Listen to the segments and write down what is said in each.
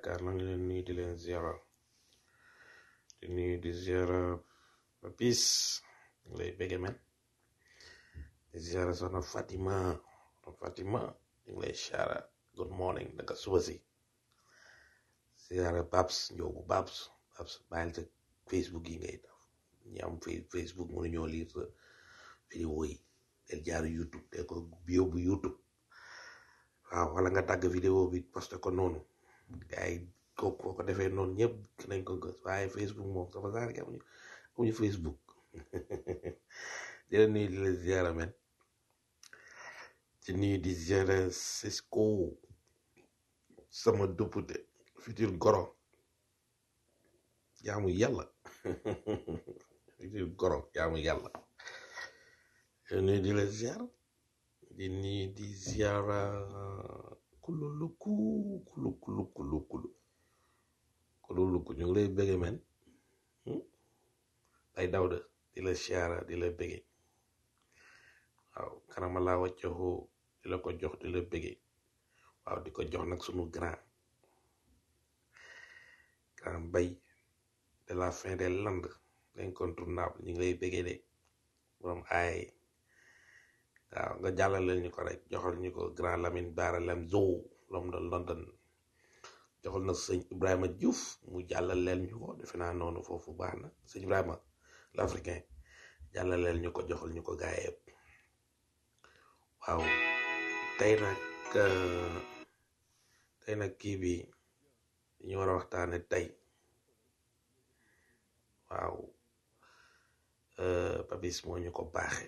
Dakar maa ngi leen nuyu di leen ziara di nuyu di ziara Papis ngi lay bëgge men di ziara soxna Fatima ngi lay ziara good morning naka suba si ziara Babs Njóobu Babs bàyyil sa Facebook yi ngay def ñi am Facebook mënuñoo lire sa vidéo yi del jaar YouTube del ko yóbbu YouTube waaw wala nga dagg vidéo bi posté ko noonu gars yi ko defee noonu ñëpp nañ ko gës waaye Facebook moom sama saar gi amuñu Facebook di la nuyu di la ziara men ci nuyu di ziara Cisco sama député futur goro jaamu yàlla futur goro jaamu yàlla di nuyu di la ziara di nuyu di ziara kululuku ñu ngi lay bëgge men ay dawda di la ziara di la bëgge waaw kanama laa wàccaxu di la ko jox di la bëgge waaw di ko jox nag sunu grand bay de la fin des landes l'incontournable ñu ngi lay bëgge de borom ay waaw nga jàllale ñu ko rek joxal ñu ko grand Lamine Bara Lamzo l'homme de London joxal na sëñ Ibrahima Diouf mu jàllaleel ñu ko defe naa noonu foofu baax na sëñ Ibrahima l'africain jàllaleel ñu ko joxal ñu ko gaay yëpp waaw tey nag kii bi ñu war a waxtaane tey waaw Papis moo ñu ko baaxe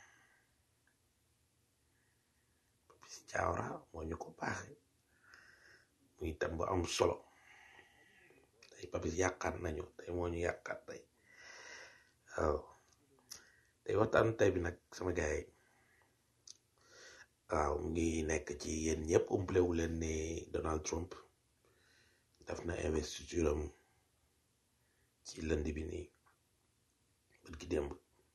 Papis Diawara moo ñu ko baaxe muy tam bu am solo tey Papis yàqaat nañu tey moo ñu yàqaat tey waaw tey waxtaan tey bi nag sama gaay yi waaw mu ngi nekk ci yéen ñëpp umplewu leen ne Donald Trump def na investiture am ci lundi bi nii bët ki démb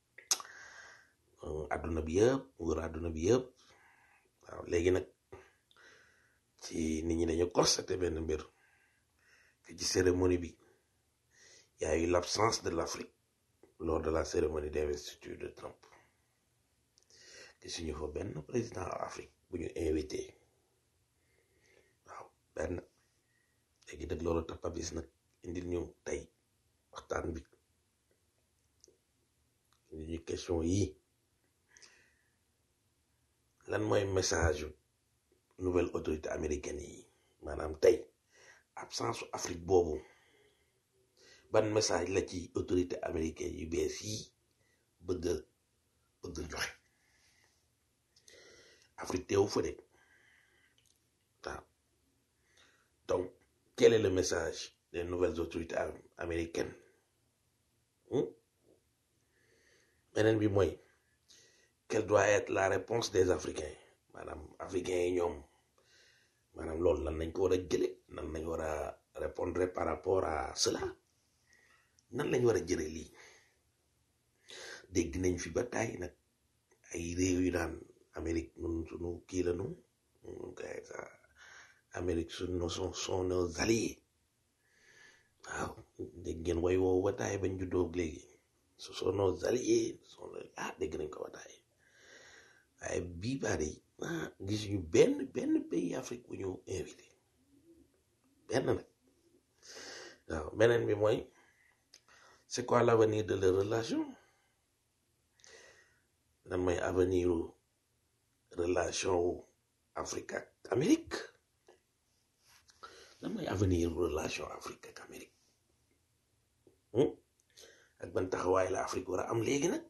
àdduna bi yëpp wër àdduna bi yëpp waaw léegi nag ci nit ñi dañu constaté benn mbir que ci cérémonie bi y a eu l'absence de l'Afrique lors de la cérémonie d'investiture de Trump gisuñu fa benn président Afrique bu ñu invité waaw benn léegi dëgg loolu tax Papis nag indil ñu tey waxtaan bi indil ñu question yii lan mooy message yu nouvelle autorité américaine yi maanaam tey absence su Afrique boobu ban message la ci autorité américaine yu bees yi bëgg joxe Afrique teewu fa de waaw donc quel est le message des nouvelles autorités américaines beneen bi mooy quelle doit être la réponse des Africains maanaam africains yi ñoom maanaam loolu lan nañ ko war a jële nan lañ war a répondre par rapport à cela nan lañ war a jële lii dégg nañ fi ba tàyyi nag ay réew yu naan Amérique nun sunu kii la nu kay sa Amérique sunu sont nos alliés waaw dégg ngeen way woowu ba tàyyi bañ juddoo léegi ce sont nos alliés dégg nañ ko ba tàyyi waaye bii bari gis ñu benn pays Afrique bu ñu invité benn nag waaw beneen bi mooy c'est quoi l'avenir de leur relation lan mooy avenir relation Afrique ak Amérique lan mooy avenir relation Afrique ak Amérique ak ban taxawaay la Afrique war a am léegi nag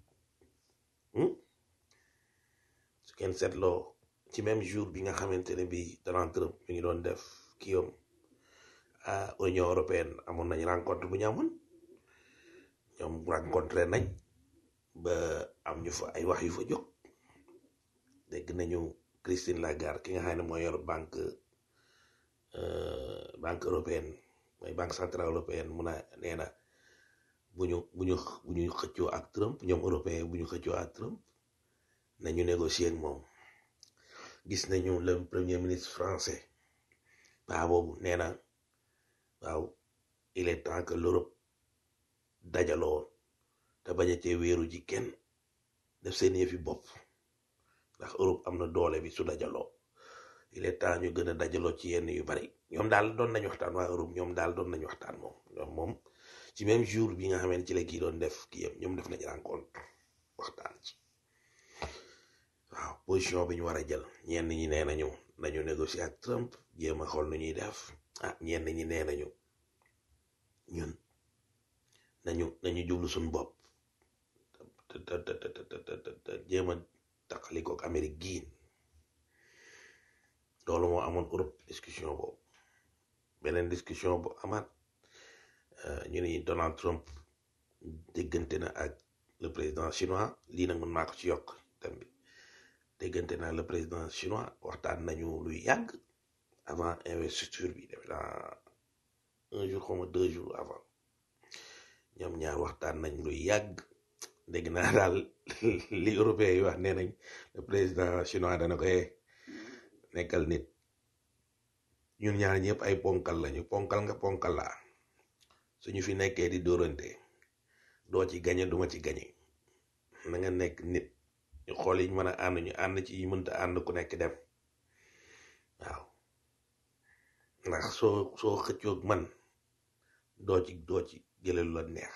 su kenn seetloo ci même jour bi nga xamante ne bi Donald Trump mi ngi doon def kii yoom Union européenne amoon nañ rencontre bu ñu amoon ñoom rencontré nañ ba am ñu fa ay wax yu fa jóg dégg nañu Christine Lagarde ki nga xam ne mooy yor banque européenne mooy banque centrale européenne mun a nee na bu ñu xëccoo ak Trump ñoom européen bu ñu xëccoo ak Trump nañu négocier ak moom gis nañu le premier ministre français baa boobu nee na waaw il est temps que l'Europe dajaloo te bañ a cee wéeru ji kenn def seen yëfi bopp ndax Europe am na doole bi su dajaloo il est temps ñu gën a dajaloo ci yenn yu bari ñoom daal doon nañu waxtaan waa Europe ñoom daal doon nañu waxtaan moom ci même jour bi nga xamante ci la kii doon def kii yëpp ñoom def nañu rencontre waxtaan ci waaw position bi ñu war a jël ñenn ñi nee nañu nañu négocier ak Trump jéem a xool nu ñuy def ñenn ñi nee nañu ñun nañu jublu suñu bopp te jéem a taqalikook Amérique gii loolu moo amoon Europe discussion boobu beneen discussion bu amaat ñu ni Donald Trump déggante na ak le président chinois lii nag mën maa ko ci yokk tamit déggante na le président chinois waxtaan nañu luy yàgg avant investiture bi def naa 1 jour xawma 2 jours avant ñoom ñaar waxtaan nañ luy yàgg dégg naa daal li européens yi wax nee nañ le président chinois dana koy nekkal nit ñun ñaar ñëpp ay ponkal lañu ponkal nga ponkal laa suñu fi nekkee di dóorante doo ci gañe duma ci gañe na nga nekk nit ñu xool yi mën a ànd ñu ànd ci yi mënta ànd ku nekk dem waaw ndax soo xëccoog man doo ci jële lu la neex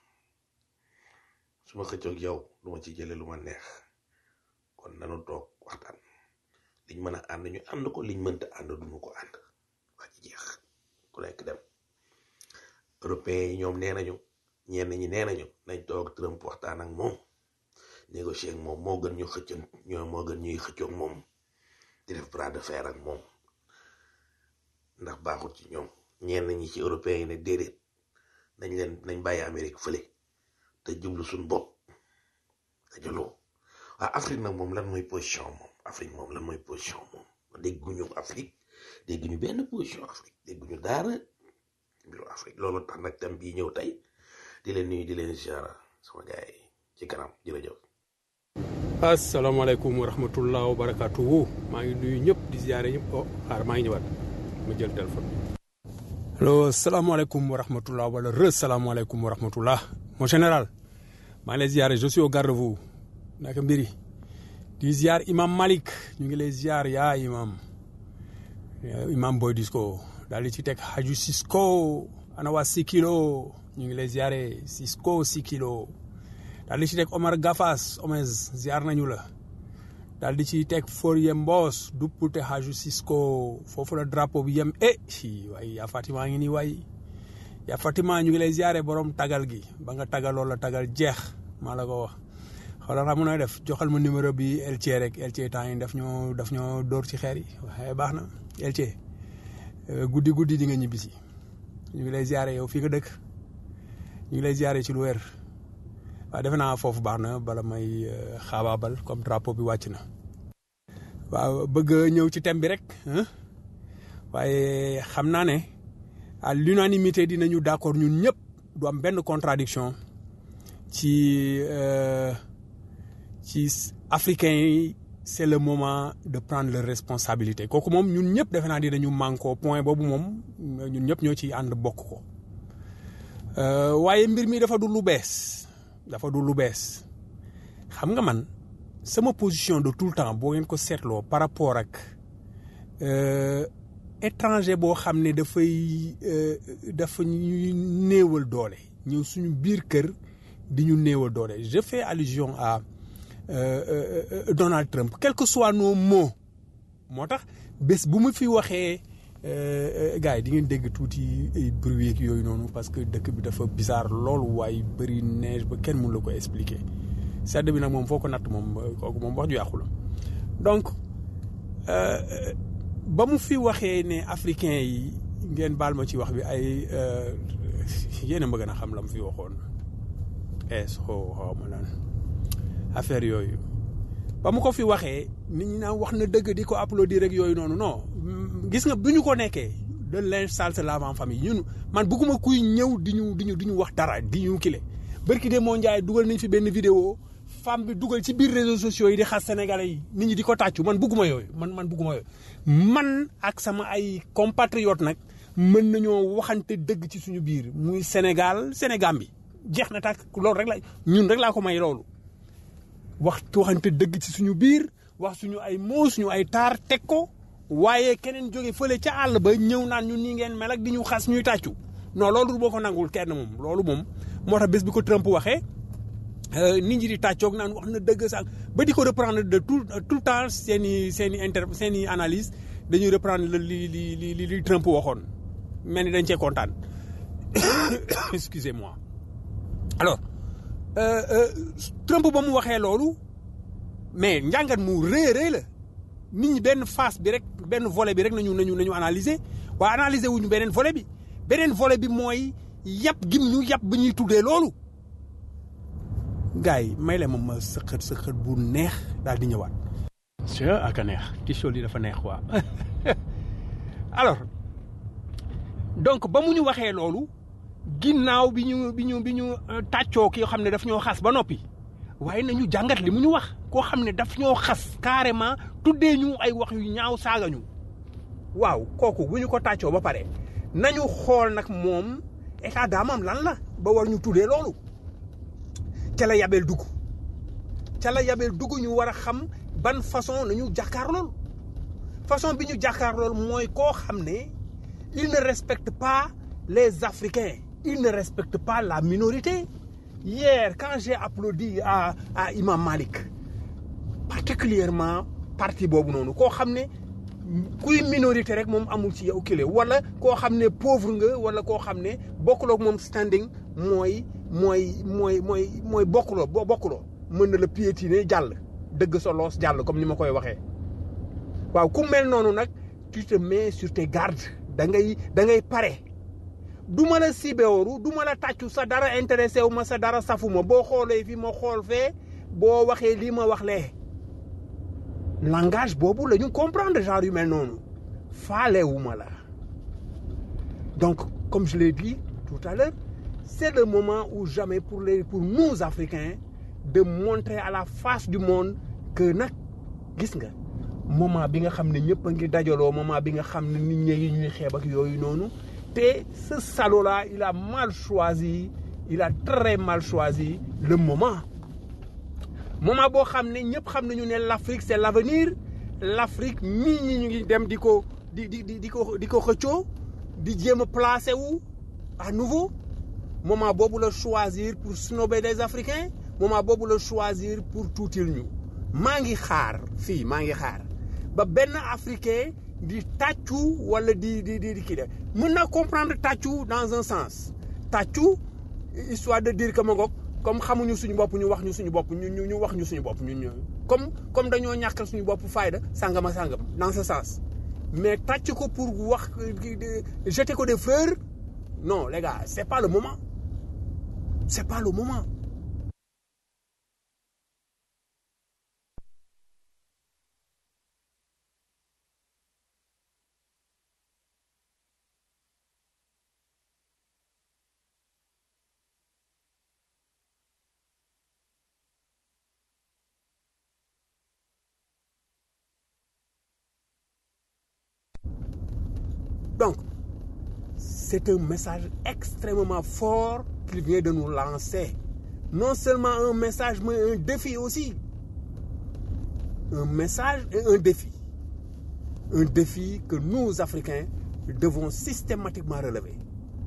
su ma xëccoog yow duma ci jële lu ma neex kon nanu toog waxtaan liñ mën a ànd ñu ànd ko liñ mënta ànd duñu ko ànd wax ci jeex ku nekk dem européens yi ñoom nee nañu ñenn ñi nee nañu nañ toog Trump waxtaan ak moom négocier ak moom moo gën ñu xëccoon ñoom moo gën ñuy xëccoog moom di def bras de fer ak moom ndax baaxut ci ñoom ñenn ñi ci européens yi ne déedéet nañ bàyyi Amérique fële te jublu suñ bopp te jëloo Afrique nag moom lan mooy position moom Afrique moom lan mooy position moom dégguñu Afrique dégguñu benn position Afrique dégguñu dara mbiru Afrique loolu tax nag tam bii ñëw tey di leen nuyu di leen ziara sama gars yi ci kanam jërëjëf. asalaamaaleykum wa rahmatullah wa barakatuhu maa ngi nuyu ñëpp di ziare ñëpp maa ngi ñëwaat ma jël téléphone bi. allo salaamaaleykum wa rahmatullah wala salaamaaleykum wa rahmatullah mon général maa ngi lay ziare je suis au garde vous naka mbiri di ziar imam Malik ñu ngi lay ziar yaa imam Boy Disco daal di ci teg Haju Cisco ana waa 6 kilo ñu ngi lay ziare Cisco 6 kilo daal di ci teg Omar Gafas Omez ziar nañu la daal di ci teg Forie Mbos duppute Haju Cisco foofu la drapeau bi yem waaye yaa Fatima ngi nii waay yaa Fatima ñu ngi lay ziare borom tagal gi ba nga tagaloo la tagal jeex maa la ko wax xoolal xam nooy def joxal ma numéro bi Elche rek Elche temps yi daf ñoo dóor ci xeer yi waaye baax na Elche guddi di nga ñibbisi ñu ngi lay ziare yow fii nga dëkk ñu ngi lay ziare ci lu wér waaw defe naa foofu baax na bala may xaabaabal comme drapeau bi wàcc na waaw bëgg ñëw ci thème bi rek waaye xam naa ne à l'unanimité dinañu d'accord ñun ñëpp du am benn contradiction ci africains yi c'est le moment de prendre leurs responsabilités kooku moom ñun ñëpp defe naa dinañu manko point boobu moom ñun ñëpp ñoo ciy ànd bokk ko waaye mbir mi dafa du lu bees xam nga man sama position de tout le temps boo ngeen ko seetloo par rapport ak étranger boo xam ne dafa ñuy néewal doole ñëw suñu biir kër di ñu néewal doole je fais allusion à Donald Trump quel que soit nos mots moo tax bés bu ma fi waxee gars yi di ngeen dégg tuuti ay bruit ak yooyu noonu parce que dëkk bi dafa bizarre loolu waaye bëri neige ba kenn mënu la ko expliquer sedd bi nag moom foo ko natt moom kooku moom wax ju yàqu la donc ba mu fi waxee ne africain yi ngeen baal ma ci wax bi ay yéen a ma gën a xam la mu fi waxoon xaw ma lan affaire yooyu ba mu ko fi waxee nit ñi naan wax na dëgg di ko applaudir rek yooyu noonu non gis nga bu ñu ko nekkee de linge sale se lave en famille ñun man bëgguma kuy ñëw di ñu wax dara di ñu kile barki de moo njaay dugal nañ fi benn vidéo femme bi dugal ci biir réseaux sociaux yi di xas sénégalais yi nit ñi di ko tàccu man bëgguma yooyu man bëgguma yooyu man ak sama ay compatriotes nag mën nañoo waxante dëgg ci suñu biir muy Sénégal Sénégambie jeex na tàkk loolu rek la ñun rek laa ko may loolu waxante dëgg ci suñu biir wax suñu ay mots suñu ay taar teg ko waaye keneen jóge fële ca àll ba ñëw naan ñun nii ngeen mel ak di ñu xas ñuy tàccu non loolu boo ko nangul kenn moom loolu moom moo tax bés bi ko Trump waxee nit ñi di tàccoog naan wax na dëgg sax ba di ko reprendre de tout le temps seen i analyse dañuy reprendre li Trump waxoon mel ni dañ cee kontaan excusez-moi alors Trump ba mu waxee loolu mais njàngat mu rëy la nit ñi benn face bi rek benn volet bi rek nañu analyser waaye analyser wuñu beneen volet bi mooy yàpp gim ñu yàpp ba ñuy tuddee loolu gars yi may leen moom ma sëqët bu neex daal di ñëwaat. c'est ak a neex question li dafa neex quoi alors donc ba mu ñu waxee loolu ginnaaw bi ñu tàccoo ki yoo xam ne daf ñoo xas ba noppi waaye nañu jàngat li mu ñu wax koo xam ne daf ñoo xas carrément tuddee ñu ay wax yu ñaaw saaga ñu waaw kooku bu ñu ko tàccoo ba pare nañu xool nag moom état d'âme lan la ba war ñu tuddee loolu ca la yabeel dugg ñu war a xam ban façon nañu jàkkaar lool façon bi ñu jàkkaar lool mooy koo xam ne il ne respecte pas les Africains il ne respecte pas la minorité. Hier, quand j'ai applaudi à Imam Malik, particulièrement parti boobu noonu koo xam ne kuy minorité rek moom amul ci yow kile wala koo xam ne pauvre nga wala koo xam ne bokkuloo ak moom standing mooy bokkuloo mën na la piétiner jàll dëgg sa loos jàll comme ni ma koy waxee. waaw ku mel noonu nag tu te mets sur tes gardes da ngay pare. du ma la sibéoru du ma la tàccu sa dara intéressé wu ma sa dara safuma boo xoolee fi ma xool fee boo waxee lii ma wax lee langage boobu la ñu comprendre genre yu mel noonu faalewu ma la donc comme je l'ai dit tout à l'heure c'est le moment ou jamais pour nous Africains de montrer à la face du monde que nag gis nga moment bi nga xam ne ñëpp a ngi dajaloo moment bi nga xam ne nit ñi ñuy xeeb ak yooyu noonu te ce salaud-là il a très mal choisi le moment boo xam ne ñëpp xam nañu ne l'Afrique c'est l'avenir l'Afrique nit ñi ñu ngi dem di ko xëccoo di jéem a placer wu à nouveau moment boobu la choisir pour snober des Africains moment boobu la choisir pour tuutil ñu maa ngi xaar ba benn Africain di tàccu wala di kii de mën naa comprendre tàccu dans un sens tàccu histoire de dire que ma ngoog comme xamuñu suñu bopp ñu wax ñu suñu bopp ñu wax ñu suñu bopp ñun comme dañoo ñàkkal suñu bopp fayda sàngama dans ce sens mais tàcc ko pour wax jeter ko des fleurs non les gars c'est pas le moment. Donc, c'est un message extrêmement fort qu'il vient de nous lancer. Non seulement un message, mais un défi aussi. Un message et un défi. Un défi que nous, Africains, devons systématiquement relever.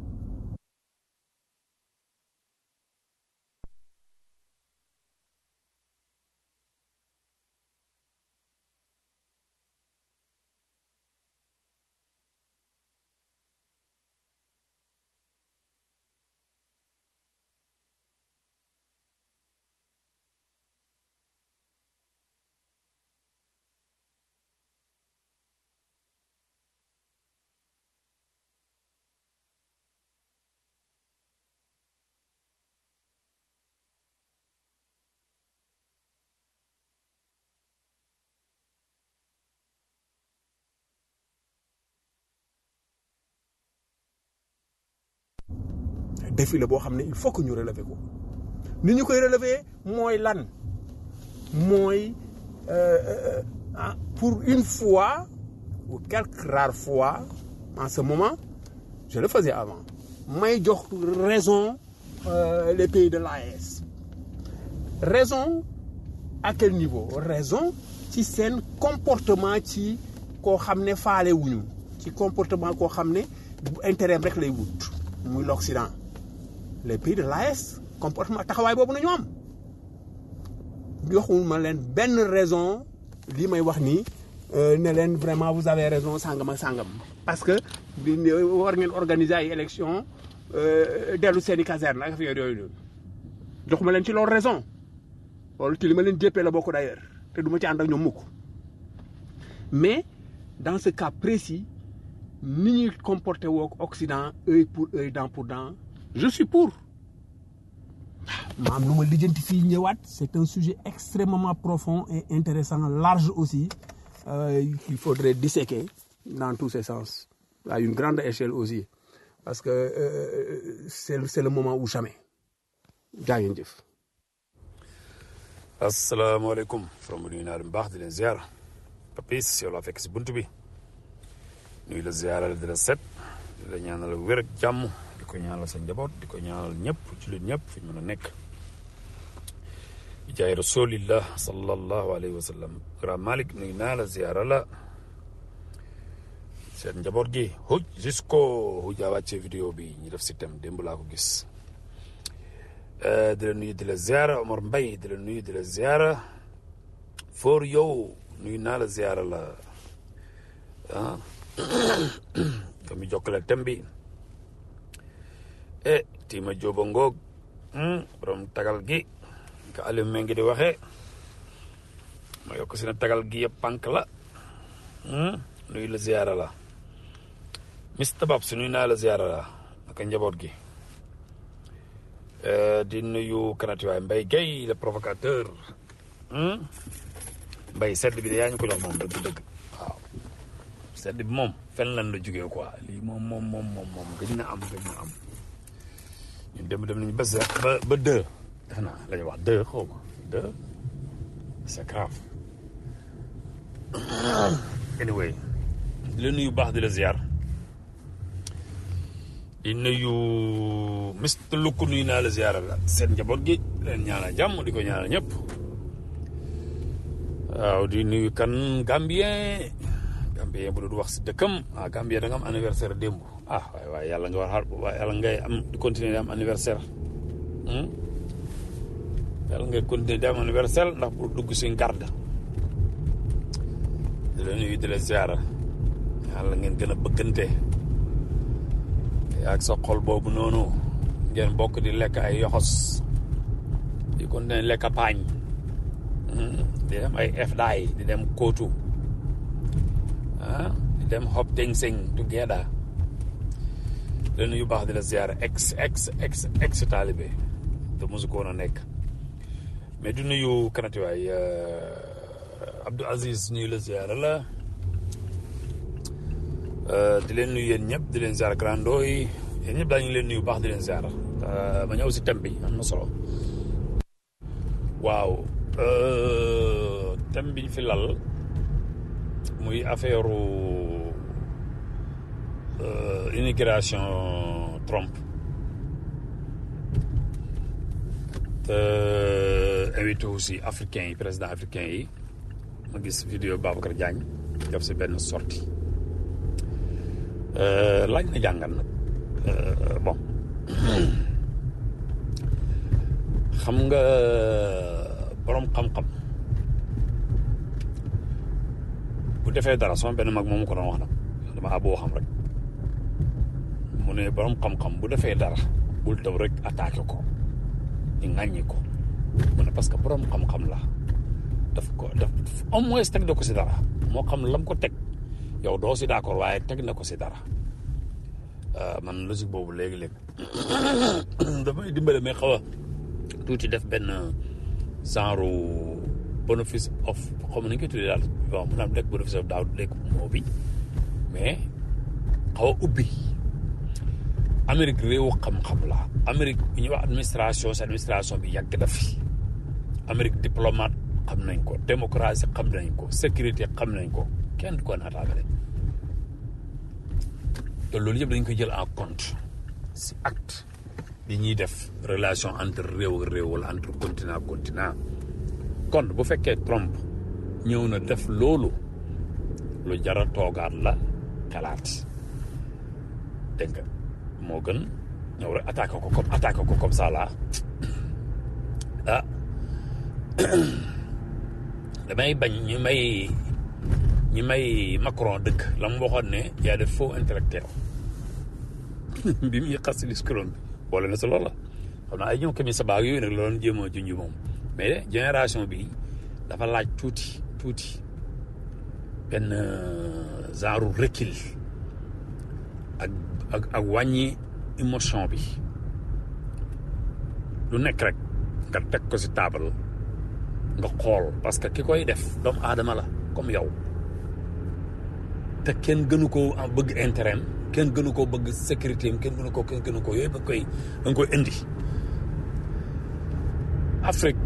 défi la boo xam ne il faut que ñu relever ko ni ñu koy relever mooy lan mooy pour une fois ou quelques rares fois en ce moment je le faisais avant may jox raison les pays de l'AES raison à quel niveau raison ci seen comportement ci koo xam ne faale wuñu ci comportement koo xam ne intérêt rek lay wut muy l'Occident les pays de l'AES comportement taxawaay boobu nañu am joxuma leen benn raison lii may wax nii ne leen vraiment vous avez raison sàngam ak sàngam parce que war ngeen organiser ay élections dellu seen i caserne ak affaire yooyu joxuma leen ci loolu raison loolu ci li ma leen jéppee la bokk d'ailleurs te du ma ci ànd ak ñoom mukk mais dans ce cas précis ni ñuy comporté wook Occident œil pour œil dent pour dent je suis pour maam lu ma lijjanti fii ñëwaat c'est un sujet extrêmement profond et intéressant large aussi qu'il faudrait disséquer dans tous ses sens à une grande échelle aussi parce que c'est le moment ou jamais jaa ngeen jëf. asalaamaaleykum from nuyu naa leen baax di leen ziar Papis yow laa fekk si buntu bi nuyu la ziaral di la set di la ñaanal wér ak jàmm di ko ñaanal sa njaboot di ko ñaanal ñëpp jullit ñëpp fi ñu mën a nekk bi jaay rasulillah sallallahu alayhi wa sallam grand Malick nuyu naa la ziara la seen njaboot gi huj jusqu'au hujaa wàccee vidéo bi ñu def si thème démb laa ko gis di la nuyu di la ziara Omar Mbaye di la nuyu di la ziara for yow nuyu naa la ziara la ah nga mi jokkale thème bi tiima jóoba ngoog borom tagal gi ka Aliou Mengi di waxee ma yokk si na tagal gi yëpp pànk la nuyu la ziara la Mr Babs nuyu naa la ziara la naka njaboot gi di nuyu kanati waay Mbaye Gueye le provocateur Mbaye sedd bi de yaa ñu ko jox moom dëgg-dëgg waaw sedd bi moom fenn lan la jógee quoi lii moom gëj na am ñun dem nañu ba deux def naa la ñuy wax deux xaw ma deux c'est grave anyway di la nuyu baax di la ziar di nuyu Mr Lukku nuyu naa la ziara la seen njaboot gi leen ñaanal jàmm di ko ñaanal ñëpp waaw di nuyu kan Gambien bu du wax si dëkkam Gambien da nga am anniversaire démb waaye yàlla nga war yàlla ngay am di continuer di am anniversaire yàlla ngay continuer di am anniversaire ndax pour dugg si garde di la nuyu di la ziara yàlla ngeen gën a bëggante ak sa xol boobu noonu ngeen bokk di lekk ay yoxos di continuer lekk paañ di dem ay FDI di dem kóotu di dem hop ding sing together leen yu baax di la ziyaara ex taalibe te mosu ko woon a nekk mais du nuyu kanati waay Abdou Aziz nuyu la ziyaara la di leen nuyu yéen ñëpp di leen ziyaara grando yi yéen ñëpp daañu leen nuyu baax di leen ziyaara ma ñëw si thème bi am na solo waaw thème bi ñu fi lal muy affaire immigration Trump te invité aussi africains yi président africain yi ma gis vidéo Babacar Diagne def si benn sortie laaj na jàngal nag bon xam nga borom xam-xam bu defee dara sama benn mag moom ko doon wax nag dama aboo xam rek mu ne borom xam-xam bu defee dara bul taw rek attaqué ko di ŋàññi ko mu ne parce que borom xam-xam la daf au moins teg na ko si dara moo xam lam ko teg yow doo si d'accord waaye teg na ko si dara man logique boobu léegi-léegi damay dimbale mais xaw a tuuti def benn genre bénéfice of xaw ma nañu koy tuddee daal bon mun naa nekk bénéfice of daaw léegi moo bi mais xaw a ubbi Amérique réewu xam-xam la Amérique bu ñuy wax administration sa administration bi yàgg na fi Amérique diplomate xam nañ ko démocratie xam nañ ko sécurité xam nañ ko kenn du ko naataabale te loolu yëpp dañ koy jël en compte si acte bi ñuy def relation entre réew ak réew wala entre continent ak continent kon bu fekkee Trump ñëw na def loolu lu jara toogaat la xalaat dégg nga moo gën ñëw rek attaqué ko comme ça là ah damay bañ ñi may Macron dëgg la mu waxoon ne y a des faux intellectuels bi muy xas si discours bi boole na si loolu la xam naa ay ñoom kemi sa baag yooyu nag la doon jéem a junj moom mais génération bi dafa laaj tuuti benn genre recul ak wàññi émotion bi lu nekk rek nga teg ko si table nga xool parce que ki koy def doomu aadama la comme yow te kenn gënu koo bëgg intérêt kenn gënu koo bëgg sécurité kenn gënu ko yooyu da nga koy indi Afrique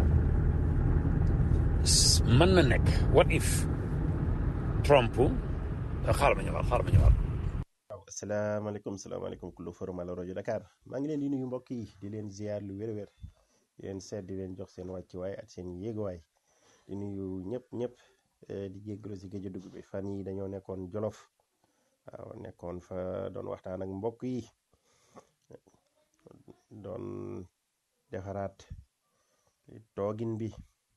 mën na nekk what if Trump xaaral ma ñëwaat waaw salaamaaleykum kullu forum ala rajo Dakar maa ngi leen di nuyu mbokk yi di leen ziar lu wér-wér di leen seet di leen jox seen wàccuwaay ak seen yéeguwaay di nuyu ñëpp di jéggalu si géej dugub bi fan yi dañoo nekkoon Jolof waaw nekkoon fa doon waxtaan ak mbokk yi doon defaraat toogin bi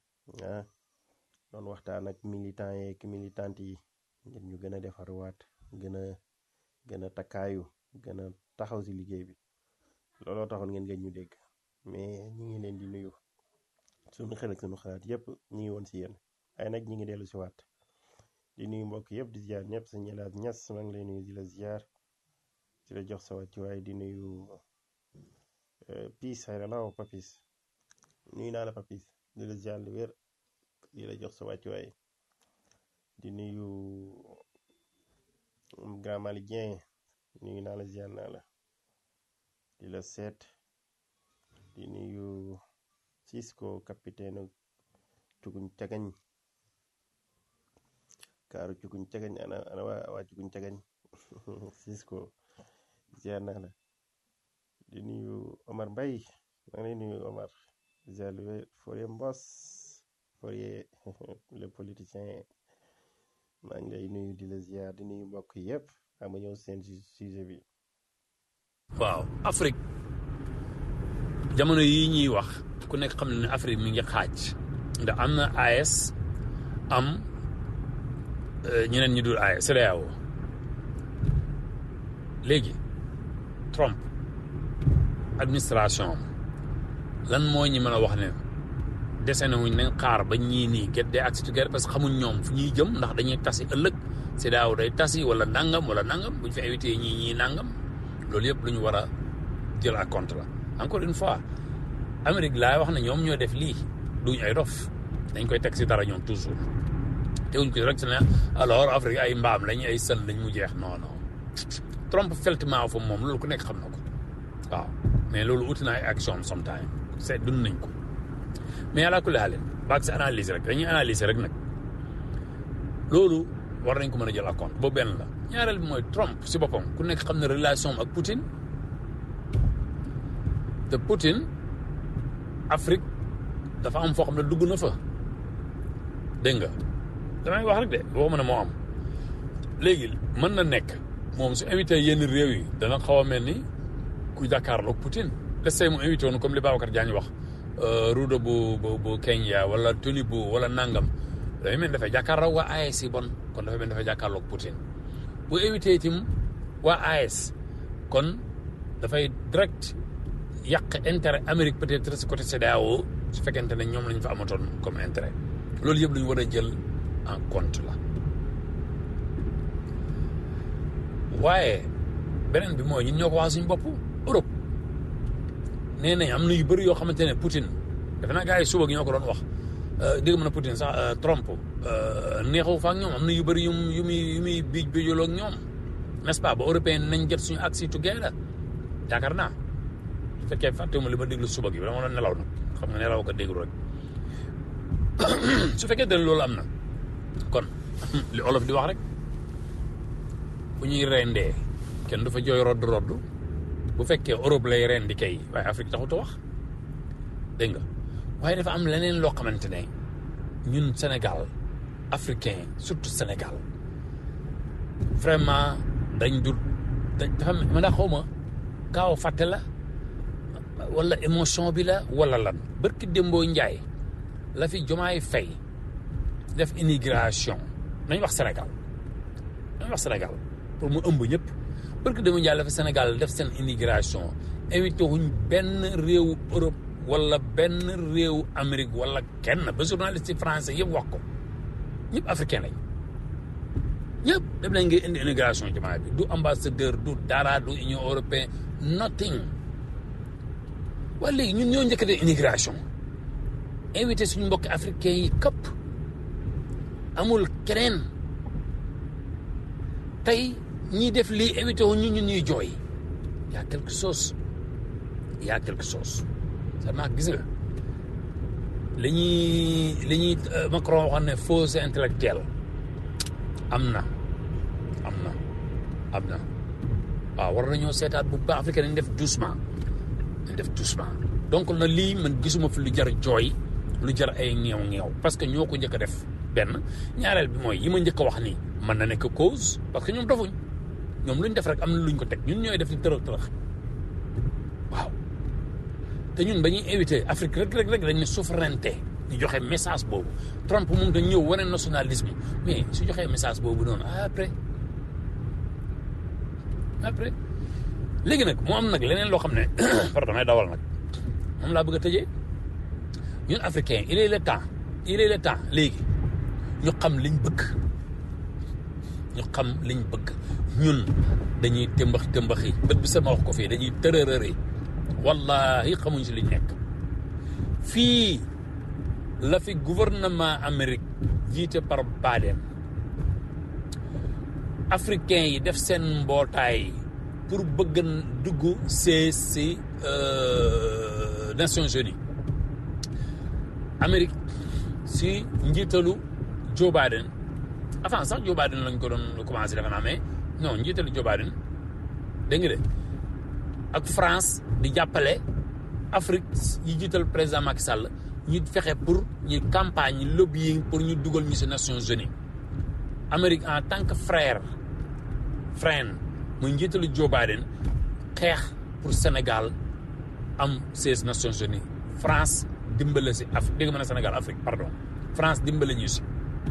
doon waxtaan ak militant yi ngir ñu gën a defarwaat gën a takkaayu gën a taxaw si liggéey bi looloo taxoon ngeen gën ñu dégg mais ñi ngi leen di nuyu suñu xel ak suñu xalaat yëpp ñi ngi woon si yéen ay nag ñi ngi dellu si waat di nuyu mbokk yëpp di ziar ñëpp sa ñelaat ñas maa ngi lay nuyu di la ziar di la jox sa wàccuwaay di nuyu Papis ay la Papis nuyu naa la Papis di la ziar lu wér di la jox sa wàccuwaay di nuyu Grand Malien nuyu naa la ziar naa la di la seet di nuyu Cisco capitaine cuguñ cagañ kaaru cuguñ cagañ ana waa cuguñ cagañ Cisco ziar naa la di nuyu Omar Mbaye maa ngi lay nuyu Omar ziar lu wér Fourier Mbos Fourier le politicien maa ngi lay nuyu di la ziar di nuyu mbokk yëpp xam nga ñëw seen sujet bi. waaw Afrique jamono yi ñuy wax ku nekk xam ne Afrique mi ngi xaaj ndax am na AES am ñeneen ñi dul AES CEDEAO léegi Trump administration lan moo ñu mën a wax ne dese na wuñ nañ xaar ba ñii nii get dee accès together parce que xamuñ ñoom fu ñuy jëm ndax dañuy tasi ëllëg CEDEAO day tasi wala nangam buñ fi invité ñii nangam loolu yëpp lu ñu war a jël à compte la encore une fois Amérique laay wax ne ñoom ñoo def lii duñ ay dof dañ koy teg si dara ñoom toujours teguñ ko rek si ne alors Afrique ay mbaam lañ ay sën lañ mu jeex non Trump feltement fa moom loolu ku nekk xam na ko waaw mais loolu uti na ay action sometime c'est dund nañ ko mais yàlla ku laaleen baag si analyse rek dañuy analyser rek nag loolu war nañ ko mën a jël à compte boobu benn la ñaareel bi mooy Trump si boppam ku nekk xam ne relation ak Poutine te Poutine Afrique dafa am foo xam ne dugg na fa dégg nga damay wax rek de waxuma ne moo am léegi mën na nekk moom su invité yenn réew yi dana xaw a mel ni ku jàkkaarloog Poutine te say mu invité woon comme li Babacar Diagne wax Ruuda bu Kenya wala Tunibu wala Nangam dafay mel ni dafay jàkkaarloog waa AES yi bon kon dafay mel ni dafay jàkkaarloog Poutine bu invité itam waa AES kon dafay direct yàq intérêt Amérique peut-être si côté CEDEAO su fekkente ne ñoom lañ fa amatoon comme intérêt loolu yëpp lu ñu war a jël en compte la waaye beneen bi mooy ñun ñoo ko wax suñu bopp Europe nee nañ am na yu bëri yoo xamante ne Poutine defe naa gars yi suba gi ñoo ko doon wax dégg mën a Poutine sax Trump neexu fa ak ñoom am na yu bëri yu muy biijuloo ak ñoom n'est-ce pas ba européen nañ jot suñu accès together yaakaar naa su fekkee fàttewuma li ma déglu suba gi dama doon nelaw nag xam nga nelaw ko déglu rek su fekkee dañ loolu am na kon li olof di wax rek bu ñuy rendee kenn du fa jooy rodd bu fekkee Europe lay ren di kay waaye Afrique taxut a wax dégg nga waaye dafa am leneen loo xamante ne ñun Sénégal africain surtout Sénégal vraiment dafa mën a xaw ma gaaw a fàtte la wala émotion bi la wala lan barki Dembo Njaay la fi Jomaay Fay def immigration nañ wax Sénégal pour mu ëmb ñëpp barki Dembo Njaay la fi Sénégal def seen immigration invité wuñ benn réewu Europe wala benn réewu Amérique wala kenn ba journaliste français yëpp wax ko ñëpp africain lañ ñëpp dem nañ ngay indi immigration Jomaay bi du ambassadeur du dara du union européenne nothing waaye léegi ñun ñoo njëkk a def immigration invité suñu mbokki africain yi këpp amul keneen tey ñiy def lii invité wu ñun ñuy jooy y a quelque chose seulement gis nga li ñuy Macron waxoon ne fausse intellectuelle am na waaw war nañoo seetaat bu baax africain nañ def doucement donc na lii man gisuma fi lu jar jooy lu jar ay ñeew parce que ñoo ko njëkk a def benn ñaareel bi mooy yi ma njëkk a wax nii mën na nekk cause parce que ñoom dofuñ ñoom luñ def rek am na luñ ko teg ñun ñooy def di tërëx waaw te ñun ba ñuy invité Afrique rek dañ ne souveraineté ñu joxe message boobu Trump moom dañ ñëw wane nationalisme mais su joxee message boobu noonu après léegi nag moo am nag leneen loo xam ne pardon damay dawal nag moom laa bëgg a tëjee ñun africain il est le temps léegi ñu xam liñ bëgg ñun dañuy tëmbaxi bët bi sama wax ko fii dañuy tërërëri wallahi xamuñ si liñ nekk fii la fi gouvernement Amérique jiite par Biden africain yi def seen mbootaay pour bëgg dugg si Nations Unies Amérique si njiitalu Joe Biden avant sax Joe Biden lañ ko doon commencé defe naa mais non njiitalu Joe Biden dégg nga de ak France di jàppale Afrique yi jiital président Macky Sall ñu fexe pour ñu campagne lobbying pour ñu dugal ñu si Nations Unies Amérique en tant que frère muy njiitalu Joe Biden xeex pour Sénégal am 16 Nations Unies France dimbale si Afrique dégg nga mën a Sénégal Afrique pardon France dimbale ñu si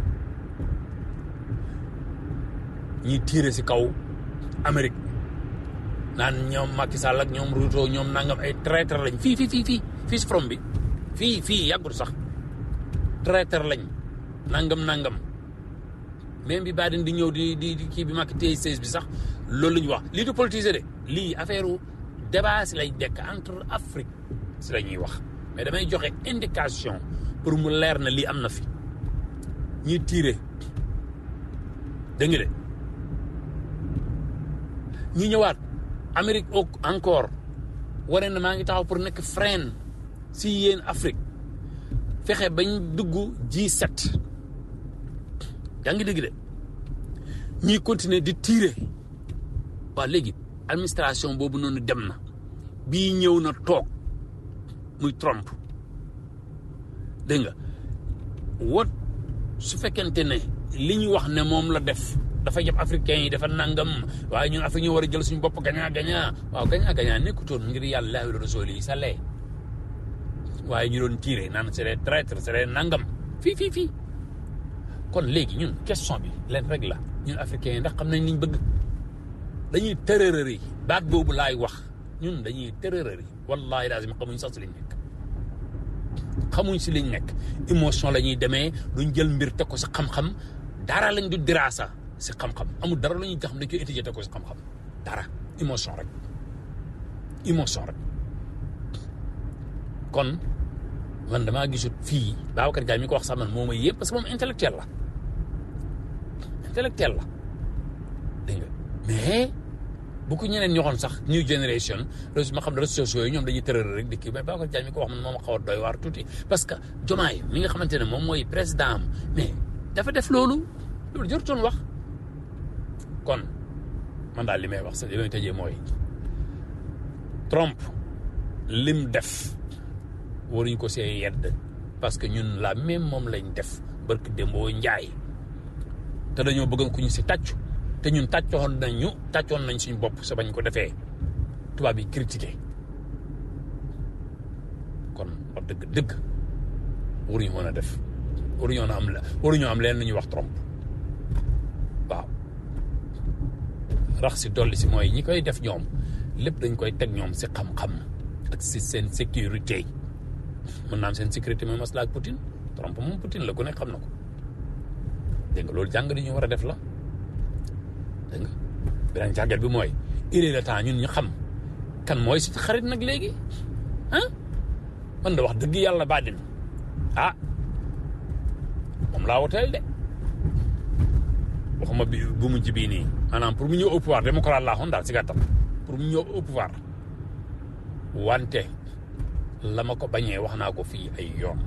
ñuy tiire si kaw Amérique naan ñoom Macky Sall ak ñoom Ruto ñoom nangam ay traître lañ fii si from bi fii yàggul sax traître lañ nangam même bi Biden di ñëw di kii bi Macky téye 16 bi sax loolu la ñu wax lii du politiser de lii affaire débat si lay dekk entre Afrique si la ñuy wax mais damay joxe indication pour mu leer na lii am na fi ñuy tiire dégg nga de ñi ñëwaat Amérique encore waree na maa ngi taxaw pour nekk frein si yéen Afrique fexe bañ dugg G7 yaa ngi dégg de ñuy continuer di tirer waaw léegi administration boobu noonu dem na bii ñëw na toog muy Trump dégg nga su fekkente ne li ñu wax ne moom la def dafa jàpp africain yi dafa nangam waaye ñun Afrique ñu war a jël suñu bopp gagnant waaw gagnant nekkutoon ngir yàlla laahi wa rasuuli yi sa lee waaye ñu doon tirer naan c'est des traîtres c'est des nangam fii kon léegi ñun question bi leen rek la ñun africains yi ndax xam nañ liñ bëgg dañuy tërërëri baat boobu laay wax ñun dañuy tërërëri wallahi lazim xamuñ sax si liñ nekk xamuñ si liñ nekk émotion la ñuy demee duñ jël mbir teg ko si xam-xam dara lañ du diraasa si xam-xam amul dara la ñuy xam dañ koy étudier teg ko si xam-xam dara émotion rek kon man damaa gisut fii Babacar Diagne mi ko wax sax man moo may yëpp parce que moom intellectuel la dégg nga mais bu ko ñeneen ñoxoon sax new generation ma xam ne réseaux sociaux yi ñoom dañuy tërër rek di kii mais Babacar Diagne mi ko wax man moom xaw a doy waar tuuti parce que Diomaye mi nga xamante ne moom mooy président am mais dafa def loolu jarutoon wax kon man daal li may wax sax li may tëjee mooy Trump lim def waruñ ko see yedd parce que ñun la même moom lañ def barki démboo njaay te dañoo bëgg ku ñu si tàccu te ñun tàccoon nañ suñu bopp sa bañ ko defee tubaab yi critiqué kon wax dëgg waruñu mën a def waruñoo am leen lu ñuy wax Trump waaw rax si dolli si mooy ñi koy def ñoom lépp dañ koy teg ñoom si xam-xam ak si seen sécurité mën naa am seen sécurité mooy masla ak Poutine Trump moom Poutine la ku ne xam na ko dégg nga loolu jàng di ñu war a def la dégg nga beneen jàngat bi mooy il est le temps ñun ñu xam kan mooy si xarit nag léegi ah man da wax dëgg yàlla Biden moom laa woteel de waxuma bi bu mujj bii nii maanaam pour mu ñëw au pouvoir démocrate laa xoon daal si gàttal pour mu ñëw au pouvoir wante la ma ko bañee wax naa ko fii ay yoon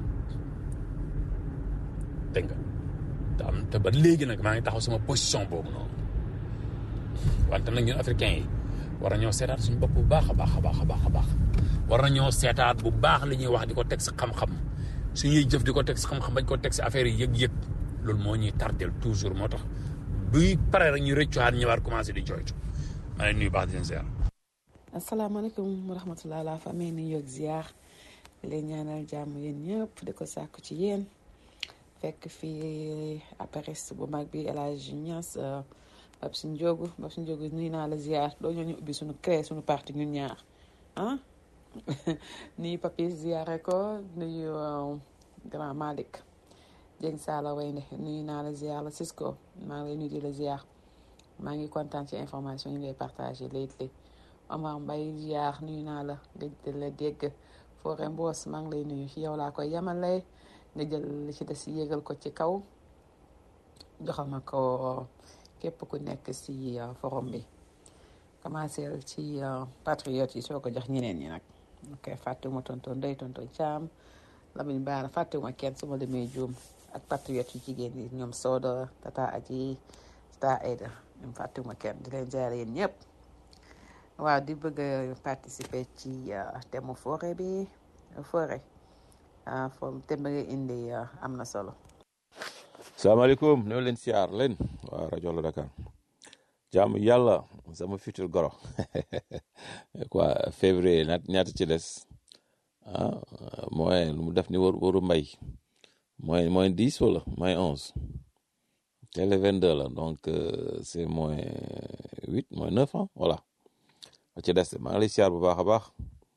dégg nga te ba léegi nag maa ngi taxaw sama position boobu noonu wante nag ñun africains yi war nañoo seetaat suñu bopp bu baax a baax a baax a baax a baax war nañoo seetaat bu baax li ñuy wax di ko teg si xam-xam suñuy jëf di ko teg si xam-xam bañ ko teg si affaire yi yëg-yëg loolu moo ñuy tardel toujours moo tax buy pare rek ñu rëccuwaat ñëwaat commencé di jooytu maa ngi nuyu baax di leen ziar. asalaamaaleykum wa rahmatulah la famille New York ziar di leen ñaanal jàmm yéen ñëpp di ko sàkku ci yéen fekk fii appareil bu mag bi El Hadj Niass Babs Ndiogu nuyu naa la ziar doo ñoo ñu ubbi suñu créé suñu parti ñun ñaar nuyu Papis ziare ko nuyu grand Malick Dieng Sala Waynde nuyu naa la ziar la Cisco maa ngi lay nuyu di la ziar maa ngi kontaan ci information yi ngay partagé léegi Omar Mbaye ziar nuyu naa la nga jël la dégg Fore Mboos maa ngi lay nuyu ci yow laa koy yemale nga jël li ci des yéegal ko ci kaw joxal ma ko képp ku nekk si forum bi commencé ci patriote yi soo ko jox ñeneen ñi nag ok fàttewuma tonton Ndeye tonton Thiam Lamine Bara fàttewuma kenn su ma demee juum ak patriote yu jigéen yi ñoom Soda Tata Aji Tata Aida ñoom fàttewuma kenn di leen jaare yéen ñëpp waaw di bëgg a participer ci thème forêt bi forêt foofu thème ba nga indi am na solo. salaamaaleykum ñoo leen siyaar leen waa rajo la Dakar jaamu yàlla sama futur goro quoi février ñaata ci des mooy lu mu def ni waru mbay moins 10 wala moins 11 te le 22 la donc c'est moins 8 moins 9 ans voilà ci des maa ngi lay siyaar bu baax a baax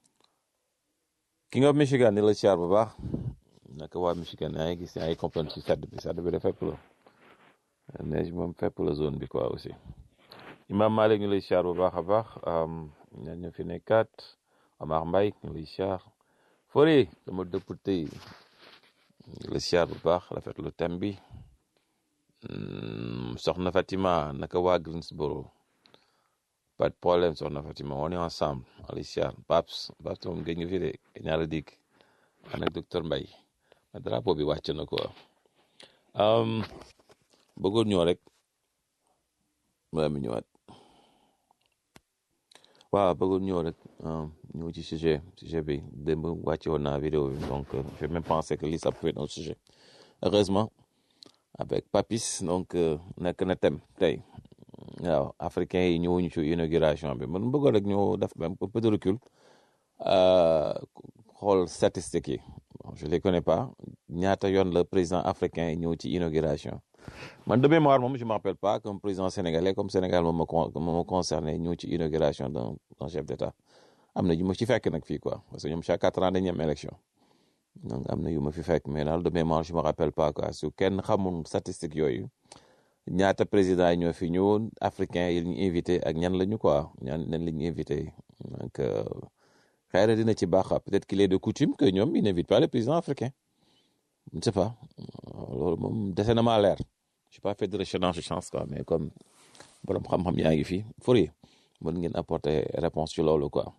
ki nga Michigan ni la siyaar bu baax naka waa Michigan yaa ngi gis yaa ngi comprendre ci sedd bi de fépp la neige moom fépp la zone bi quoi aussi Imam Malik ñu lay siyaar bu baax a baax ñaan ñu fi nekkaat Omar Mbaye ñu lay siyaar Fori sama député ñu lay siyaar bu baax rafetlu thème bi soxna Fatima naka waa Greensboro pas de problème soxna Fatima on est ensemble on lay siyaar Babs moom gëj nga fi de ñaala dikk man ak docteur Mbaye drapeau bi wàcc na quoi bëggoon ñëw rek mi ñëwaat waaw bëggoon ñëw rek ñëw ci sujet bi démb wàcce woon naa vidéo bi donc j'ai même pensé que lii ça pouvait être un sujet heureusement avec Papis donc nekk na thème tey waaw africains yi ñëwuñu ci inauguration bi man bëggoon rek ñëw def même un peu de recul xool statistiques yi bon je les connais pas ñaata yoon la président africain yi ñëw ci inauguration man de mémoire moom je me rappelle pas qu'un président sénégalais comme Sénégal moom ma concerné ñëw ci inauguration d'un chef d'état am na yu ma ci fekk nag fii quoi parce que ñoom chaque 4 ans dañuy am élection donc am na yu ma fi fekk mais daal de mémoire je me rappelle pas quoi su kenn xamul statistique yooyu ñaata président yi ñoo fi ñëwoon africain yi ñu invité ak ñan lañu quoi ñan la ñu invité donc xëy na dina ci baax peut-être qu'il est de coutume que ñoom ils n'invitent pas les présidents africains je ne sais pas loolu moom dese na maa leer je n'ai pas fait de recherche de chance quoi mais comme borom xam-xam yaa ngi fi Fourier mën ngeen apporter réponse ci loolu quoi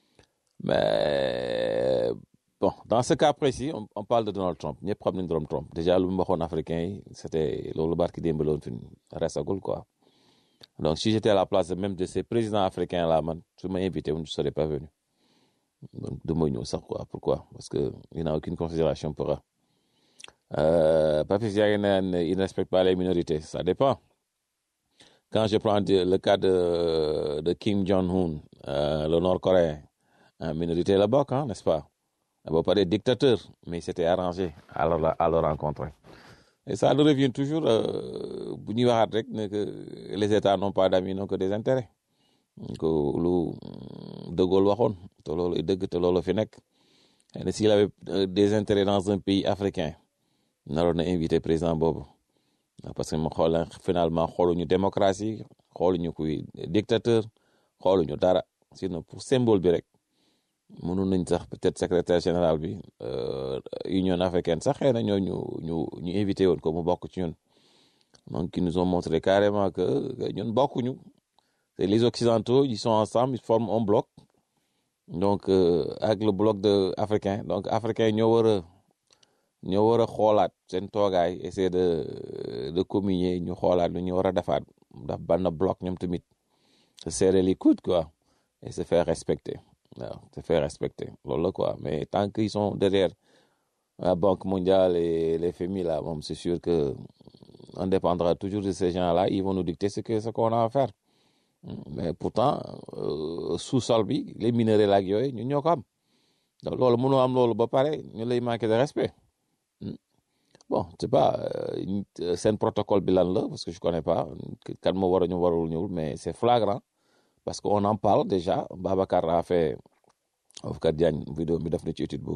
mais bon dans ce cas précis on parle de Donald Trump ñëpp xam nañ Donald Trump déjà lu mu waxoon africain yi c'était loolu barki démb loon fi resagul quoi Donc, si j'étais à la place même de ces présidents africains-là, je m'ai invité, je ne serais pas venu. Donc, de Moïno, ça, quoi. Pourquoi? Parce qu'il n'a aucune considération pour eux. Papis Diagne, il ne respecte pas les minorités. Ça dépend. Quand je prends le cas de Kim Jong-un, le Nord-Coréen, une minorité là-bas, hein, n'est-ce pas? Il ne va pas des dictateurs, mais il s'était arrangé à le rencontrer. Et ça nous revient toujours, que les États n'ont pas d'amis, n'ont que des intérêts. Que De Gaulle waxoon te loolu dëgg te loolu fi nekk. Et s'il avait des intérêts dans un pays africain, naroon na invité président boobu. Parce que finalement xooluñu démocratie xooluñu kuy dictateur xooluñu dara sinon pour symbole bi rek mënoon nañ sax peut-être secrétaire général bi Union africaine sax xëy na ñu invité woon ko mu bokk ci ñun. Donc ils nous ont montré carrément que ñun bokkuñu. C'est les Occidentaux, ils sont ensemble, ils forment un bloc. Donc avec le bloc africain. Donc africain ñoo war a xoolaat seen toogaay essayer de communier ñu xoolaat lu ñu war a defaat daf benn bloc ñoom tamit se serrer les coudes quoi et se faire respecter waaw se faire respecter loolu la quoi mais tant qu'ils sont derrière la Banque mondiale et les FMI là moom c'est sûr que on dépendra toujours de ces gens-là ils vont nous dicter ce qu'on a à faire mais pourtant sous-sol bi les minerais la ak yooyu ñun ñoo ko am donc loolu mënoo am loolu ba pare ñu lay manquer de respect. Bon, c'est pas c'est un protocole bilan là parce que je connais pas kan moo war a ñu warul ñëwul mais c'est flagrant parce que on en parle déjà Babacar a fait Babacar Diagne vidéo bi def na ci étude bu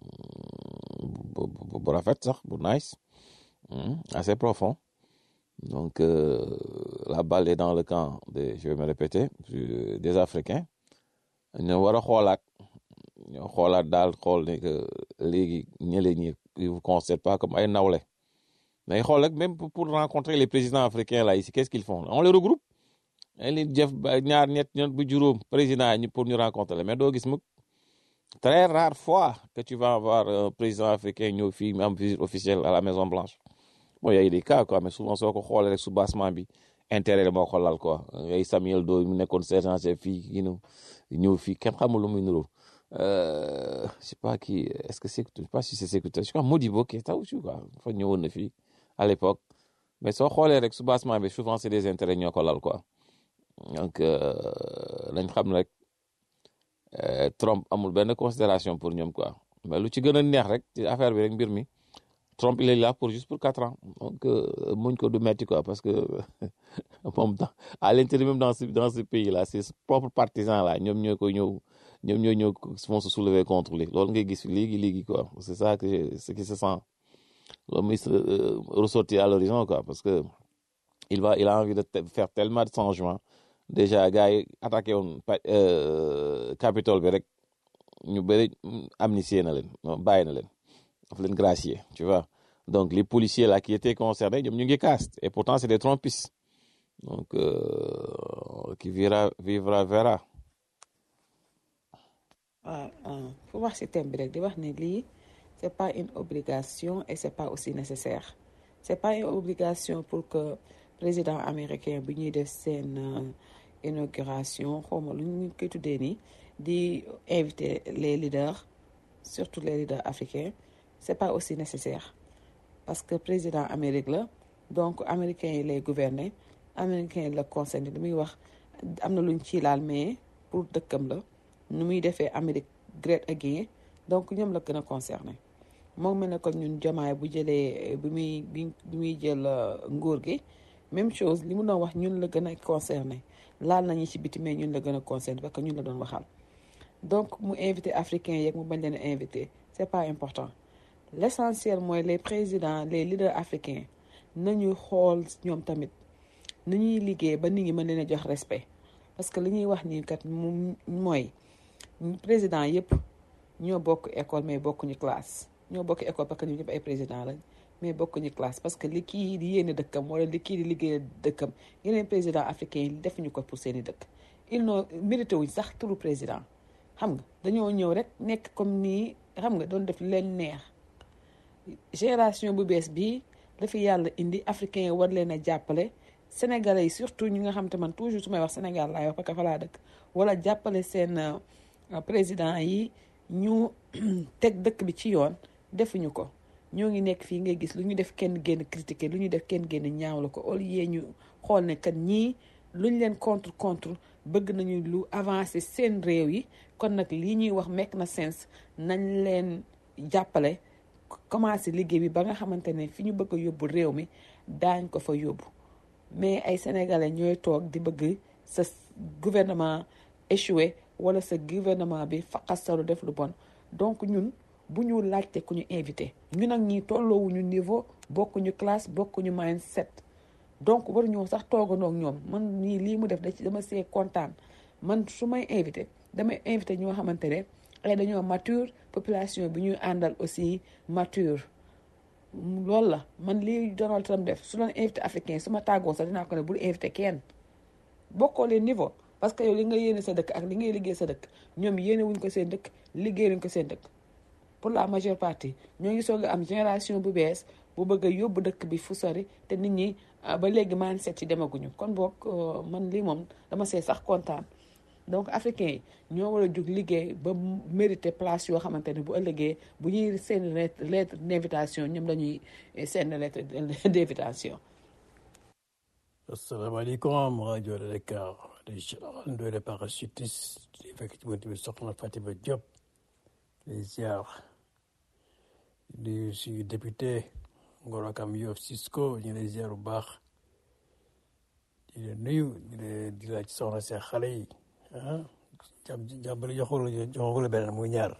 rafet sax bu nice assez profond donc la balle est dans le camp je vais me répéter des Africains ñu war a xoolaat daal xool ne que léegi ñële ñi ils vous considèrent pas comme ay nawle mais xool rek même pour rencontrer les présidents africains là ici qu'est-ce qu'ils font on les regroupe li def ñaar ñett bu juróom président ñi pour ñu rencontrer mais doo gis mukk très rare fois que tu vas avoir un président africain ñëw fii am visite officielle à la Maison Blanche bon y a des cas quoi mais souvent soo ko xoolee rek soubassement bi intérêt moo ko lal quoi ay Samuel Doe mu nekkoon sergent chef fii ñëw fii kenn xamul lu muy nuroo je sais pas qui est-ce que c'est je sais pas si c'est sécurité je crois Modibo Keïta aussi quoi fa ñëwoon na fii à l'époque mais soo xoolee rek soubassement bi souvent c'est des intérêts ñoo ko lal quoi donc nañ xam rek Trump amul benn considération pour ñoom quoi mais lu ci gën a neex rek ci affaire bi rek mbir mi Trump il est là juste pour 4 ans donc muñ ko du metti quoi parce que moom à l'intérieur même dans ce pays là ses propres partisans là ñoom ñoo koy ñëw vont se soulever contre lui loolu ngay gis léegi quoi c'est ça ce qui se sent loolu muy ressortir à l'horizon quoi parce que il a envie de faire tellement de changements déjà gars yi attaqué woon Capitole bi rek ñu bëri amnistié na leen bàyyi na leen daf leen gracier tu vois donc les policiers là qui étaient concernés ñoom ñu ngi casse et pourtant c'est des trompistes donc qui vivra verra. Pour wax ci thème bi rek di wax ne lii c'est pas une obligation et c'est pas aussi nécessaire c'est pas une obligation pour que président américain bi ñuy def seen inauguration xawma lu ñu koy tuddee nii di inviter les leaders surtout les leaders africains c'est pas aussi nécessaire parce que président Amérique la donc américains yi lay gouverner américains yi la concerné li muy wax am na luñ ci laal mais pour dëkkam la nu muy defee Amérique great again donc ñoom la gën a concerné moom mel ne kon ñun Diomaye bu jëlee bi muy jël nguur gi même chose li mu doon wax ñun la gën a concerné laal nañu ci biti mais ñun la gën a concerné parce que ñun la doon waxal donc mu invité africains yeeg mu bañ leen a invité c'est pas important l'essentiel mooy les présidents les leaders africains nañu xool ñoom tamit nu ñuy liggéey ba nit ñi mën leen a jox respect parce que li ñuy wax nii kat mooy président yëpp ñoo bokk école mais bokkuñu classe ñoo bokk école parce que ñu ñëpp ay président lañ mais bokkuñu classe parce que li kii di yéene dëkkam wala li kii di liggéey dëkkam yeneen président africain yi defuñu ko pour seeni dëkk ils n'ont mérité wuñ sax turu président xam nga dañoo ñëw rek nekk comme nii xam nga doon def leen neex génération bu bees bii dafa yàlla indi africain yi war leen a jàppale sénégalais yi surtout ñi nga xam te man toujours su may wax Sénégal laay wax parce que fa laa dëkk wala jàppale seen président yi ñu teg dëkk bi ci yoon defuñu ko. ñoo ngi nekk fii ngay gis lu ñu def kenn génn critiquer lu ñu def kenn génn ñaawlu ko au lieu ñu xool ne kat ñii luñ leen contre bëgg nañu lu avancer seen réew yi kon nag lii ñuy wax make na sense nañ leen jàppale commencé liggéey bi ba nga xamante ne fi ñu bëgg a yóbbu réew mi daañ ko fa yóbbu mais ay sénégalais ñooy toog di bëgg sa gouvernement échoué wala sa gouvernement bi faqasalu def lu bon donc ñun bu ñu laajte ku ñu invité ñun ak ñi tolloowuñu niveau bokkuñu classe bokkuñu mindset donc waruñoo sax toogandoo ak ñoom man nii lii mu def dama see kontaan man su may invité damay invité ñoo xamante ne ay dañoo mature population bi ñuy àndal aussi mature loolu la man lii Donald Trump def su doon invité africain su ma tàggoo sax dinaa ko ne bul invité kenn bokkoo leen niveau parce que yow li nga yéene sa dëkk ak li ngay liggéey sa dëkk ñoom yéene wuñ ko seen dëkk liggéey wuñ ko seen dëkk pour la majeure partie ñoo ngi soog a am génération bu bees bu bëgg a yóbbu dëkk bi fu sori te nit ñi ba léegi maan seet ci demaguñu kon boog man lii moom dama see sax kontaan donc africain yi ñoo war a jug liggéey ba mérité place yoo xamante ne bu ëllëgee bu ñuy seen lettre d'invitation ñoom dañuy seen lettre d'invitation. asalaamaaleykum rajo Dakar di général Ndoye le parachutiste di fekk ci bunt bi soxna Fatima Diop les ziar di suñu député Ngoro Kam Yoff Cisco ñu lay ziar bu baax di leen nuyu di laaj soxna seen xale yi ah jàmbale joxul beneen muy ñaar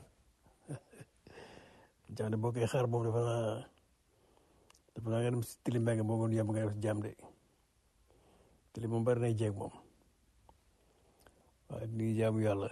jàmm boo koy xaar moom dafa naa nga dem si tilim mbéy moo gën yem nga def jàmm de tilim moom bari nay jeeg moom waaye di jaamu yàlla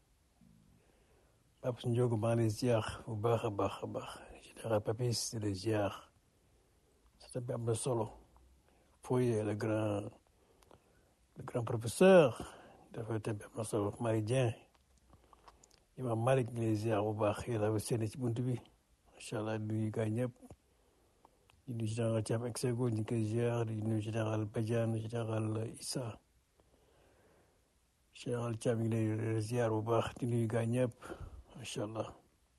Pape Ndiogu maa ngi lay ziar bu baax a baax a baax général Papis di lay ziar sa bi am na solo Foye le grand professeur dafa thème bi am na solo Marie Dieng Imam Malick di lay ziar bu baax yàlla ba seen ci bunt bi macha allah di nuyu gars ñëpp di nuyu général Thiam Exego ñu ngi koy ziar di nuyu général Badiane général Issa général Thiam ñu ngi lay ziar bu baax di nuyu gars ñëpp macha allah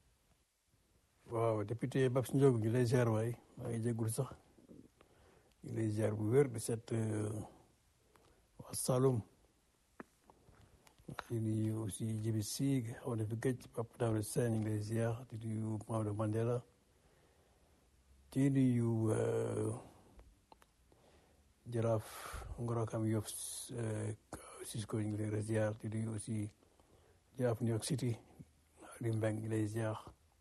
waaw député Babs Ndiogou ñu lay ziar waay maa ngi jéggul sax ñu lay ziar bu wér di seet waa Saloum di nuyu aussi Djibi Sig xaw na fi gëj Papa Daouda Sène ñu ngi lay ziar di nuyu Maodo Mandela di nuyu Jaraaf Ngoro Kam Yoff Cisco ñu ngi lay ziar di nuyu aussi Jaraaf New York City Aliou Mbengue ñu lay ziar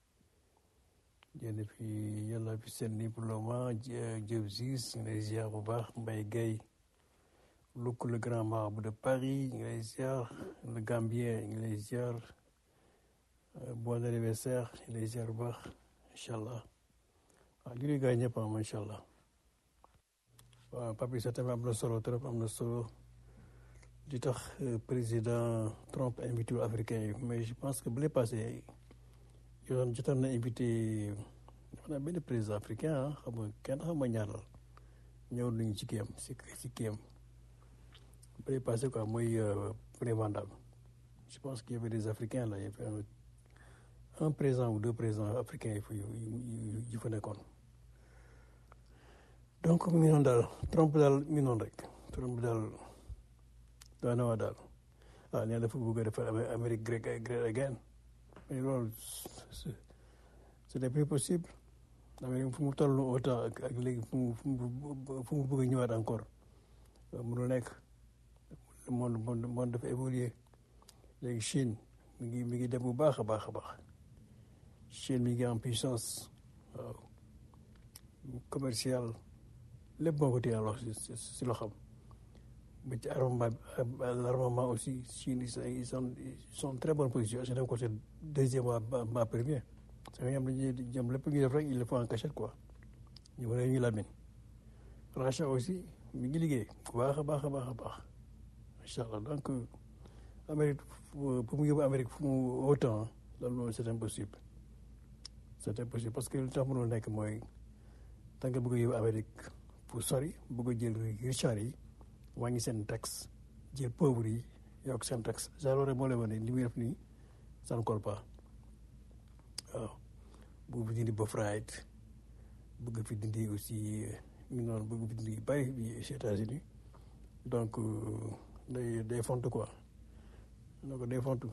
yéen fi yàlla fi seen ni pour le moment Diop Ziz ñu lay ziar bu baax Mbaye Gueye Luc le grand marabout de Paris ñu lay ziar le Gambien ñu lay ziar bon anniversaire ñu lay ziar bu baax incha allah waaw li ñuy gars ñëpp am incha allah waaw papi sa tamit am na solo trop am na solo di tax président Trump invité africain yi mais je pense que bu lay passé jotoon na invité dafa naa benn président africain ah xam nga kenn xam nga ñaar la ñëw nañu ci kiyam ci kiyam bu lay passé quoi mooy premier mandat je pense qu'il y avait des africains là il y avait un président ou deux présidents africains yu fa nekkoon donc mu ngi noonu daal Trump daal mi ngi noonu rek Trump daal daana waa daal waaw nee na dafa bëgg a defar Amérique great again mais loolu ce n'est plus possible Amérique fu mu toll autant ak léegi fu mu bëgg a ñëwaat encore mënul nekk le monde dafa évoluer léegi Chine mi ngi dem bu baax a baax a baax Chine mi ngi en puissance waaw commercial lépp moo ko téye alors si loo xam ba ci l'armement aussi Chine ils sont très bonne position c'est côté deuxième à premier c'est que ñoom lépp ñu def rek il le faut en cachette quoi ñu mën ñu lamin Russia aussi mi ngi liggéey bu baax a baax a baax a baax incha allah donc Amérique pour mu yóbbu Amérique fu mu autant loolu moom c'est impossible parce que lu tax mënul nekk mooy tant que bëgg a yóbbu Amérique pour sori bëgg a jël richard yi wàññi seen taxe jël pauvre yi yokk seen taxe genre rek moo lay wane li muy def nii ça ne colle pas waaw bëgg fi dindi birthright bëgg fi dindi aussi ñu noonu bëgg fi dindi bari bi ci États-Unis donc day fontu quoi donc day fontu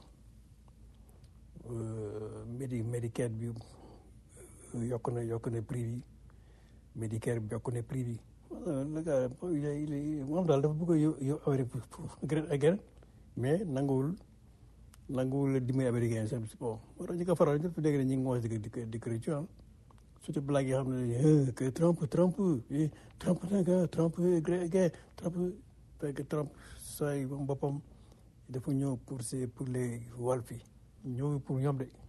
Medicare bi yokk na prix bi Medicare bi yokk na prix bi le gars moom daal dafa bëgg a yow Amérique mais nanguwul dimbali américain yi bon moo tax ñu ko faral ñëpp dégg na ñu ngi wax di chrétien surtout blague yi xam ne que Trump fekk Trump saa yi boppam dafa ñëw pour les Walf yi ñëw pour ñoom de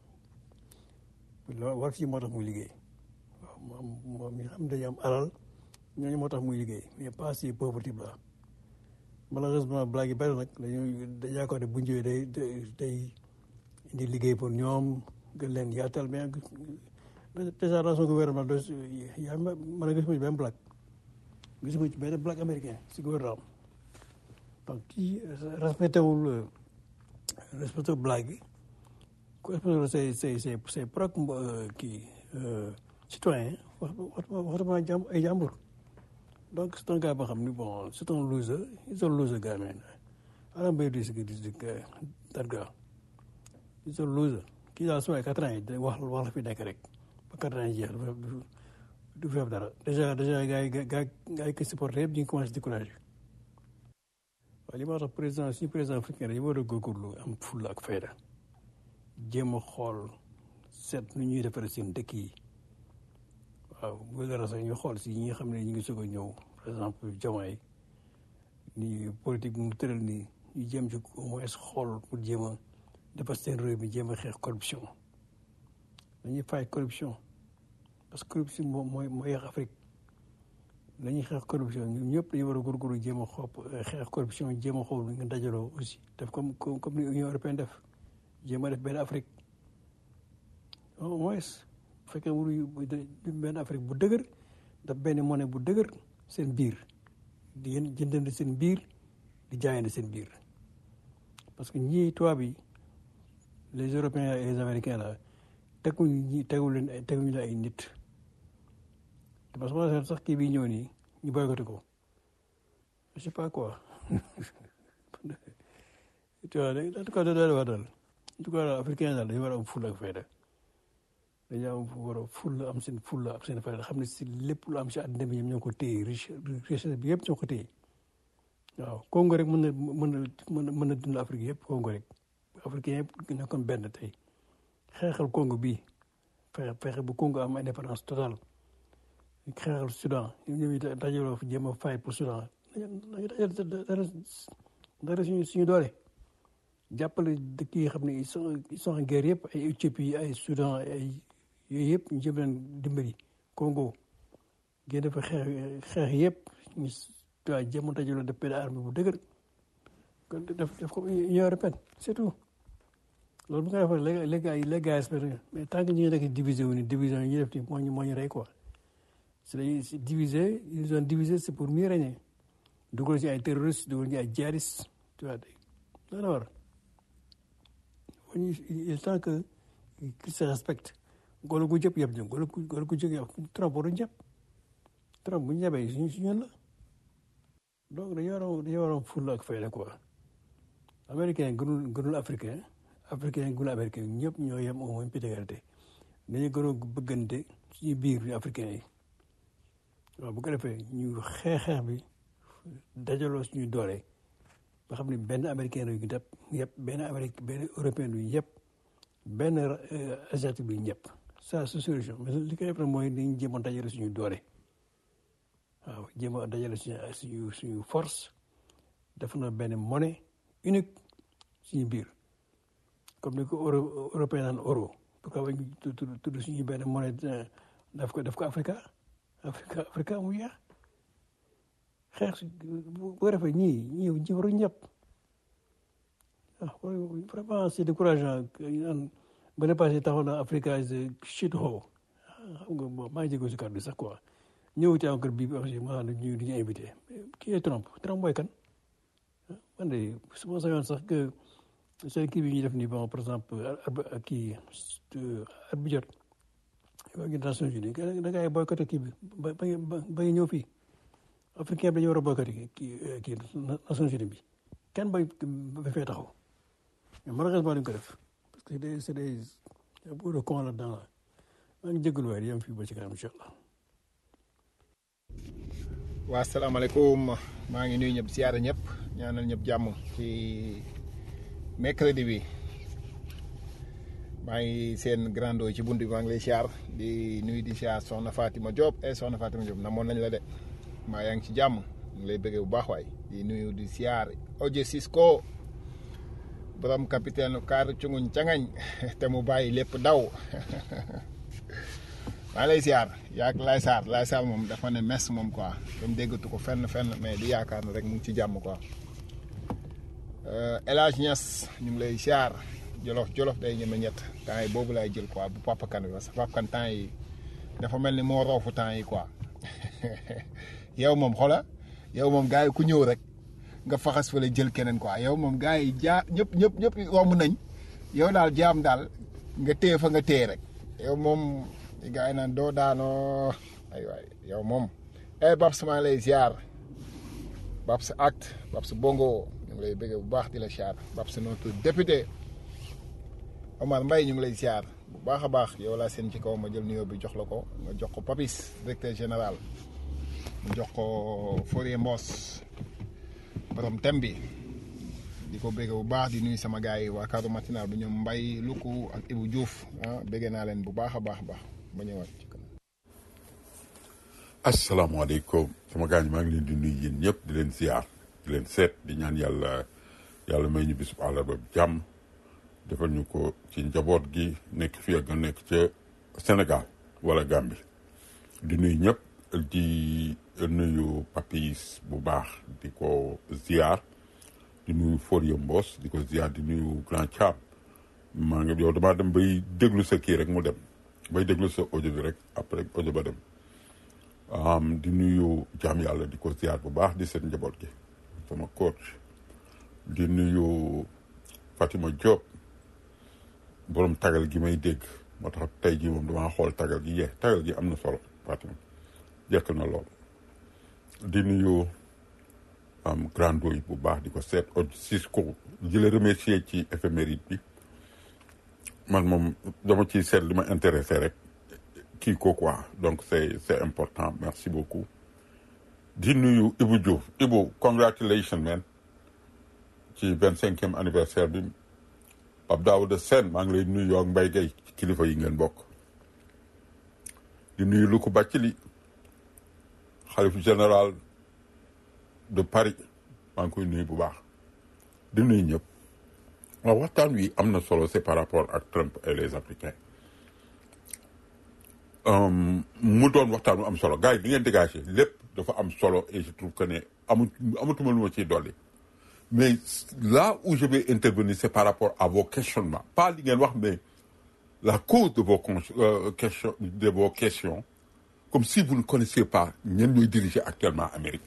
Walf yi moo tax muy liggéey waaw moom mi xam dañu am alal ñooñu moo tax muy liggéey mais pas si pauvre type là malheureusement blague yi bëri nag dañu yaakaar ne bu ñëwee day indi liggéey pour ñoom gën leen yaatal mais déjà dans son gouvernement yaa man a gisuma ci benn blague américain si gouvernement donc kii respecté wul blague yi ku respecté say propre kii citoyen waxtuma ay jàmbur donc c'est un gars boo xam ni bon c'est un loser it's a loser gars man I don't believe that guy it's a loser kii daal su ma 4 ans yi wax la fi nekk rek ba 4 ans yi jeex du fi def dara déjà gars yi ko supporté yëpp ñu ngi commencé découragé waaye li ma tax suñu président africain dañu war a góorgóorlu am fulla ak fayda jéem a xool seet nu ñuy defaree seen dëkk yi waaw bu dara sax ñu xool si ñi nga xam ne ñu ngi soog a ñëw par exemple Diomaye ni politique bi mu tëral nii ñu jéem ci au moins xool pour jéem a defar seen réew mi jéem a xeex corruption dañuy fay corruption parce que corruption mooy yàq Afrique dañuy xeex corruption ñun ñëpp dañu war a góorgóorlu jéem a xeex corruption jéem a xool nga dajaloo aussi def comme ni Union européenne def jéem a def benn Afrique au moins bu fekkee wuñu benn Afrique bu dëgër daf benn monnaie bu dëgër seen biir di jëndandi seen biir di jaayandi seen biir parce que ñii tubaab yi les Européens et les Américains là teguñu leen ay nit parce que sax kii bii ñëw nii ñu boycotté ko je sais pas quoi tu vois en tout cas daal wax daal en tout cas africain daal dañu war a am fulla ak fayda dañu war a fulla am seen fulla am seen fayda xam ne si lépp lu am si àddina bi ñoom ñoo ko téye richesse bi yëpp ñoo ko téye waaw Congo rek mën na dund Afrique yëpp Congo rek africain yëpp nekkoon benn tey xeexal Congo bii fexe bu Congo am indépendance totale xeexal Soudan ñoom it dajaloo fi jéem a fay pour Soudan dara suñu doole jàppale dëkk yi xam ne ils sont en guerre yëpp ay Éthiopie ay Soudan ay yooyu yëpp ñu jëm leen dimbali Congo génn fa xeex yëpp ñu jéem a dajaloo def benn armée bu dëgër def ko Union européenne c'est tout loolu bu nga defee les gars mais tant que ñu ngi nekk divisé wu ni division yi ñu def ni moo ñu rey quoi c'est divisé ils ont divisé c'est pour mieux régner dugal ci ay terroristes dugal ci ay djihadistes tu vois loolu war il est temps que qu'ils se respectent góor gu jëpp yëpp góor gu jëpp yëpp Trump waruñu jëpp Trump bu ñu jëbee suñu la donc dañoo war a fulla ak fayda quoi américain gënul africain gënul américain ñëpp ñoo yem au moins pied d'égalité dañu gën a bëggante suñu biir ñu africain yi waaw bu ko defee ñu xeex bi dajaloo suñu doole ba xam ne benn américain la ñu def yëpp benn européen la ñu yëpp benn asiatique bi ñëpp ça c'est solution mais li koy def nag mooy dañu jéem a dajale suñu doole waaw jéem a dajale suñu force def na benn monnaie unique suñu biir comme ni ko européen naan euro bu ko wañ tudd suñu benn monnaie daf ko Africa mu yeex xeex bu ko defee ñii waruñu ñëpp vraiment c'est décourageant ba ne passé taxaw na Africa is a shit hole xam nga bon maa ngi jéego si kàddu sax quoi ñëw ci encore bii bi aussi ma xam ne ñu invité kii est Trump mooy kan man de su ma sañoon sax que seen kii bi ñuy def nii bon par exemple kii at bu jot Nations Unies da ngay boycotté kii bi ba ñëw fii africain bi dañu war a boycotté kii Nations Unies bi kenn ba fee taxaw mais malheureusement duñ ko def parce que c'est des beaucoup de cons là-dedans là maa ngi jégalu waaye di yem fii ba ci kanam incha allah. waa asalaamaaleykum maa ngi nuyu ñëpp siyaare ñëpp ñaanal ñëpp jàmm ci mercredi bi maa ngi seen grando ci bunt bi maa ngi lay siyaar di nuyu di siyaar soxna Fatima Diop soxna Fatima Diop namoon nañ la de maa yaa ngi ci jàmm ñu lay bëggee bu baax waay di nuyu di siyaar Oje Cisco borom capitaine kaar cunguñ cangañ te mu bàyyi lépp daw maa lay siyaar yaag Laay Saar moom dafa ne mes moom quoi comme déggatu ko fenn mais di yaakaar na rek mu ngi ci jàmm quoi El Hadj Niass ñu ngi lay siyaar jolof day ñeme ñett temps yi boobu lay jël quoi bu Papa Kane bi parce que Papa Kane temps yi dafa mel ni moo roofu temps yi quoi yow moom xoola yow moom gars yi ku ñëw rek nga faxas fa la jël keneen quoi yow moom gars yi ñëpp romb nañ yow daal jaam daal nga téye fa nga téye rek yow moom gars yi naan doo daanoo ay waay yow moom Babs maa lay ziar Babs acte Babs bongo ñu ngi lay bëgg bu baax di la ziar Babs notre député Omar Mbaye ñu ngi lay ziar bu baax a baax yow laa seen ci kaw ma jël nuyoo bi jox la ko nga jox ko Papis directeur général mu jox ko Fourier Mbos borom tem bi di ko bëgg bu baax di nuyu sama gars yi waa cadre matinal bu ñoom Mbaye Luku ak Ibou Diouf bëgg naa leen bu baax a baax ma ñëwaat ci kanam. asalaamaaleykum sama gars yi maa ngi leen di nuyu yéen ñëpp di leen ziar di leen seet di ñaan yàlla may ñu bisub àllarba jàmm defal ñu ko ci njaboot gi nekk fii ak nga nekk ca Sénégal wala Gambie di nuyu ñëpp di nuyu Papis bu baax di ko ziar di nuyu Fourier Mbos di ko ziar di nuyu Grand Thiam maa ngi yow damaa dem bay déglu sa kii rek mu dem bay déglu sa audio bi rek après audio ba dem di nuyu jaam yàlla di ko ziar bu baax di seen njaboot gi sama coach di nuyu Fatima Diop borom tagal gi may dégg moo tax tey jii moom damaa xool tagal gi am na solo Fatima jekk na lool di nuyu grand doy bu baax di ko seet Oje Cisco di la remercier ci éphéméride bi man moom dama ciy seet li ma intéressé rek kii ko quoi donc c'est important merci beaucoup di nuyu Ibou Diouf Ibou congratulations man ci 25e anniversaire bi Pape Daouda Sène maa ngi lay nuyu ak Mbaye Gueye ci kilifa yi ngeen bokk di nuyu Luku Bathily xalif général de Paris maa ngi koy nuyu bu baax di nuyu ñëpp waaw waxtaan wi am na solo c'est par rapport ak Trump et les Africains mu doon waxtaan bu am solo gars yi di ngeen dégagé lépp dafa am solo et je trouve que ne amatuma lu ma ciy dolli mais là où je vais intervenir c'est par rapport à vos questionnements pas li ngeen wax mais la cause de vos questions comme si vous ne connaissiez pas ñen ñooy diriger actuellement Amérique.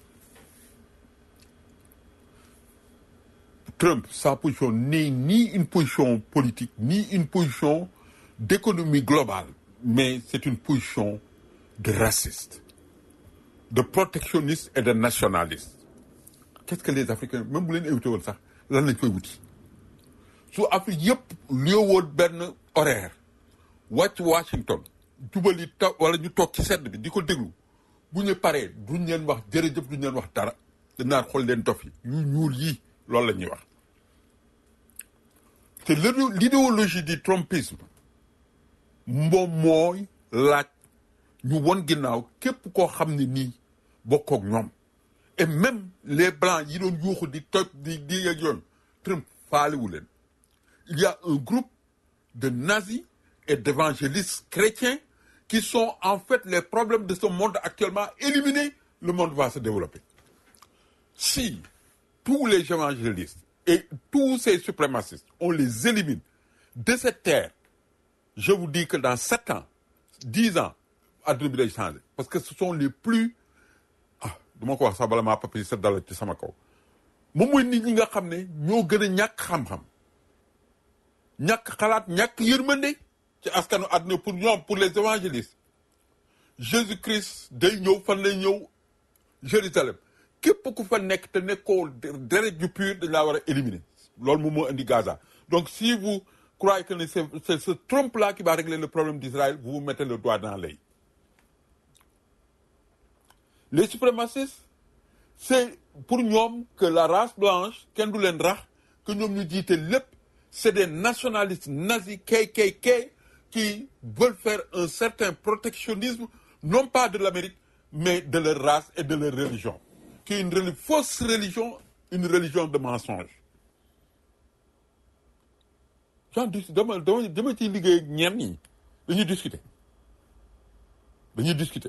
Trump, sa position n'est ni une position politique, ni une position d'économie globale, mais c'est une position de raciste, de protectionniste et de nationaliste. Qu'est-ce que les Africains, même bu leen évité woon sax lan lañ koy wuti su Afrique yëpp liyowoon benn horaire wàcc Washington jubali wala ñu toog ci sedd bi di ko déglu bu ñu paree duñ leen wax jërëjëf duñ leen wax dara dañ naan xool leen dof yi yu ñuul yi loolu la ñuy wax te l'idéologie du trumpisme moom mooy laaj ñu won ginnaaw képp koo xam ne nii bokkook ñoom et même les blancs yi doon yuuxu di toj di ak yoon Trump faalewu leen il y a un groupe de nazis et d'évangélistes chrétiens qui sont en fait les problèmes de ce monde actuellement éliminés, le monde va se développer. Si tous les évangélistes et tous ces suprémacistes, on les élimine de cette terre, je vous dis que dans 7 ans, 10 ans, adduna bi day changer. Parce que ce sont les plus... Ah, du ma ko wax sax bala maa papi sa dala ci sama kaw. moom mooy nit ñi nga xam ne ñoo gën a ñàkk xam-xam ñàkk xalaat ñàkk yërmande ci askanu àdduna pour ñoom pour les évangélistes Jésus Christ day ñëw fan lay ñëw Jérusalem képp ku fa nekk te nekkoo deret ju pur dañ laa war a éliminer loolu moom moo indi Gaza donc si vous croyez que c'est ce Trump là qui va régler le problème d'Israël vous vous mettez le doigt dans l'œil. Les suprémacistes c'est pour ñoom que la race blanche kenn du leen rax que ñoom ñu jiite lépp c'est des nationalistes nazis KKK qui veulent faire un certain protectionnisme non pas de l'Amérique mais de leur race et de leur religion qui est une fausse religion une religion de mensonge. genre dama ciy liggéey ak ñenn ñi dañuy discuter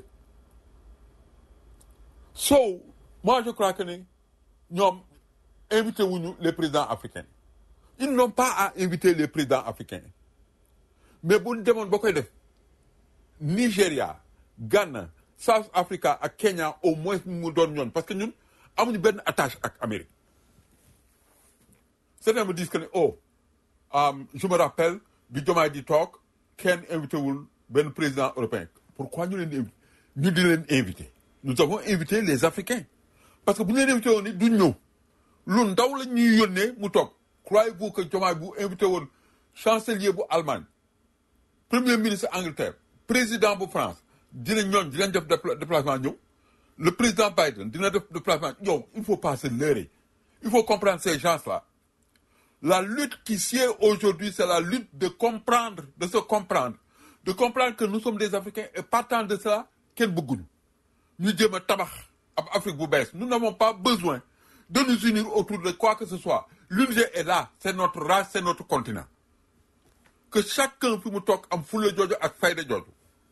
so moi je crois que ne ñoom invité wuñu les présidents africains ils n'ont pas à inviter les présidents africains mais bu ñu demoon ba koy def Nigéria Ghana South Africa ak Kenya au moins mu doon ñoon parce que ñun amuñu benn attache ak Amérique certains me disent que ne je me rappelle bi Diomaye di toog kenn invité wul benn président européen pourquoi ñu leen di invité ñu di leen invité nous avons invité les Africains parce que bu ñu leen invité woon ni duñ ñëw lu ndaw la ñuy yónnee mu toog croyez-vous que Diomaye bu invité woon chancelier bu Allemagne premier ministre Angleterre président bu France dinañ def déplacement ñëw le président Biden dina def déplacement ñëw il faut pas se leurrer il faut comprendre ces gens-là la lutte qui sied aujourd'hui c'est la lutte de comprendre de se comprendre de comprendre que nous sommes des Africains et partant de cela kenn bëgguñu ñu jéem a tabax ab Afrique bu bees nous n'avons pas besoin de nous unir autour de quoi que ce soit l'unité est là c'est notre race c'est notre continent que chacun fi mu toog am fulla jooju ak fayda jooju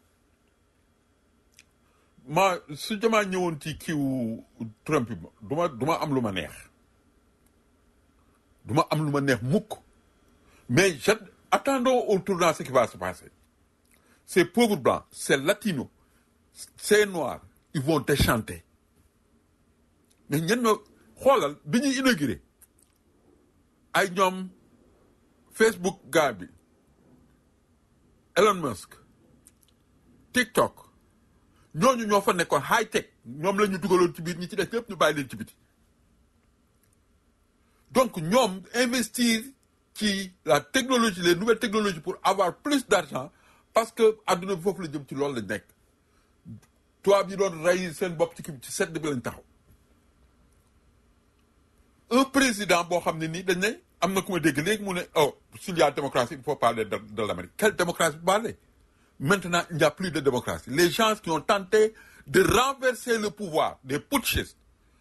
ma su jamaa ñëwoon ci kiiwu Trump bi duma am lu ma neex mukk mais attendons au tournant ce qui va se passer ces pauvres blancs ces latinos ces noirs ils vont déchanter mais ñen na xoolal bi ñuy inauguré ay ñoom Facebook gars bi Elon Musk TikTok ñooñu ñoo fa nekkoon high tech ñoom la ñu dugaloon ci biir ñi ci def lépp ñu bàyyi leen ci biti donc ñoom investir ci la technologie les nouvelles technologies pour avoir plus d'argent parce que adduna bi foofu la jëm ci loolu lañ nekk tubaab yi doon rey seen bopp ci sedd bi lañ taxaw un président boo xam ne nii dañ ne am na ku ma dégg léegi mu ne s'il y a démocratie il faut parler de l'Amérique quelle démocratie vous parlez maintenant il n'y a plus de démocratie les gens qui ont tenté de renverser le pouvoir des putschistes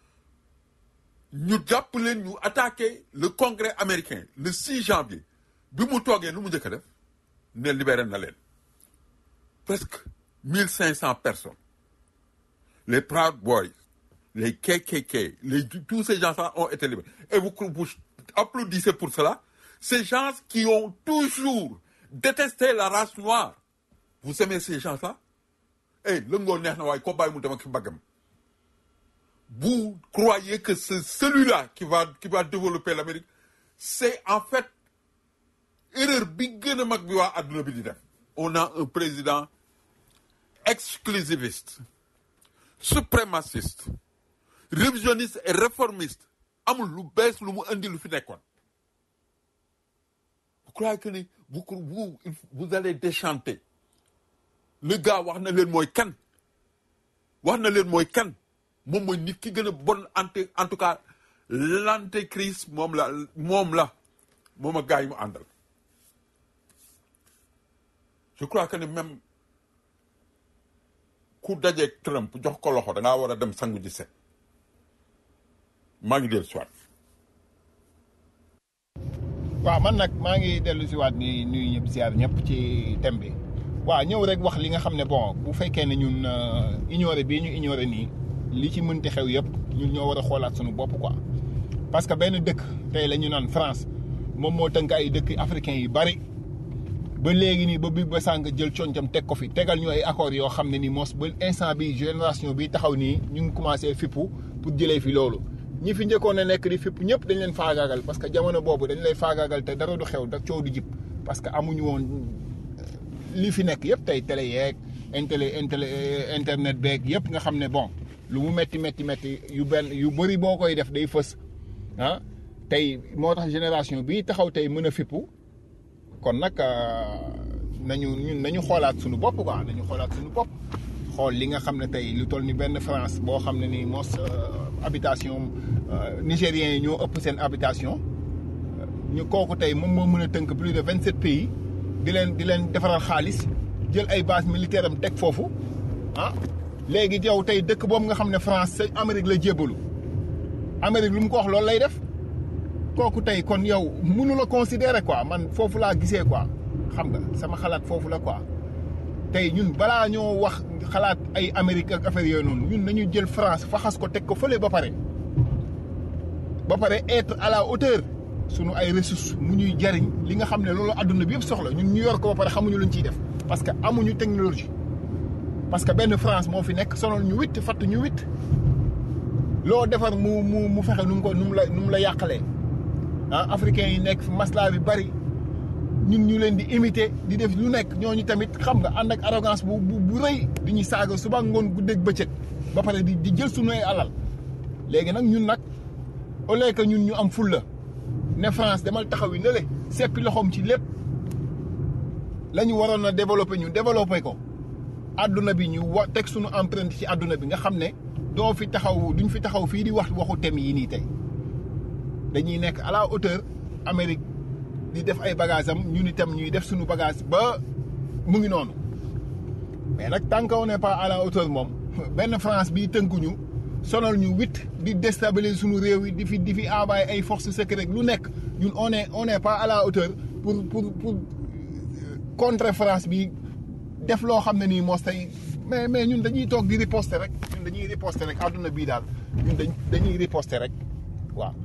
ñu jàpp leen ñu attaqué le congrès américain le 6 janvier bi mu toogee lu mu njëkk a def ne libéré na leen presque 1500 personnes les Proud Boys les KKK tous ces gens-là ont été libérés et vous applaudissez pour cela ces gens qui ont toujours détesté la race noire vous aimez ces gens-là lëngoo neex na waaye ko bàyyi mu dem ak mbaggam vous croyez que c'est celui-là qui va développer l'Amérique c'est en fait erreur bi gën a mag bi waa adduna bi di def on a un président exclusiviste suprémaciste révisionniste et réformiste amul lu bees lu mu indi lu fi nekkoon vous croyez que ni vous allez déchanter le gars wax na leen mooy kan moom mooy nit ki gën a bon en tout cas l'antéchrist moom a gars yi mu àndal je crois que ne même ku dajeeg Trump jox ko loxo dangaa war a dem sangu ji set maa ngi dellu si waat waaw man nag maa ngi dellu si waat ni nuyu ñëpp ziar ñëpp ci thème bi waaw ñëw rek wax li nga xam ne bon bu fekkee ne ñun ignoré bii ñu ignoré nii li ci mënti xew yëpp ñun ñoo war a xoolaat suñu bopp quoi parce que benn dëkk tey la ñu naan France moom moo tënk ay dëkk africains yu bari ba léegi nii ba sàng jël concam teg ko fi tegal ñu ay accords yoo xam ne nii mos ba instant bi génération bi taxaw nii ñu ngi commencé fippu pour jëlee fi loolu ñi fi njëkkoon a nekk di fipp ñëpp dañ leen faagaagal parce que jamono boobu dañ lay faagaagal te dara du xew da coow du jib parce que amuñu woon li fi nekk yëpp tey télé yeeg internet beeg yëpp nga xam ne bon lu mu metti yu bëri boo koy def day fës ah tey moo tax génération bii taxaw tey mën a fippu kon nag nañu xoolaat suñu bopp quoi nañu xoolaat suñu bopp xool li nga xam ne tey lu toll ni benn France boo xam ne nii mos habitation nigériens yi ñoo ëpp seen habitation ñu kooku tey moom moo mën a tënk plus de 27 pays di leen defaral xaalis jël ay base militaire am teg foofu ah léegi yow tey dëkk boobu nga xam ne France sa Amérique la jébbalu Amérique lu mu ko wax loolu lay def kooku tey kon yow mënu la considérer quoi man foofu laa gisee quoi xam nga sama xalaat foofu la quoi tey ñun balaa ñoo wax xalaat ay Amérique ak affaire yooyu noonu ñun nañu jël France faxas ko teg ko fële ba pare être à la hauteur sunu ay ressources mu ñuy jariñ li nga xam ne loolu adduna bi yëpp soxla ñun ñu yor ko ba pare xamuñu luñ ciy def parce que amuñu technologie parce que benn France moo fi nekk sonal ñu witt fatt ñu witt loo defar mu fexe nu mu la yàqalee ah africains yi nekk fi maslaa bi bari ñun ñu leen di imiter di def lu nekk ñooñu tamit xam nga ànd ak arrogance bu rëy di ñuy saaga suba ngoon guddeeg bëccëg ba pare di jël suñu ay alal léegi nag ñun nag au lieu que ñun ñu am fulla ne France demal taxaw yi ne le seppi loxoom ci lépp la ñu waroon a développer ñu développer ko adduna bi ñu teg suñu empreinte ci adduna bi nga xam ne duñ fi taxaw fii di waxu thème yi nii tey dañuy nekk à la hauteur Amérique di def ay bagages am ñun itam ñuy def suñu bagage ba mu ngi noonu mais nag tant qu'on n'est pas à la hauteur moom benn France bii tënkuñu sonal ñu witt di déstabiliser suñu réew yi di fi envoyer ay forces secrètes lu nekk ñun on est pas à la hauteur pour contre France bi def loo xam ne nii mos tey mais ñun dañuy toog di riposter rek adduna bii daal ñun dañuy riposter rek waaw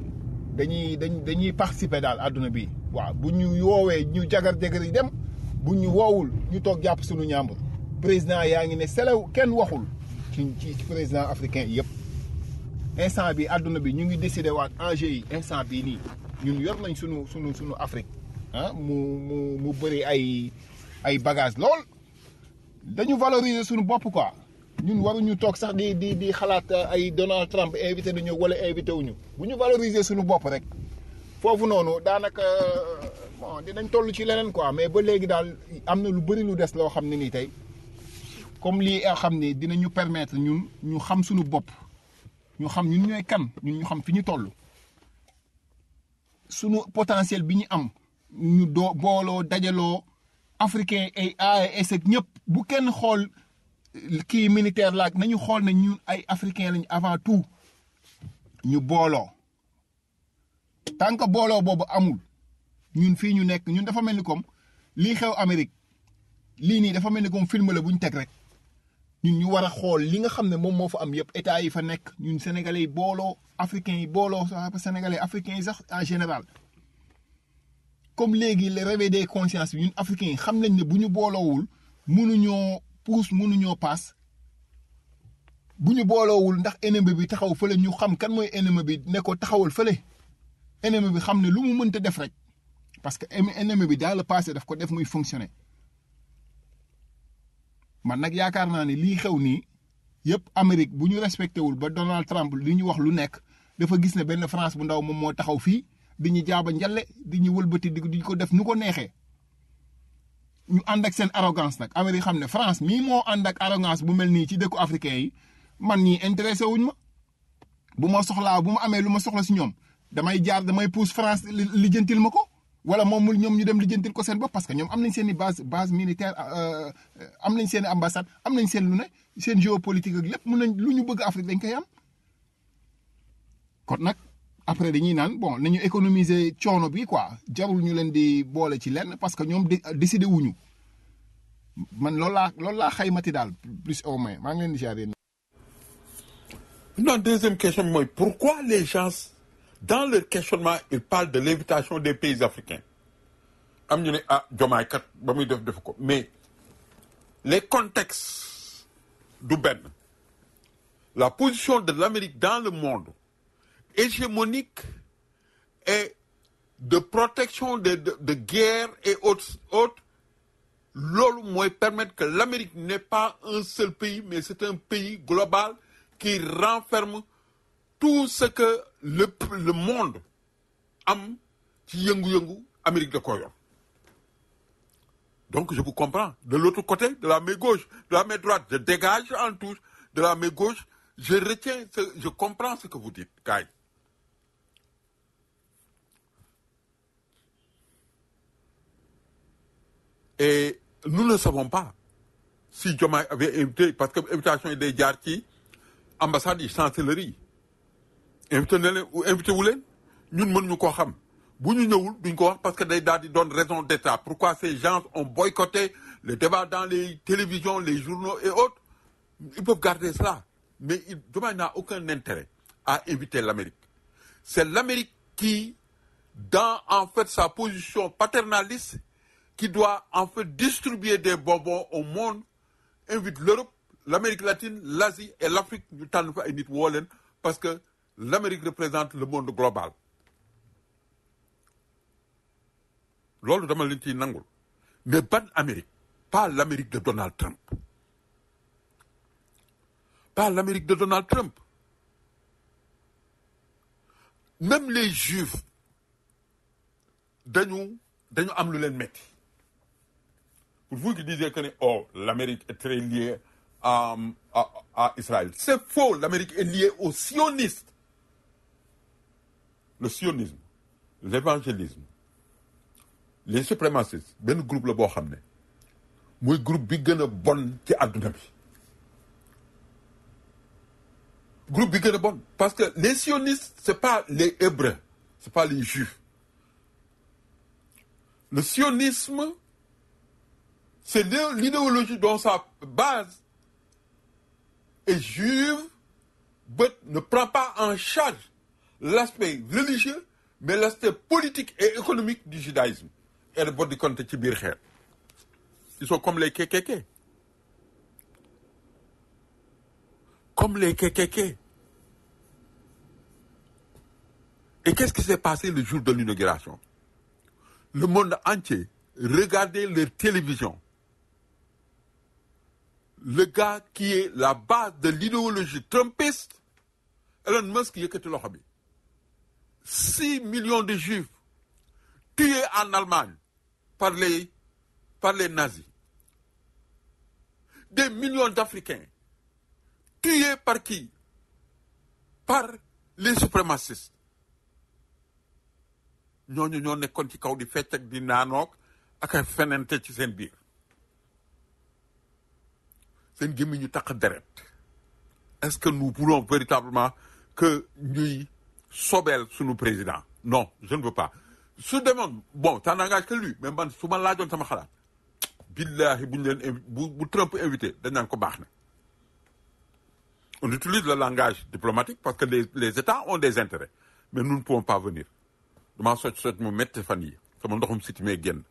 dañuy participer daal adduna bii waaw bu ñu woowee ñu jagar yi dem bu ñu woowul ñu toog jàpp suñu ñàmbur président yaa ngi ne selew kenn waxul ci président africain yëpp instant bi adduna bi ñu ngi décider waat enjeu yi instant bii nii ñun yor nañ suñu Afrique ah mu bëri ay bagage lool dañu valoriser suñu bopp quoi ñun waruñu toog sax di xalaat ay Donald Trump invité nañu wala invité wuñu bu ñu valoriser suñu bopp rek foofu noonu daanaka bon dinañ toll ci leneen quoi mais ba léegi daal am na lu bëri lu des loo xam ne nii tey comme lii xam ne dinañu permettre ñun ñu xam suñu bopp ñu xam ñun ñooy kan ñun ñu xam fi ñu toll suñu potentiel bi ñu am ñu booloo dajaloo africain ay AES ak ñëpp bu kenn xool kii militaire laak nañu xool ne ñun ay africain lañ avant tout ñu booloo tant que booloo boobu amul ñun fii ñu nekk ñun dafa mel ni comme lii xew Amérique lii nii dafa mel ni comme film la bu ñu teg rek ñun ñu war a xool li nga xam ne moom moo fa am yëpp état yi fa nekk ñun sénégalais yi booloo africains yi booloo sax sénégalais africains yi sax en général comme léegi le réveil des consciences bi ñun africains yi xam nañ ne bu ñu booloowul mënuñoo puus mënuñoo paas bu ñu booloowul ndax ennemi bi taxaw fële ñu xam kan mooy ennemi bi ne ko taxawal fële ennemi bi xam ne lu mu mënta def rek parce que ennemi bi dans le passé daf ko def muy fonctionner man nag yaakaar naa ne lii xew nii yëpp Amérique bu ñu respecté wul ba Donald Trump li ñu wax lu nekk dafa gis ne benn France bu ndaw moom moo taxaw fii di ñu jaaba njalle di ñu wëlbati di ko def nu ko neexee ñu ànd ak seen arrogance nag Amérique xam ne France mii moo ànd ak arrogance bu mel nii ci dëkku africain yi man ñii intéressé wuñ ma bu ma soxlaa bu ma amee lu ma soxla si ñoom damay pousse France lijjantil ma ko wala moom ñoom ñu dem lijjantil ko seen bopp parce que ñoom am nañ seen i base militaire am nañ seen i ambassade am nañ seen lu ne seen géopolitique ak lépp mun nañ lu ñu bëgg Afrique dañ koy am kon nag après dañuy naan bon nañu économiser coono bi quoi jarul ñu leen di boole ci lenn parce que ñoom décidé wuñu man loolu laa xaymati daal plus au moins maa ngi leen di ziar yéen. Non, deuxième question, moi, pourquoi les gens, dans leur questionnement, ils parlent de l'invitation des pays africains? Mais les contextes du Ben, la position de l'Amérique dans le monde, hégémonique et de protection de guerre et autres, loolu mooy permettre que l'Amérique n'est pas un seul pays, mais c'est un pays global qui renferme tout ce que le monde am ci yëngu-yëngu Amérique da ko yor. Donc je vous comprends. De l'autre côté, de la main gauche, de la main droite, je dégage en touche. De la main gauche, je retiens, je comprends ce que vous dites, Kai. Et nous ne savons pas si Diomaye avait invité, parce que l'invitation est des jartis, ambassade, chancellerie. Invité wu leen ñun mënuñu koo xam bu ñu ñëwul duñ ko wax parce que day daal di doon raison d'État. Pourquoi ces gens ont boycotté le débat dans les télévisions, les journaux et autres? Ils peuvent garder cela. Mais Diomaye n'a aucun intérêt à inviter l'Amérique. C'est l'Amérique qui, dans en fait sa position paternaliste, qui doit en fait distribuer des bonbons au monde, invite l'Europe, l'Amérique latine, l'Asie et l'Afrique ñu tànn fa ay nit woo leen parce que l'Amérique représente le monde global. Loolu dama leen ciy nangul mais ban Amérique? Pas l'Amérique de Donald Trump. Pas l'Amérique de Donald Trump. Même les Juifs dañu am lu leen metti. Pour vous qui disiez que l'Amérique est très liée à Israël, c'est faux. L'Amérique est liée aux sionistes. Le sionisme, l'évangélisme, les suprémacistes, benn groupe la boo xam ne mooy groupe bi gën a bon ci àdduna bi. Groupe bi gën a bon parce que les sionistes c'est pas les Hébreux, c'est pas les Juifs. Le sionisme, c'est l'idéologie dont sa base est juive, mais ne prend pas en charge l'aspect religieux, mais l'aspect politique et économique du judaïsme. Et le bord du compte ci biir xeet. Ils sont comme les KKK. Comme les KKK. Et qu'est-ce qui s'est passé le jour de l'inauguration? Le monde entier regardait leur télévision. Le gars qui est la base de l'idéologie trumpiste, Elon Musk yëkkati loxo bi. 6 millions de Juifs tués en Allemagne par les nazis. Des millions d'Africains tués par qui? Par les suprémacistes. ñooñu ñoo nekkoon ci kaw di fecc ak di naanoog ak ay fenente ci seen biir. Seen gémmiñ ñu taq deret. Est-ce que nous voulons véritablement que ñuy sobeel suñu président? Non, je ne veux pas. Su demoon bon ça n'engage que lui mais man su ma laajoon sama xalaat billahi bu ñu leen bu Trump invité dañ naan ko baax na. On utilise le langage diplomatique parce que les États ont des intérêts mais nous ne pouvons pas venir. Damaa socc mu métti fan yi sama ndoxum siti mee génn.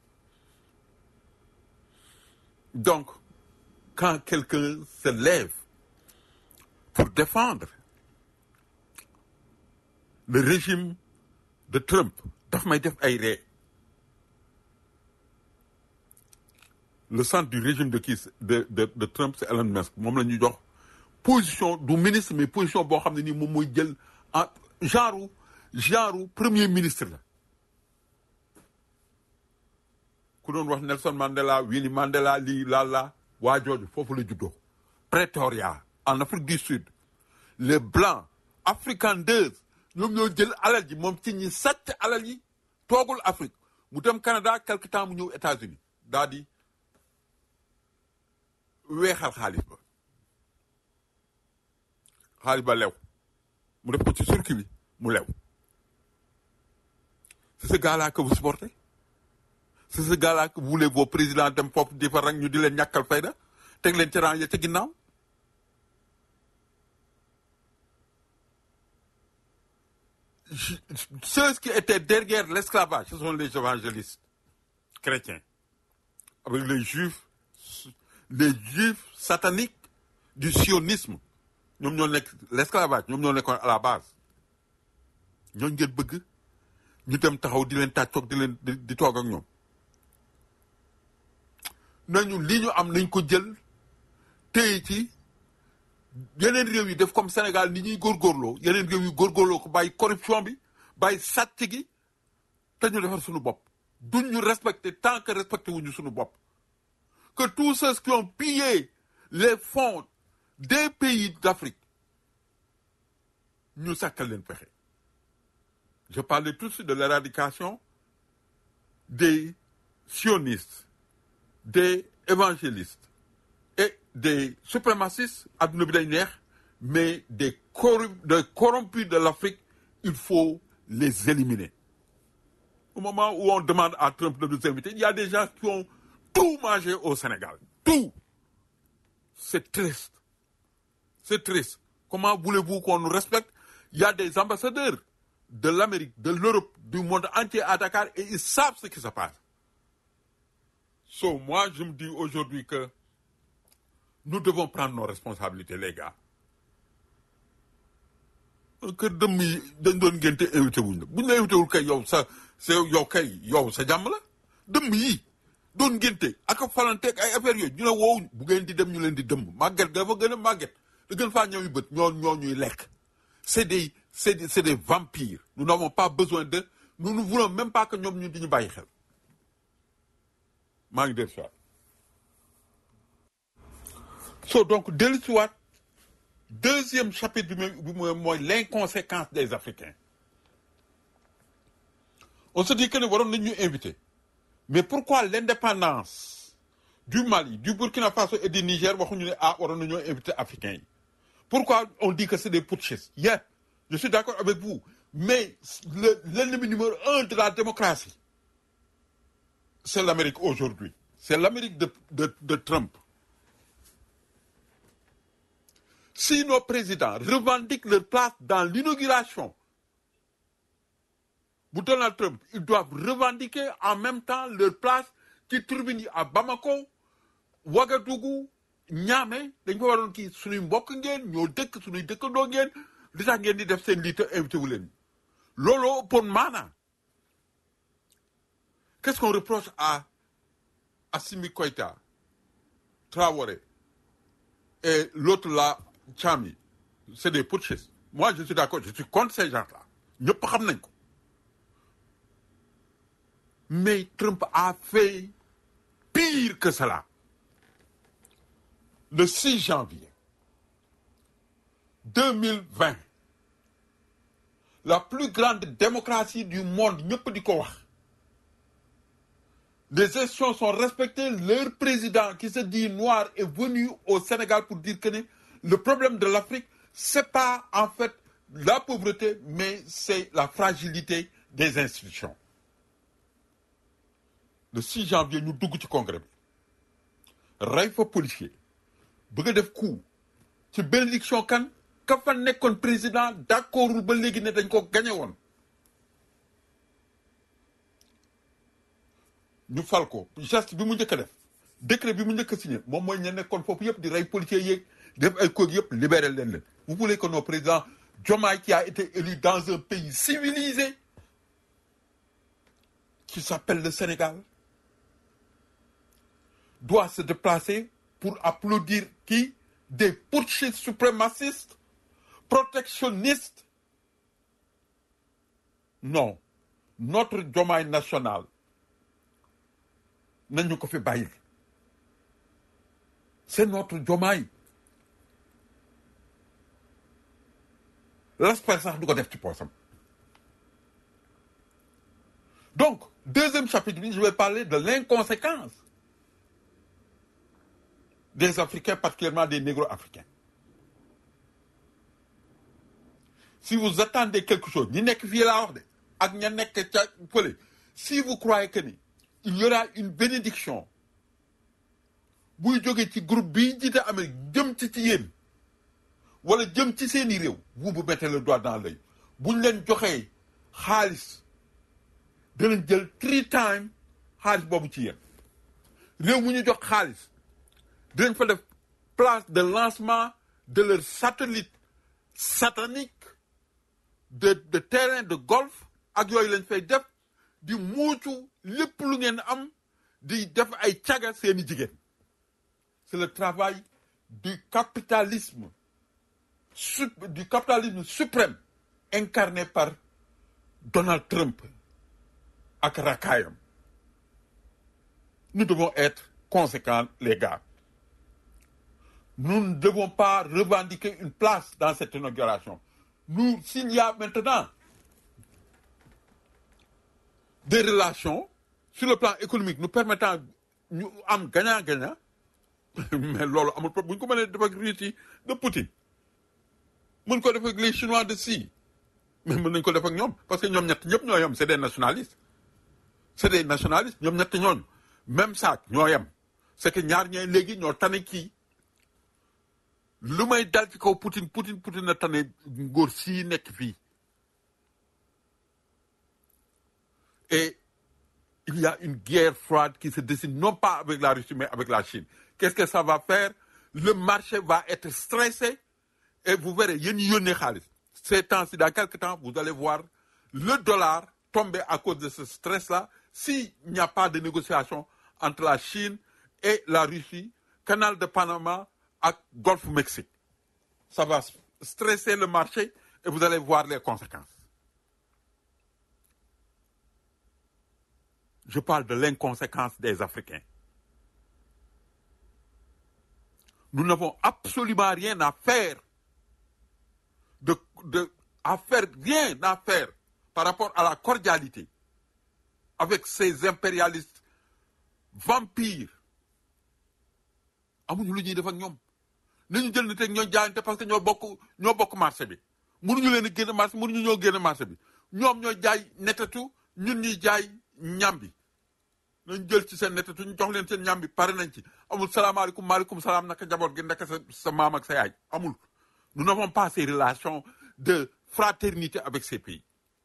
Donc quand quelqu'un se lève pour défendre le régime de Trump daf may def ay ree. Le centre du régime de Trump c'est Elon Musk moom la ñuy jox position du ministre mais position boo xam ne nii moom mooy jël en genre premier ministre la. Ku doon wax Nelson Mandela, Winnie Mandela lii la waa jooju foofu la juddoo. Pretoria en Afrique du Sud les blancs africandeurs ñoom ñoo jël alal ji moom ci ñi sàcc alal yi toogul Afrique mu dem Canada quelque temps mu ñëw États-Unis daal di weexal xaalis ba lew mu def ko ci circuit bi mu lew. C'est ce gars-là que vous supportez? C'est ce gars-là que vous voulez vos présidents dem foofu di fa rang ñu di leen ñàkkal fayda teg leen ci rang ya ca ginnaaw? Ceux qui étaient derrière l'esclavage, ce sont les évangélistes chrétiens. Avec les juifs sataniques du sionisme. Ñoom ñoo nekk l'esclavage, ñoom ñoo nekkoon à la base. ñooñu ngeen bëgg ñu dem taxaw di leen tàccoog di leen di toog ak ñoom nañu li ñu am nañ ko jël téye ci yeneen réew yi def comme Sénégal ni ñuy góorgóorloo yeneen réew yi góorgóorloo ko bàyyi corruption bi bàyyi sàcc gi te ñu defar suñu bopp duñ ñu respecté tant que respecté wuñu suñu bopp que tous ceux qui ont pillé les fonds des pays d'Afrique ñu sàkkal leen pexe je parlais tout de suite de l'éradication des sionistes des évangélistes et des suprémacistes adduna bi day neex mais des corrompus de l'Afrique il faut les éliminer au moment où on demande à Trump de nous inviter il y a des gens qui ont tout mangé au Sénégal tout c'est triste comment voulez-vous qu'on nous respecte il y a des ambassadeurs de l'Amérique de l'Europe du monde entier à Dakar et ils savent ce qui se passe moi je me dis aujourd'hui que nous devons prendre nos responsabilités les gars que dëmm yi dañ doon ngénte invité wuñ la buñ la invité wul kay yow sa jàmm la dëmm yi doon ngénte ak falanteeg ay affaires yooyu ñu ne woowu bu ngeen di dem ñu leen di dëmm màgget ga fa gën a màgget da gën faa ñëw yu bët ñoo ñuy lekk c'est des vampires nous n'avons pas besoin de nous ne voulons même pas que ñoom ñu di ñu bàyyi xel maa ngi del siwaat donc dellu siwaat deuxième chapitre bi mooy l'inconséquence des Africains on se dit que ne waroon nañ ñu invité mais pourquoi l'indépendance du Mali du Burkina Faso et du Niger waxuñu ne waroon nañoo invité africains yi pourquoi on dit que c'est des putschistes je suis d'accord avec vous mais l'ennemi numéro 1 de la démocratie c'est l'Amérique aujourd'hui c'est l'Amérique de Trump si nos présidents revendiquent leur place dans l'inauguration bu Donald Trump ils doivent revendiquer en même temps leur place ci tribune yi à Bamako Ouagadougou Niamey dañ ko waroon kii suñuy mbokk ngeen ñoo dëkk suñuy dëkkandoo ngeen li tax ngeen di def seen lii te invité wu leen looloo ëppoon maanaa qu'est-ce qu'on reproche à Assimi Goïta Traoré et l'autre là Tchami c'est des putschistes moi je suis d'accord je suis contre ces gens-là ñëpp xam nañ ko mais Trump a fait pire que cela le 6 janvier 2020 la plus grande démocratie du monde ñëpp di ko wax les institutions sont respectées leur président qui se dit noir est venu au Sénégal pour dire que le problème de l'Afrique c'est pas en fait la pauvreté mais c'est la fragilité des institutions le 6 janvier ñu dugg ci congrès bi rey fa policier bëgg a def coup ci bénédiction kan ka fa nekkoon président d'accordul ba léegi ne dañ ko gagné woon ñu fal ko geste bi mu njëkk a def décret bi mu njëkk a signé moom mooy ña nekkoon foofu yëpp di rey policiers yeeg def ay code yëpp libéré leen vous voulez que nos présidents Diomaye qui a été élu dans un pays civilisé qui s'appelle le Sénégal doit se déplacer pour applaudir qui des putschistes suprémacistes protectionnistes non notre Diomaye national nañu ko fi bàyyi c'est notre Diomaye l'aspect sax du ko def ci poosam donc deuxième chapitre je vais parler de l'inconséquence des Africains particulièrement des négro-africains si vous attendez quelque chose ñi nekk fii laa wax de ak ña nekk ca fële si vous croyez que ni il y aura une bénédiction buy jóge ci groupe bii jiite Amérique jëm ci yéen wala jëm ci seeni réew vous mettez le doigt dans l'œil buñ leen joxee xaalis danañ jël 3 times xaalis boobu ci yéen réew mu ñu jox xaalis dinañ fa def place de lancement de leur satellite satanique de terrain de golf ak yooyu lañ fay def di muucu lépp lu ngeen am di def ay caga seeni jigéen. C'est le travail du capitalisme suprême incarné par Donald Trump ak rakaayam. Nous devons être conséquents, les gars. Nous ne devons pas revendiquer une place dans cette inauguration. S'il y a maintenant des relations sur le plan économique nous permettant ñu am gagnant-gagnant, mais loolu amul problème bu ñu ko mënee def ak Russie de Poutine mën ko def ak les Chinois de Xi mais mën nañu ko def ak ñoom parce que ñoom ñett ñëpp ñoo yem c'est des nationalistes ñoom ñett ñooñu même sac ñoo yem c'est que ñaar ñooy léegi ñoo tane kii lu may dal ci kaw Poutine na tane ngóor sii nekk fii et il y a une guerre froide qui se dessine non pas avec la Russie mais avec la Chine. Qu'est-ce que ça va faire? Le marché va être stressé et vous verrez, ces temps-ci, dans quelques temps, vous allez voir le dollar tomber à cause de ce stress-là s'il n'y a pas de négociation entre la Chine et la Russie, canal de Panama et Golfe du Mexique. Ça va stresser le marché et vous allez voir les conséquences. Je parle de l'inconséquence des Africains. Nous n'avons absolument rien à faire rien à faire par rapport à la cordialité avec ces impérialistes vampires. Amuñu lu ñuy def ak ñoom nañu jël nit ak ñoo jaayante parce que ñoo bokk marché bi mënuñu leen a génn marché mënuñu ñoo génn marché bi ñoom ñoo jaay netatu ñun ñuy jaay ñambi nañ jël ci seen netatu ñu jox leen seen ñambi pare nañ ci amul salaamaaleykum maaleykum salaam naka jaboot gi ndaka sa maam ak sa yaay amul. Nous n'avons pas ces relations de fraternité avec ces pays.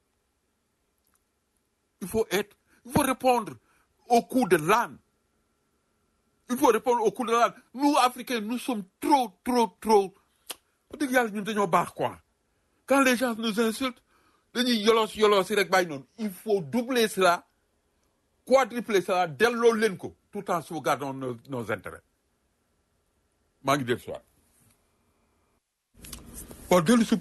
Il faut répondre au coup de l'âne. Il faut répondre au coup de l'âne. Nous, Africains, nous sommes trop. Quand les gens nous insultent, il faut doubler cela, quadrupler cela, tout en sauvegardant nos intérêts. Mangi del soir. Pour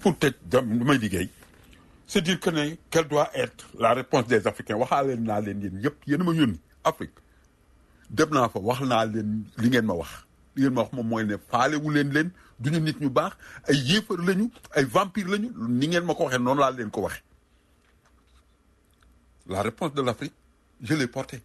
c'est dire que quelle doit être la réponse des Africains. Afrique. Dem naa fa wax naa leen li ngeen ma wax moom mooy ne faale wu leen duñu nit ñu baax ay yéefar lañu ay vampire lañu ni ngeen ma ko waxee noonu laa leen ko waxee. La réponse de l'Afrique, je l'ai portée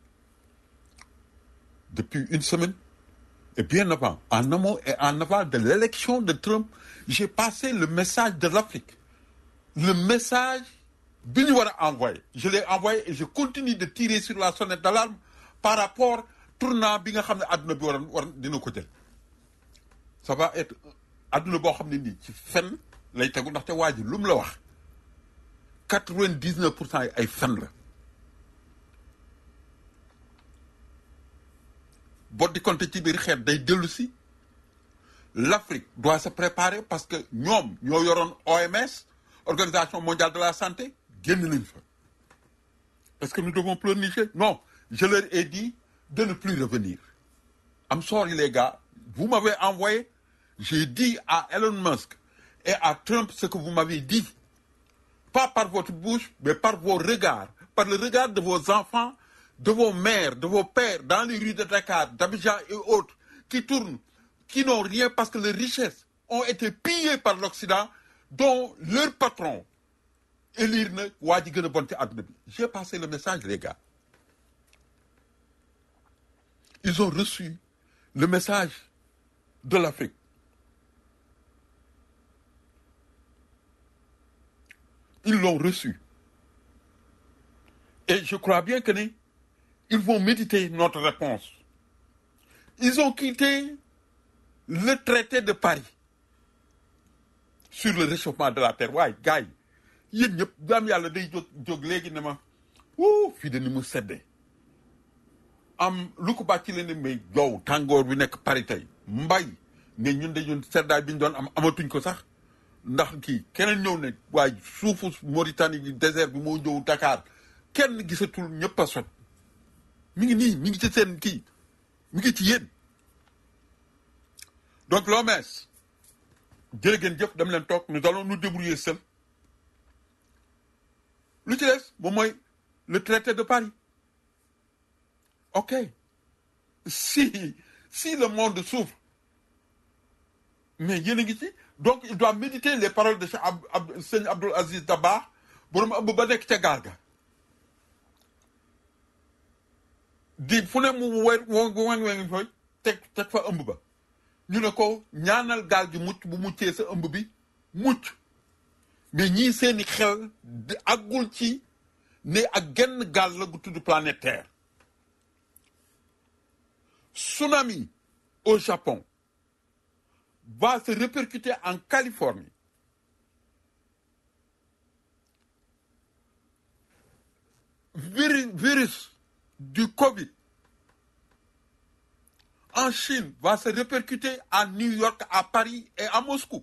depuis une semaine et bien avant, en amont et en aval de l'élection de Trump, j'ai passé le message de l'Afrique, le message bi ñu war a envoyer. Je l'ai envoyé et je continue de tirer sur la sonnette d'alarme par rapport tournant bi nga xam ne àdduna bi war dina ko jël. Ça va être àdduna boo xam ne nii ci fen lay tegu ndaxte waa ji lu mu la wax 99% yi ay fen la. boo di compter ci biir xeet day dellu si. L'Afrique doit se préparer parce que ñoom ñoo yoroon OMS, Organisation mondiale de la santé, génn nañ fa. Est-ce que nous devons pleurnicher? Non, je leur ai dit de ne plus revenir. I'm sorry les gars, vous m'avez envoyé, j'ai dit à Elon Musk et à Trump ce que vous m'avez dit. Pas par votre bouche, mais par vos regards, par le regard de vos enfants, de vos mères, de vos pères, dans les rues de Dakar, d'Abidjan et autres, qui tournent, qui n'ont rien parce que les richesses ont été pillées par l'Occident, dont leur patron, élire na waa ji gën a bon ci àdduna bi. J'ai passé le message les gars. Ils ont reçu le message de l'Afrique. Ils l'ont reçu. Et je crois bien que ils vont méditer notre réponse. Ils ont quitté le traité de Paris sur le réchauffement de la terre. waaye gars yi yéen ñëpp daam yàlla day jóg léegi ne ma fii de ni mu seddee am lu ko bàcc leen ne mais yow tàngoor bi nekk Paris tey mbay ne ñun de ñun seddaay bi ñu doon am amatuñ ko sax ndax kii keneen ñëw ne waaye suufu Mauritanie bi désert bi moo ñëw Dakar kenn gisatul ñëpp a sot mi ngi nii mi ngi ci seen kii mi ngi ci yéen donc l'OMS jërë ngeen jëf dem leen toog nous allons nous débrouiller seuls lu ci des moom mooy le traité de Paris ok si le monde souffre mais yéen a ngi ci donc il doit méditer les paroles de Sëñ Abdoul Aziz Dabakh borom ëmb ba nekk ca gaal ga di fu ne mu wen fooy teg fa ëmb ba ñu ne ko ñaanal gaal gi mucc bu muccee sa ëmb bi mucc mais ñii seeni xel di àggul ci ne ak genn gaal la gu tudd planète Terre tsunami au Japon va se répercuter en Californie. Virus du Covid en Chine va se répercuter à New York, à Paris et à Moscou.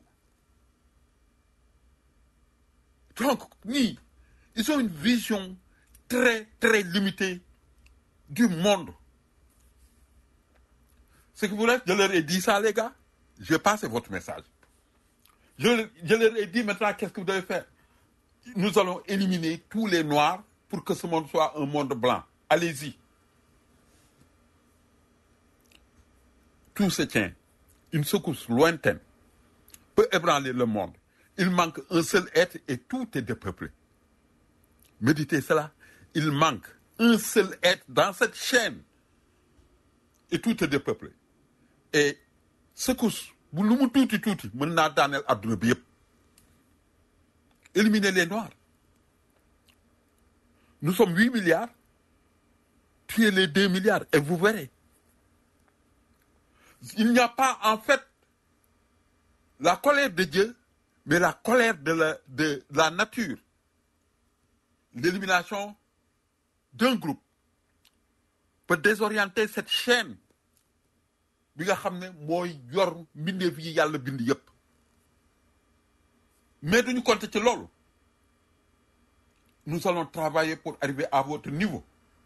Donc, ils ont une vision très, très limitée du monde. Ce que vous voulez, je leur ai dit ça, les gars. J'ai passé votre message. Je leur ai dit maintenant, qu'est-ce que vous devez faire? Nous allons éliminer tous les noirs pour que ce monde soit un monde blanc. Allez-y. Tout se tient. Une secousse lointaine peut ébranler le monde. Il manque un seul être et tout est dépeuplé. Méditez cela. Il manque un seul être dans cette chaîne et tout est dépeuplé. Et secousse bu lu mu tuuti mën naa daaneel adduna bi yëpp éliminer les noirs nous sommes 8 milliards tuez les 2 milliards et vous verrez il n'y a pas en fait la colère de Dieu mais la colère de la nature l'élimination d'un groupe peut désorienter cette chaîne bi nga xam ne mooy yor mbindeef yi yàlla bind yëpp mais duñu compter ci loolu nous allons travailler pour arriver à votre niveau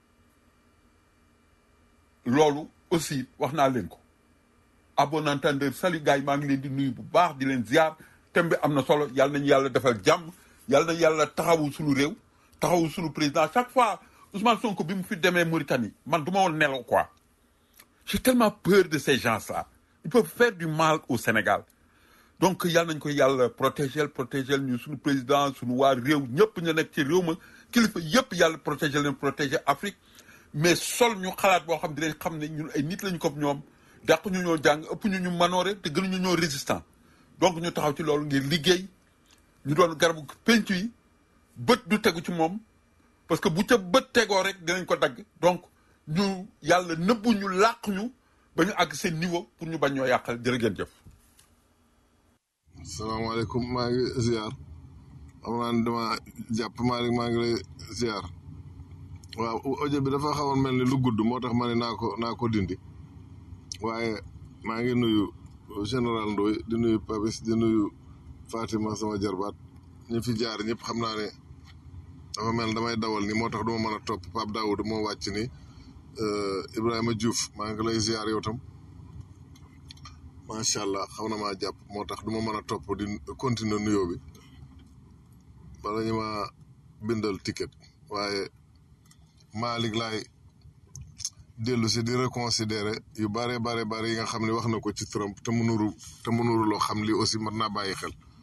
loolu aussi wax naa leen ko à bon entendeur salut gars yi maa ngi leen di nuyu bu baax di leen ziar thème bi am na solo yàlla nañu yàlla defal jàmm yàlla na yàlla taxawu suñu réew taxawu suñu président chaque fois Ousmane Sonko bi mu fi demee Mauritanie man du ma woon nelaw quoi. J'ai tellement peur de ces gens-là. Ils peuvent faire du mal au Sénégal. Donc, yàlla nañ ko yàlla protéger ñu suñu président suñu waa réew ñëpp ñu nekk ci réew ma kilifa yëpp yàlla protéger Afrique mais sol ñu xalaat boo xam dinañ xam ne ñun ay nit lañu ko ñoom dàq ñu ñoo jàng ëpp ñu manoore te gënuñu ñoo résistant donc ñu taxaw ci loolu ngir liggéey ñu doon garabu penc yi bët du tegu ci moom parce que bu ca bët tegoo rek dinañ ko dagg donc ñu yàlla nëbbu ñu làq ñu ba ñu àgg seen niveau pour ñu bañ ñoo yàqal jërë ngeen jëf. salaamaaleykum maa ngi ziar xam naa ne dama jàpp maa ngi lay ziar waaw audio bi dafa xawoon mel ni lu gudd moo tax ma ne naa ko dindi waaye maa ngi nuyu général Ndoye di nuyu Papis di nuyu Fatima sama jarbaat ñi fi jaar ñëpp xam naa ne dafa mel damay dawal ni moo tax duma mën a topp Pape Daoud moo wàcc ni Ibrahima Diouf maa ngi lay ziar yow tam macha allah xaw na maa jàpp moo tax du ma mën a topp di continuer nuyoo bi bala ñu ma bindal ticket waaye Malick laay dellu si di reconsidérer yu bare yi nga xam ne wax na ko ci Trump te mu nuru loo xam li aussi mën naa bàyyi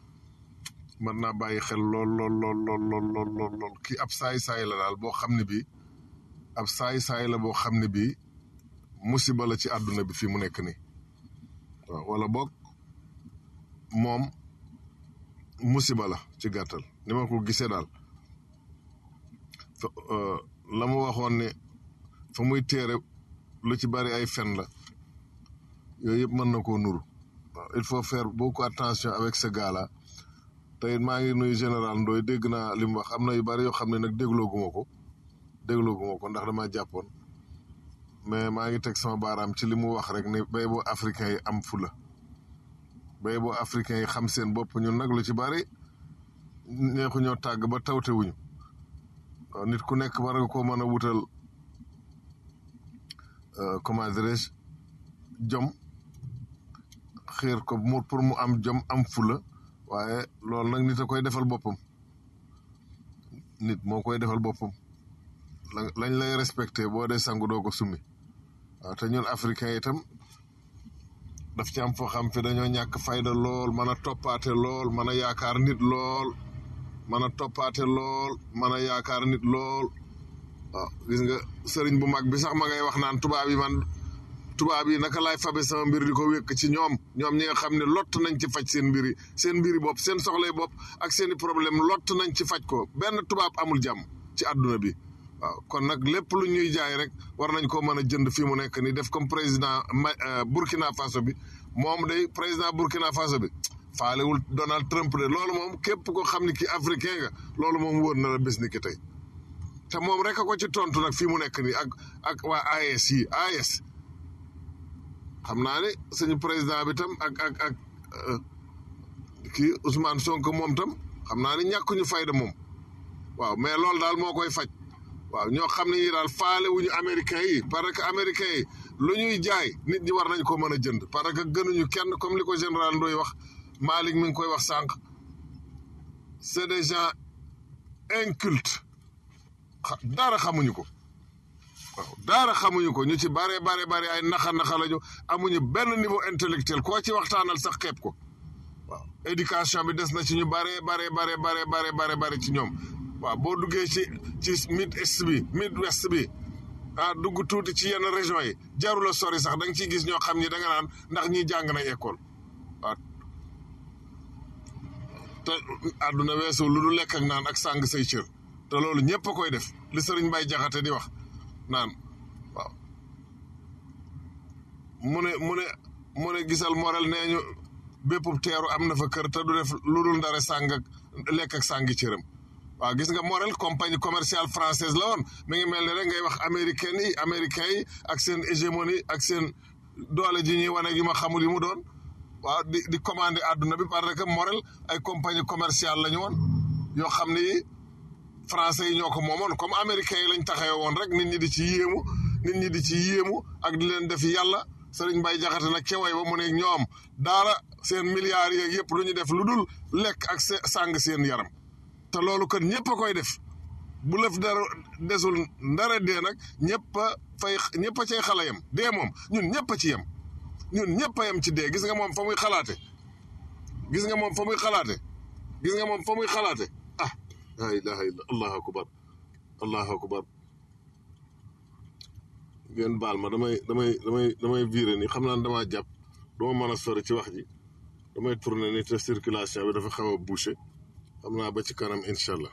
xel lool kii ab saay-saay la daal boo xam ne bii ab saay-saay la boo xam ne bii musiba la ci àdduna bi fii mu nekk nii waaw wala boog moom musiba la ci gàttal ni ma ko gisee daal la mu waxoon ne fa muy téere lu ci bari ay fen la yooyu yëpp mën na koo nuru waaw il faut faire beaucoup attention avec ce gars-là te it maa ngi nuyu général Ndoye dégg naa li mu wax am na yu bari yoo xam ne nag déglooguma ko ndax dama jàppoon mais maa ngi teg sama baaraam ci li mu wax rek ne bay boo africain yi am fula bay boo africain yi xam seen bopp ñun nag lu ci bari neexu ñoo tàgg ba tawte wuñu waaw nit ku nekk war nga koo mën a wutal comment dirais-je jom xiir ko pour mu am jom am fula waaye loolu nag nit a koy defal boppam nit moo koy defal boppam lañ lay respecté boo dee sangu doo ko summi waaw te ñun africain itam daf ci am foo xam fi dañoo ñàkk fayda lool mën a toppaate lool mën a yaakaar nit lool mën a toppaate lool mën a yaakaar nit lool waaw gis nga sëriñ bu mag bi sax ma ngay wax naan tubaab yi naka laay fabe sama mbir di ko wékk ci ñoom ñi nga xam ne lott nañ ci faj seen mbiri bopp seen soxlay bopp ak seeni problème lott nañ ci faj ko benn tubaab amul jàmm ci àdduna bi waaw kon nag lépp lu ñuy jaay rek war nañ ko mën a jënd fii mu nekk ni def comme président Burkina Faso bi moom day président Burkina Faso bi faalewul Donald Trump de loolu moom képp ko xam ne ki africain nga loolu moom wóor na la bés ni ki tey te moom rek a ko ci tontu nag fii mu nekk nii ak waa AES xam naa ne suñu président bi tam ak kii Ousmane Sonko moom tam xam naa ne ñàkkuñu fayda moom waaw mais loolu daal moo koy faj waaw ñoo xam ne ñi daal faale wuñu américains yi parce que américains yi lu ñuy jaay nit ñi war nañ ko mën a jënd parce que gënuñu kenn comme li ko général Ndoye wax Malick mi ngi koy wax sànq c'est des gens incultes dara xamuñu ko waaw dara xamuñu ko ñu ci bare ay naxa lañu amuñu benn niveau intellectuel koo ci waxtaanal sax xeeb ko waaw éducation bi des na ci ñu bare ci ñoom waaw boo duggee ci Midwest bi dugg tuuti ci yenn région yi jarul a sori sax da nga ciy gis ñoo xam ni da nga naan ndax ñi jàng nañ école waaw te àdduna weesu lu du lekk ak naan ak sàng say cër te loolu ñëpp a koy def li sëriñ Mbay Jaxate di wax naan waaw mu ne gisal Morel nee ñu bépp teeru am na fa kër te du def lu dul ndare sàng ak lekk ak sàngi cëram waaw gis nga Morel compagnie commerciale française la woon mi ngi mel ni rek ngay wax américains yi ak seen hégémonie ak seen doole ji ñuy wane yu ma xamul yi mu doon waaw di commandé àdduna bi parce que Morel ay compagnie commerciale la ñu woon yoo xam ni français yi ñoo ko moomoon comme américains yi lañ taxawee woon rek nit ñi di ci yéemu ak di leen def yàlla Sëriñ Mbay Jaxate nag ca way ba mu ne ñoom daara seen milliards yeeg yëpp lu ñu def lu dul lekk ak sàng seen yaram te loolu kon ñëpp a koy def bu lëf dara desul ndara dee nag ñëpp a cay xala yem dee moom ñun ñëpp a ci yem ñun ñëpp a yem ci dee gis nga moom fa muy xalaate ah la ilaha illa allahu akbar ngeen baal ma damay viré ni xam naa ne damaa jàpp duma mën a sori ci wax ji damay tourné ni te circulation bi dafa xaw a bouché xam naa ba ci kanam incha allah.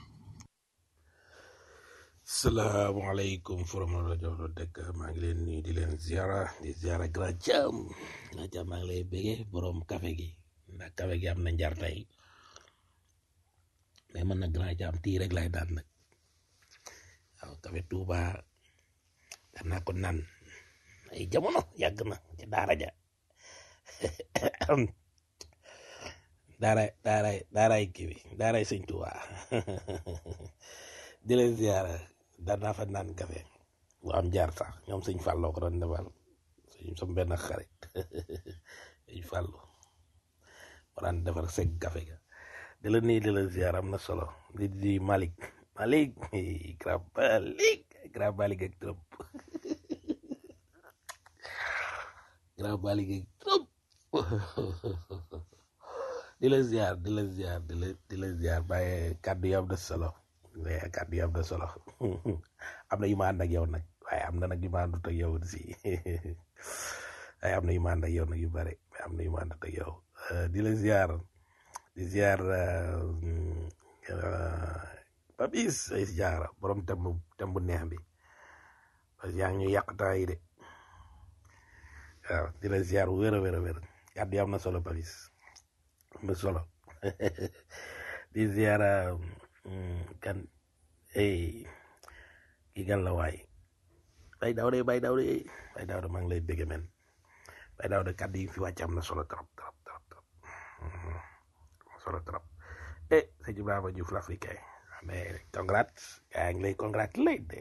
salaamaaleykum forum rajo dëkk maa ngi leen nuyu di leen ziara grand jam maa ngi lay béggee borom café gi ndax café gi am na njar tey mais man nag grand jam tii rek lay daan nag waaw café Touba daan naa ko naan ay jamono yàgg na ci daara ja daaray kii bi daaray sëñ Touba di leen ziara daan naa fa naan café bu am jaar sax ñoom sëñ Falloo ko doon defal sama benn xarit sëñ Fallou ma daan defar seg café ga di la nii di la ziara am na solo di Malick grand Malick ak trop grand Malick ak trop di la ziar bàyyi kàddu yi am na solo am na yu ma ànd ak yow nag waaye am na nag yu ma àndut ak yow si waaye am na yu ma ànd ak yow nag yu bare mais am na yu ma àndut ak yow di la ziar Papis ay ziar borom tem bu neex bi parce que yaa ngi ñu yàq temps yi de waaw di la ziar wér a wér kàddu yi am na solo Papis am na solo di ziar kan kii gan la waay bay daaw maa ngi lay bégge men bay daaw de kàddu yi fi wàcc am na solo trop solo trop sëñ Ibrahima Diouf l'africain mais congrats yaa ngi lay congratulate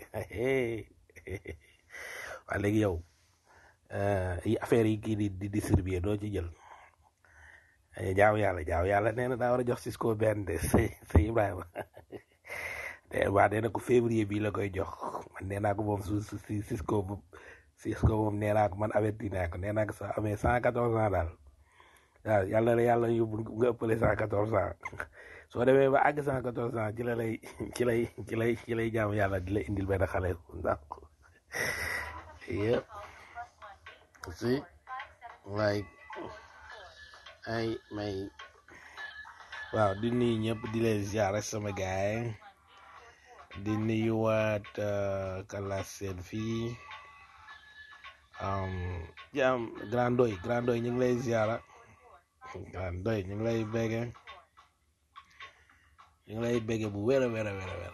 waa léegi yow yi affaire yi kii di distribuer doo ci jël jaaw yàlla nee na daa war a jox Cisco benn de sëñ Ibrahima waa nee na ko février bii la koy jox man nee naa ko moom su Cisco moom nee naa ko man averti naa ko nee naa ko soo amee 114 ans daal waaw yàlla la yàlla yóbbu nga ëppale 114 ans soo demee ba àgg 114 ans ci lay jaam yàlla di la indil benn xale ndax yëpp si like ay may waaw di nuyu ñëpp di leen ziare sama gaay di nuyuwaat kala seen fii jaam Grand Ndoye ñu ngi lay ziara Grand Ndoye ñu ngi lay bége bu wér a wér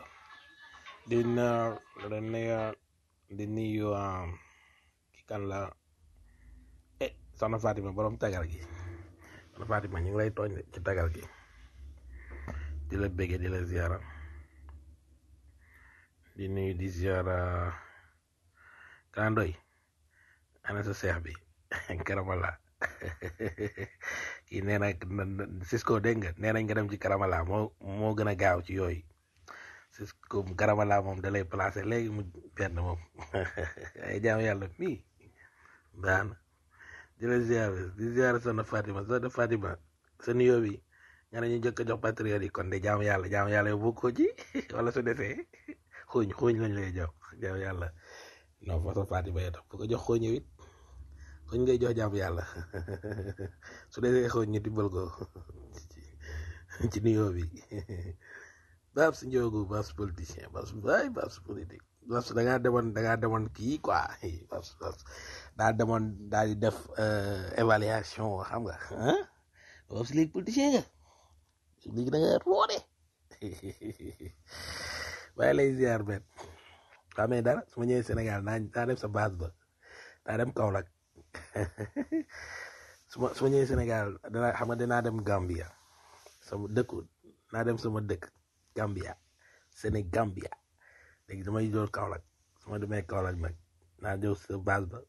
di nuyu ki kan la soxna Fatima borom tagal gi soxna Fatima ñu ngi lay tooñ ci tagal gi di la bége di la ziara di nuyu di ziara Grand Ndoye ana sa seex bi karamala kii nee na Cisco dégg nga nee nañ nga dem ci karamala moo gën a gaaw ci yooyu Cisco karamala moom da lay placé léegi mu benn moom ay jaam yàlla mii baax na di la ziar soxna Fatima sa nuyoo bi nga ne ñu jëkk a jox patriote yi kon de jaam yàlla yow bokkoo ci wala su desee xooñ lañ lay jox jaam yàlla non fa sa Fatima yow tam bu ko jox xooñ it xooñ ngay jox jaam yàlla su desee xooñ ñu dimbal ko ci nuyoo bi Babs Ndiogu Babs politicien Babs politique Babs da ngaa demoon kii quoi Babs daa demoon daal di def évaluation xam nga Babs léegi politicien nga léegi da nga roode waaye lay ziar benn waa mais dara su ma ñëwee Sénégal naa dem sa base ba naa dem Kaolack su ma ñëwee Sénégal xam nga dinaa dem Gambia sama dëkku naa dem sama dëkk Gambia Sénégambia léegi damay door Kaolack su ma demee Kaolack nag naa jëw sa base ba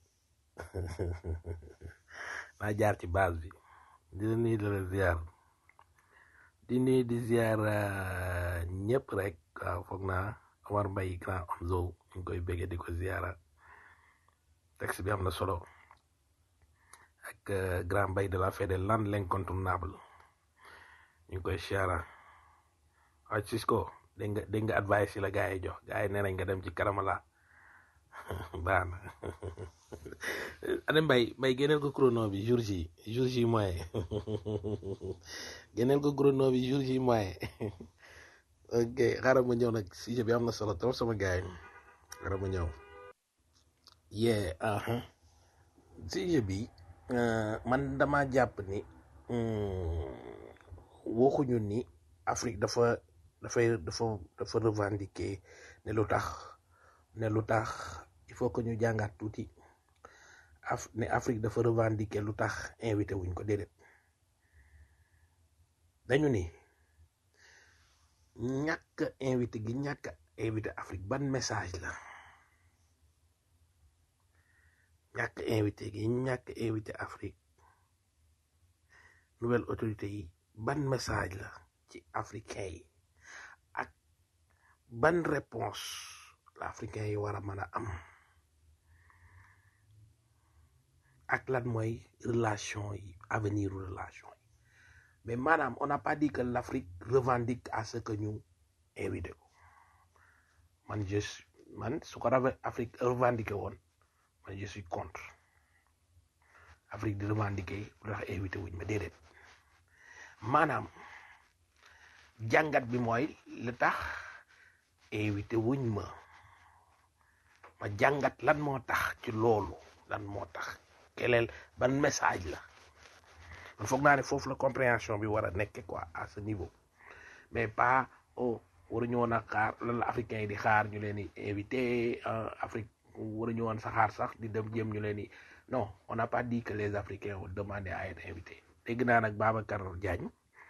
naa jaar ci base bi di la nuyu di ziar ñëpp rek waaw foog naa Omar Mbaye grand Omzo ñu ngi koy béggee di ko ziara texte bi am na solo ak grand Mbaye de la fête de l'Inde l'incontournable ñu ngi koy ziara waaw Cisco dégg nga advice yi la gars yi jox gars yi nee nañ nga dem ci karamala baax na ane mbay génneel ko chrono bi jour J moyen génneel ko chrono bi jour J moyen ok xaaral ma ñëw nag sujet bi am na solo trop sama gars yi xaaral ma ñëw sujet bi man dama jàpp ni waxuñu ni Afrique dafa revendiquer ne lu tax il faut que ñu jàngaat tuuti ne Afrique dafa revendiquer lu tax invité wuñ ko déedéet dañu ni ñàkk invité Afrique ban message la ñàkk invité Afrique nouvelle autorité yi ban message la ci africain yi ak ban réponse la africain yi war a mën a am ak lan mooy relation yi avenir relation yi mais maanaam on n'a pas dit que l'Afrique revendique à ce que ñu invité ko man su ko Afrique revendiqué woon man je suis contre Afrique di revendiqué lu tax invité wuñ ma déedéet maanaam jàngat bi mooy li tax invité wuñ ma jàngat lan moo tax ci loolu lan moo tax keleel ban message la man foog naa ne foofu la compréhension bi war a nekk quoi à ce niveau mais pas waruñu woon a xaar lan la africain yi di xaar ñu leen di invité Afrique waruñu woon sa xaar sax di dem jéem ñu leen di non on n'a pas dit que les Africains ont demandé à être invités dégg naa nag Babacar Diagne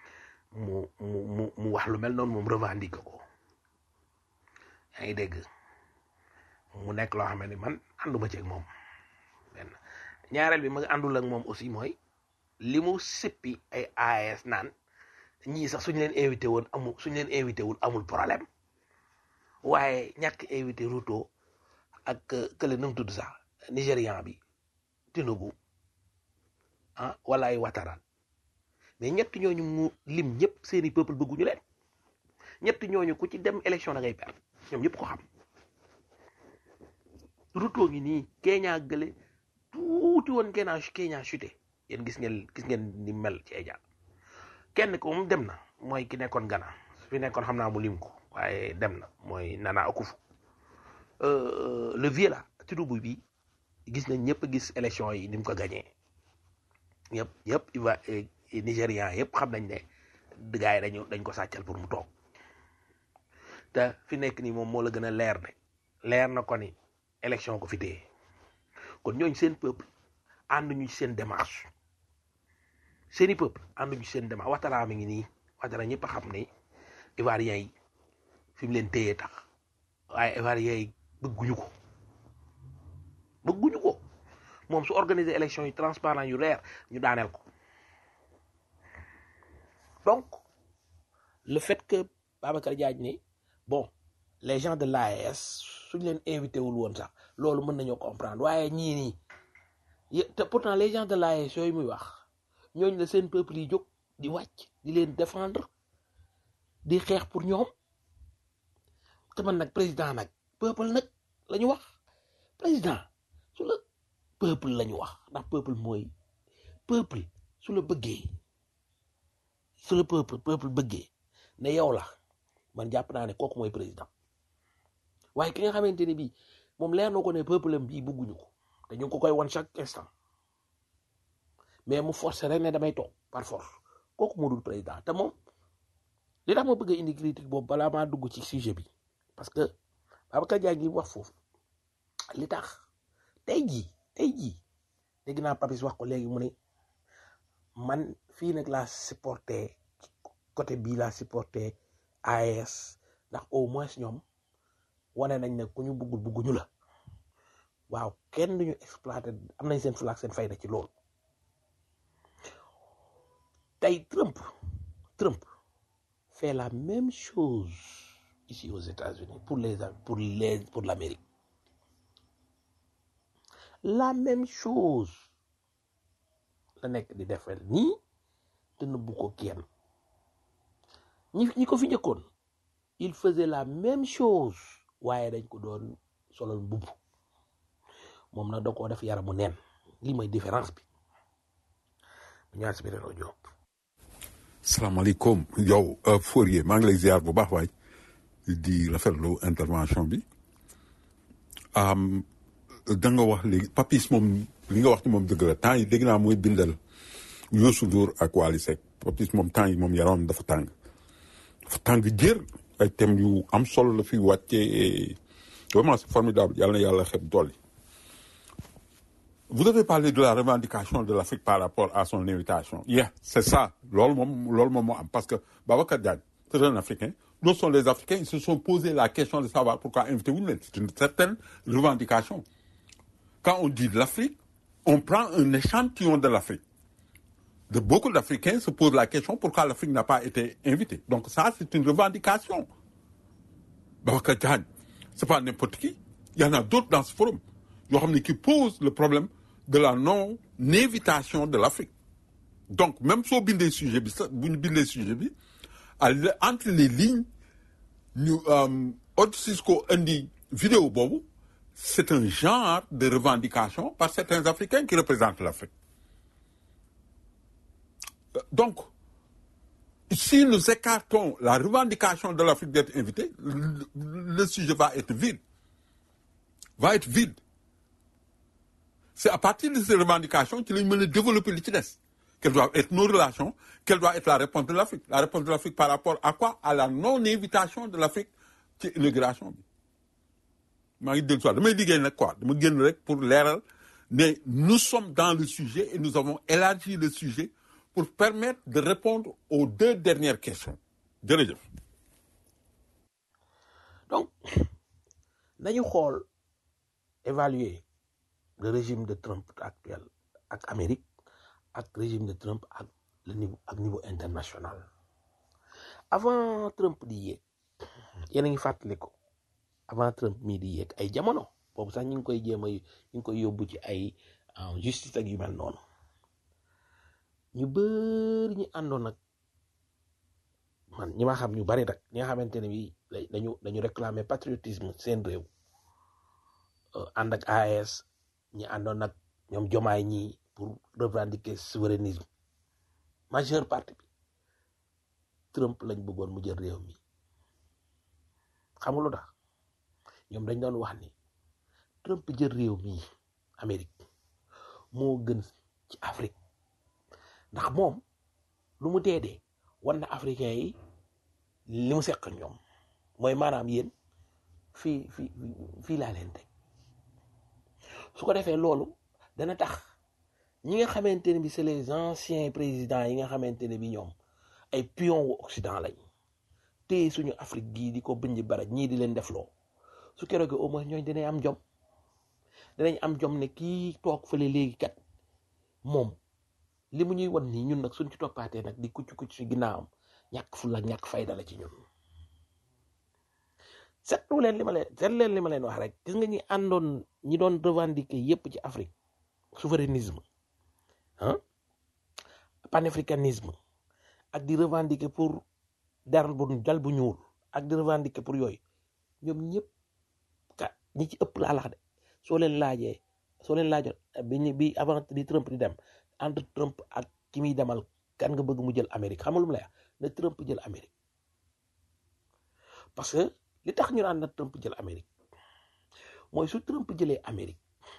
mu wax lu mel noonu moom revendiqué ko yaa ngi dégg mu nekk loo xam ne man ànduma ci ak moom benn ñaareel bi ma àndul ak moom aussi mooy li mu sippi ay AES naan ñii sax suñu leen invité woon amul suñu leen invité wul amul problème waaye ñàkk invité Ruto ak kële nu mu tudd sax Nigérian bi Tinubu ah wala ay Ouattara mais ñett ñooñu mu lim ñëpp seeni peuple bëgguñu leen ñett ñooñu ku ci dem élection da ngay perdre ñoom ñëpp ko xam Ruto ngi nii Kenya gële tuuti woon Kenya chuté yéen gis ngeen ni mel ci ay jàll kenn ko moom dem na mooy ki nekkoon Ghana su fi nekkoon xam naa mu lim ko waaye dem na mooy Nana Akufo le vieux là Tinubu bi gis nañ ñëpp gis élection yi ni mu ko gagné yëpp Nigérian yëpp xam nañ ne gars yi dañ ko sàccal pour mu toog te fi nekk nii moom moo la gën a leer na ko ni élection ko fi téye kon ñooñ seen peuple ànduñu ci seen démarche seeni peuple ànduñu ci seen démarche Ouattara mi ngi nii Ouattara ñëpp a xam ne Ivoiriens yi fi mu leen téyee tax waaye Ivoiriens yi bëgguñu ko moom su organiser élection yu transparent yu leer ñu daaneel ko donc le fait que Babacar Diagne ne bon les gens de l'AES suñ leen invité wul woon sax loolu mën nañoo comprendre waaye ñii nii te pourtant les gens de l'AES yooyu muy wax ñooñu la seen peuple yi jóg di wàcc di leen défendre di xeex pour ñoom te man nag président nag peuple nag la ñu wax président su la peuple la ñu wax ndax peuple mooy peuple su la bëggee su la peuple bëggee ne yow la man jàpp naa ne kooku mooy président waaye ki nga xamante ne bii moom leer na ko ne peuple am bii bëgguñu ko te ñu ngi ko koy wan chaque instant mais mu forcer rek ne damay toog par force kooku moo dul président te moom li tax ma bëgg a indi critique boobu balaa maa dugg ci sujet bi parce que Babacar Diagne wax foofu li tax tey jii dégg naa Papis wax ko léegi mu ne man fii nag laa supporté côté bii laa supporté AES ndax au moins ñoom wane nañ ne ku ñu bëgguñu la waaw kenn duñu exploité am nañ seen fulaak seen fayda ci loolu tey Trump fait la même chose ici aux États-Unis pour l'Amérique la même chose la nekk di defal nii te nëbbu ko kenn ñi ko fi njëkkoon il faisait la même chose waaye dañ ko doon solal mbubb moom nag da koo def yaramu neen lii mooy différence bi ñaar si beneen audio. salaamaaleykum yow Fourier maa ngi lay ziar bu baax waay di rafetlu intervention bi da nga wax léegi Papis moom li nga wax ci moom dëgg la temps yi dégg naa mooy bindal Youssou Ndour ak Wally Seck Papis moom temps yi moom yaram dafa tàng jër ay thèmes yu am solo la fi wàccee vraiment c'est formidable yàlla na yàlla xeeb dool yi. Vous avez parlé de la revendication de l'Afrique par rapport à son invitation. C'est ça. Parce que Babacar Diagne, c'est un Africain. Nous sommes les Africains, ils se sont posé la question de savoir pourquoi inviter Woodman. C'est une certaine revendication. Quand on dit de l'Afrique, on prend un échantillon de l'Afrique. De beaucoup d'Africains se posent la question pourquoi l'Afrique n'a pas été invitée. Donc ça, c'est une revendication. Babacar Diagne, c'est pas n'importe qui. Il y en a d'autres dans ce forum qui posent le problème de la non-invitation de l'Afrique. Donc, même si on bind des sujets, entre les lignes, Cisco indi vidéo bobu, c'est un genre de revendication par certains Africains qui représentent l'Afrique. Donc, si nous écartons la revendication de l'Afrique d'être invitée, le sujet va être vide. C'est à partir de ces revendications que nous devons développer l'ITIDES. Quelles doivent être nos relations, quelle doit être la réponse de l'Afrique. La réponse de l'Afrique par rapport à quoi? À la non-invitation de l'Afrique qui est l'inauguration. Pour l'air, mais nous sommes dans le sujet et nous avons élargi le sujet pour permettre de répondre aux 2 dernières questions jërëjëf. donc nañu xool évaluer le régime de Trump actuel ak Amérique ak régime de Trump ak le niveau international avant Trump di yéeg yéen a ngi fàttaliku avant Trump mii di yéeg ay jamono boobu sax ñu ngi koy jéem a ñu ngi koy yóbbu ci ay justice ak yu mel noonu ñu bëri ñu àndoon nag man ñi ma xam ñu bari nag ñi nga xamante ne bi dañu réclamer patriotisme seen réew ànd ak AES ñi àndoon nag ñoom jomaay ñi pour revendiquer souverainisme majeure partie bi Trump lañ bëggoon mu jël réew mi xam nga lu tax ñoom dañ doon wax ni Trump jël réew mi Amérique moo gën ci Afrique ndax moom lu mu dee war na africain yi li mu seq ñoom mooy maanaam yéen fii laa leen teg su ko defee loolu dana tax ñi nga xamante ne bi c'est les anciens présidents yi nga xamante ne bi ñoom ay pion wu Occident lañ téye suñu Afrique gii di ko bënj baraj ñii di leen defloo su keroog au moins ñooñ dinañ am jom ne kii toog fële léegi kat moom li mu ñuy wan nii ñun nag suñ ci toppaatee nag di kucc ci ginnaawam ñàkk fulla ak ñàkk fayda la ci ñun seetlu leen li ma leen wax rek gis nga ñi àndoon ñi doon revendiquer yépp ci Afrique souverainisme panafricanisme ak di revendiquer pour dal bu ñuul ak di revendiquer pour yooyu ñoom ñëpp ñi ci ëpp laa lax de soo leen laajoon bi avant di Trump di dem entre Trump ak ki muy demal kan nga bëgg mu jël Amérique xam nga lu mu lay wax na Trump jël Amérique parce que li tax ñu naan na Trump jël Amérique mooy su Trump jëlee Amérique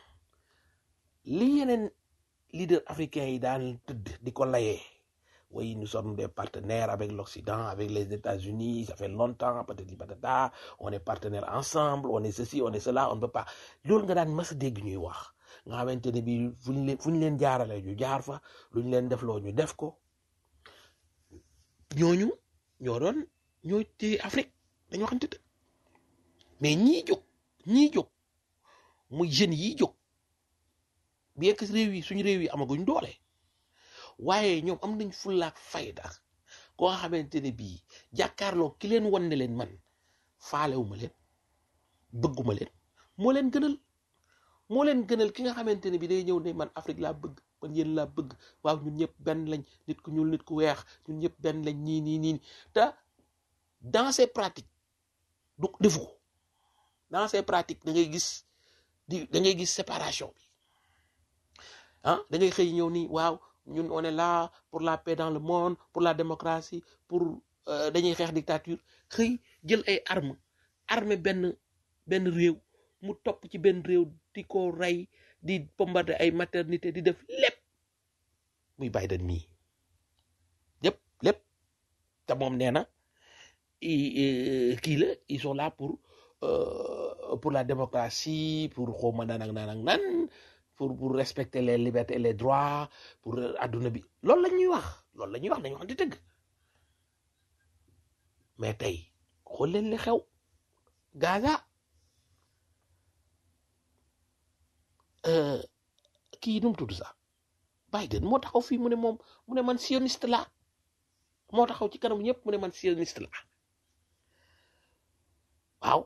li yeneen leader africains yi daan tëdd di ko layee oui nous sommes des partenaires avec l'Occident avec les États-Unis ça fait longtemps patati patata on est partenaires ensemble on est ceci on est cela on ne peut pas loolu nga daan mas a dégg ñuy wax nga xamante ne bi fu ñu leen jaarale ñu jaar fa lu ñu leen defloo ñu def ko ñoo téye Afrique dañoo xamante ne mais ñii jóg muy jeunes yi jóg bien que suñu réew yi amaguñ doole waaye ñoom am nañ fullaak fayda koo xamante ne bii jàkkaarloo ki leen wan ne leen man faalewuma leen bëgguma leen moo leen gënal ki nga xamante ne bii day ñëw ne man Afrique laa bëgg man yéen laa bëgg waaw ñun ñëpp benn lañ nit ku ñuul nit ku weex ñun ñëpp benn lañ nii te dans ces pratiques du defu ko dans ces pratiques da ngay gis séparation bi da ngay xëy ñëw ni waaw ñun on est là pour la paix dans le monde pour la démocratie pour dañuy xeex dictature xëy jël ay arme benn réew mu topp ci benn réew di ko rey di bombarder ay maternité di def lépp muy Biden mii lépp te moom nee na kii la ils sont là pour la démocratie pour xawma nan pour respecter les libertés et les droits pour adduna bi loolu la ñuy wax dañu wax di dëgg mais tey xool leen li xew Gaza kii nu mu tudd sax Biden moo taxaw fii mu ne man sioniste la moo taxaw ci kanam ñëpp mu ne man sioniste la waaw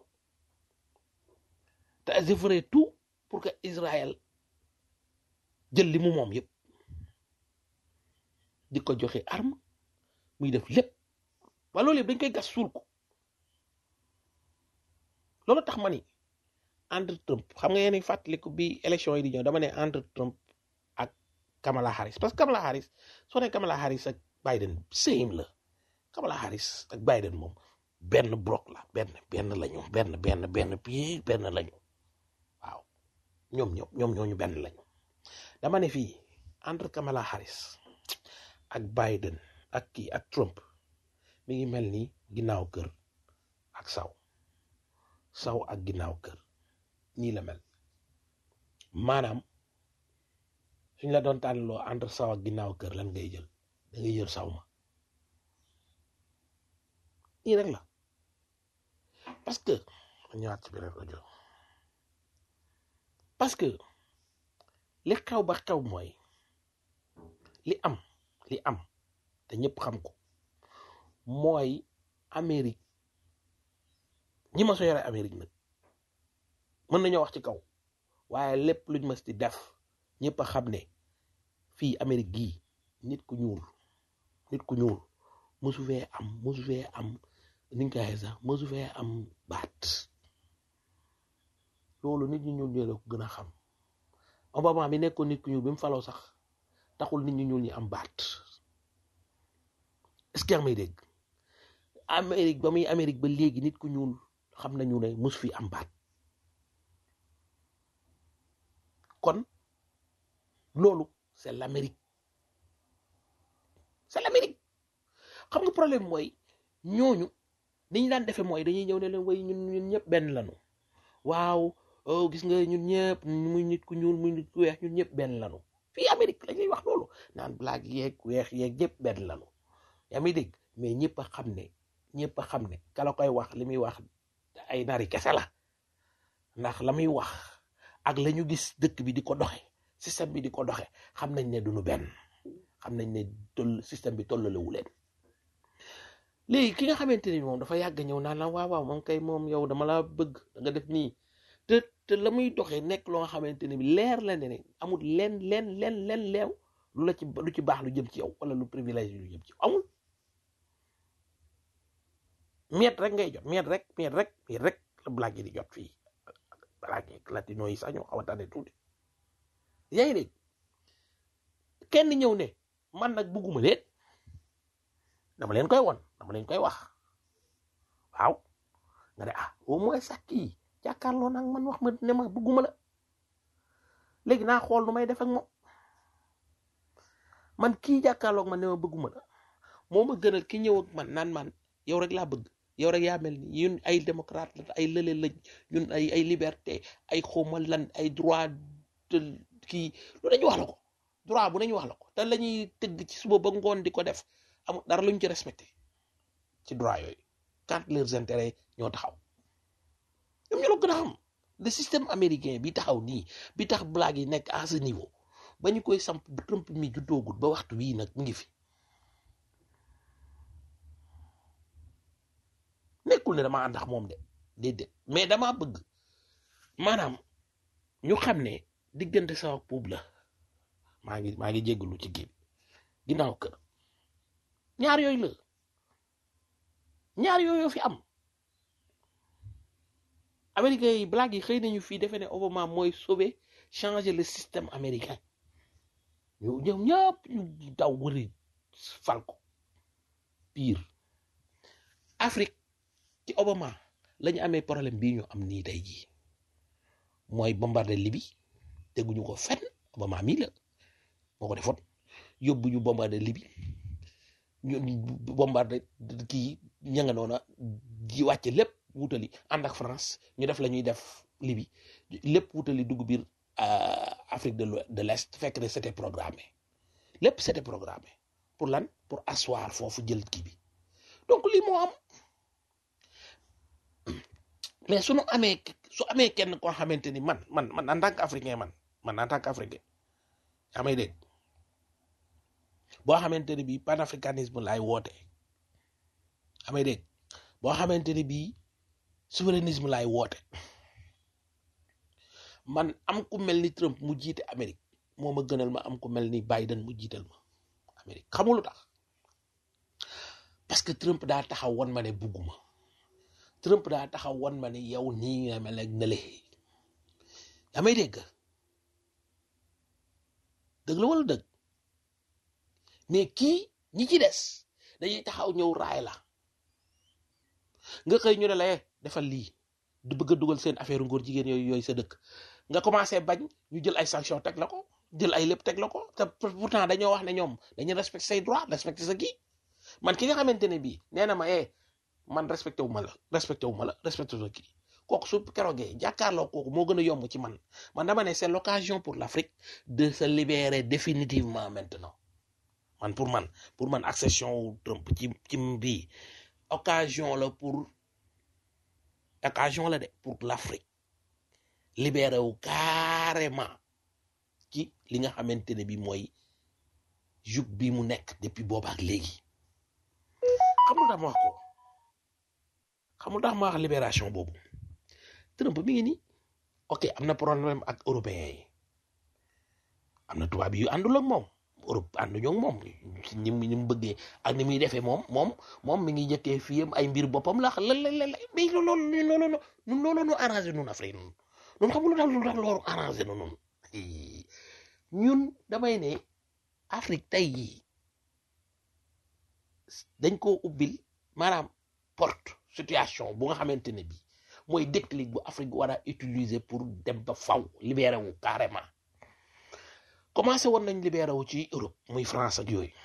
te je ferai tout pour que Israël jël li mu moom yëpp di ko joxe arme muy def lépp waaye loolu yëpp dañ koy gas suul ko loolu tax ma ni entre Trump xam nga yéen fàttaliku bi élection yi di ñëw dama ne entre Trump ak Kamala Harris parce que Kamala Harris soo ne Kamala Harris ak Biden same la Kamala Harris ak Biden moom benn bloc la benn lañu benn pied benn lañu waaw ñoom ñooñu benn lañu dama ne fii entre Kamala Harris ak Biden ak kii ak Trump mi ngi mel ni ginnaaw kër ak saw ak ginnaaw kër nii la mel maanaam suñ la doon tànnaloo entre saw ak ginnaaw kër lan ngay jël da ngay jël saw ma nii rek la parce que ma ñëwaat ci beneen audio parce que li xew ba xew mooy li am te ñëpp xam ko mooy Amérique ñi ma so yore Amérique nag mën nañoo wax ci kaw waaye lépp luñ mas di def ñëpp a xam ne fii Amérique gii nit ku ñuul mosu fee am ni nga ko waxee sax mosu fee am baat loolu nit ñu ñuul ñoo la ko gën a xam Obama bi nekkoon nit ku ñuul bi mu faloo sax taxul nit ñu ñuul ñi am baat est-ce que yaa may dégg Amérique ba muy Amérique ba léegi nit ku ñuul xam nañu ne mosu fi am baat kon loolu c'est l'Amérique xam nga problème mooy ñooñu ni ñu daan defee mooy dañuy ñëw ne leen way ñun ñëpp benn lañu waaw gis nga ñun ñëpp muy nit ku ñuul muy nit ku weex ñun ñëpp benn lañu fii Amérique la ñuy wax loolu naan black yeeg weex yeeg ñëpp benn lañu yaa may dégg mais ñëpp a xam ne kala koy wax li muy wax ay nari kese la ndax la muy wax ak la ñu gis dëkk bi di ko doxe système bi di ko doxe xam nañ ne duñu benn xam nañ ne système bi tollalewu leen léegi ki nga xamante ni moom dafa yàgg ñëw naan la waaw moom kay moom yow dama la bëgg da nga def nii te la muy doxee nekk loo nga xamante ne bi leer la ne amul leen leew lu ci baax lu jëm ci yow wala lu privilège lu jëm ci yow amul miet rek ngay jot miet rek la blague yi di jot fii blague yi latino yi sax ñoo xaw a tane tuuti yaa ngi dégg kenn ñëw ne man nag bugguma leen dama leen koy won dama leen koy wax waaw nga ne au moins sax kii jàkkaarloo nag man wax ma ne ma bugguma la léegi naa xool nu may def ak moom man kii jàkkaarloog man ne ma bëgguma la moo ma gënal ki ñëw ak man naan man yow rek laa bëgg yow rek yaa mel ni ñun ay démocrate la ay lële lañ ñun ay liberté ay xawma lan ay droit de kii lu dañu wax la ko droit bu nañu wax la ko te la ñuy tëgg ci suba ba ngoon di ko def amul dara luñ ci respecté ci droit yooyu quand leurs intérêts ñoo taxaw ñoom ñoo la gën a xam le système américain bi taxaw nii bi tax blague yi nekk à ce niveau ba ñu koy samp bu Trump mi juddoogut ba waxtu bii nag mu ngi fi nekkul ne dama àndax moom de déedéet mais dama bëgg maanaam ñu xam ne diggante sama puub la maa ngi jéggalu ci géej ginnaaw kër ñaar yooyu fi am américains yi blague yi xëy nañu fii defe ne Obama mooy sauver changer le système américain ñoom ñëpp ñu daw wëri fal ko pire Afrique ci Obama lañu amee problème bii ñu am nii tey jii mooy bombardé Libye teguñu ko fenn Obama mii la moo ko defoon yóbbu ñu bombardé Libye ñu bombardé kii ña nga noona ji wàcce lépp wutali ànd ak France ñu def la ñuy def Libye lépp wutali dugg biir Afrique de l'Est fekk ne c'était programmé lépp c'était programmé pour lan pour asseoir foofu jël kii bi donc lii moo am mais su amee kenn koo xamante ni man en tant qu'Africain man en tant qu'Africain yaa may dégg boo xamante ni bii panafricanisme laay woote yaa may dégg boo xamante ni bii souverainisme laay woote man am ku mel ni Trump mu jiite Amérique moo ma gënal ma am ku mel ni Biden mu jiital ma Amérique xamul lu tax parce que Trump daa taxaw won ma ne bugguma Trump daa taxaw won ma ne yow nii nga mel ak nële yaa may dégg dëgg la wala dëgg mais kii ñi ci des dañuy taxaw ñëw raay la nga xëy ñu ne la defal lii du bëgg a dugal seen affaire ngóor jigéen yooyu sa dëkk nga commencé bañ ñu jël ay sanctions teg la ko jël ay lépp teg la ko te pourtant dañoo wax ne ñoom dañuy respecté say droit respecté sa kii man ki nga xamante ne bii nee na ma man respecté wu ma la respecté sa kii kooku su keroogee jàkkaarloo kooku moo gën a yomb ci man dama ne c'est l'occasion pour l'Afrique de se libérer définitivement maintenant man pour man accession wu Trump ci bii occasion la de pour l'Afrique libéré wu carrément ci li nga xamante ne bi mooy jug bi mu nekk depuis booba ak léegi xamul tax ma wax libération boobu Trump mi ngi nii ok am na problème ak européens yi am na tubaab yu àndul ak moom Europe ànduñu ak moom ni mu bëggee ak ni muy defee moom mi ngi njëkkee fii ay mbir boppam la mais loolu nu arrangé nun Afrique nun xamul lu tax loolu arrangé nu nun ñun damay ne Afrique tey jii dañ koo ubbil maanaam porte situation bu nga xamante ne bi mooy déclic bu Afrique war a utiliser pour dem ba faw libéré wu carrément commencé woon nañ libéré wu ci Europe muy France ak yooyu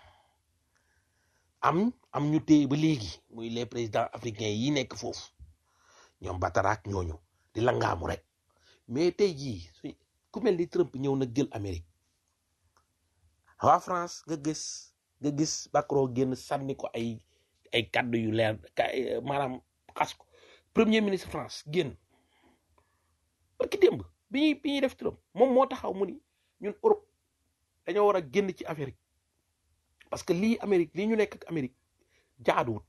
am ñu téye ba léegi muy les présidents africains yi nekk foofu ñoom Ouattara ak ñooñu di langaamu rek mais tey jii ku mel ni Trump ñëw na jël Amérique waa France nga gis Macron génn sànni ko ay kaddu yu leer maanaam xas ko premier ministre France génn barki démb bi ñuy def Trump moom moo taxaw mu ni ñun Europe dañoo war a génn ci Amérique parce que lii ñu nekk ak Amérique jaaduwut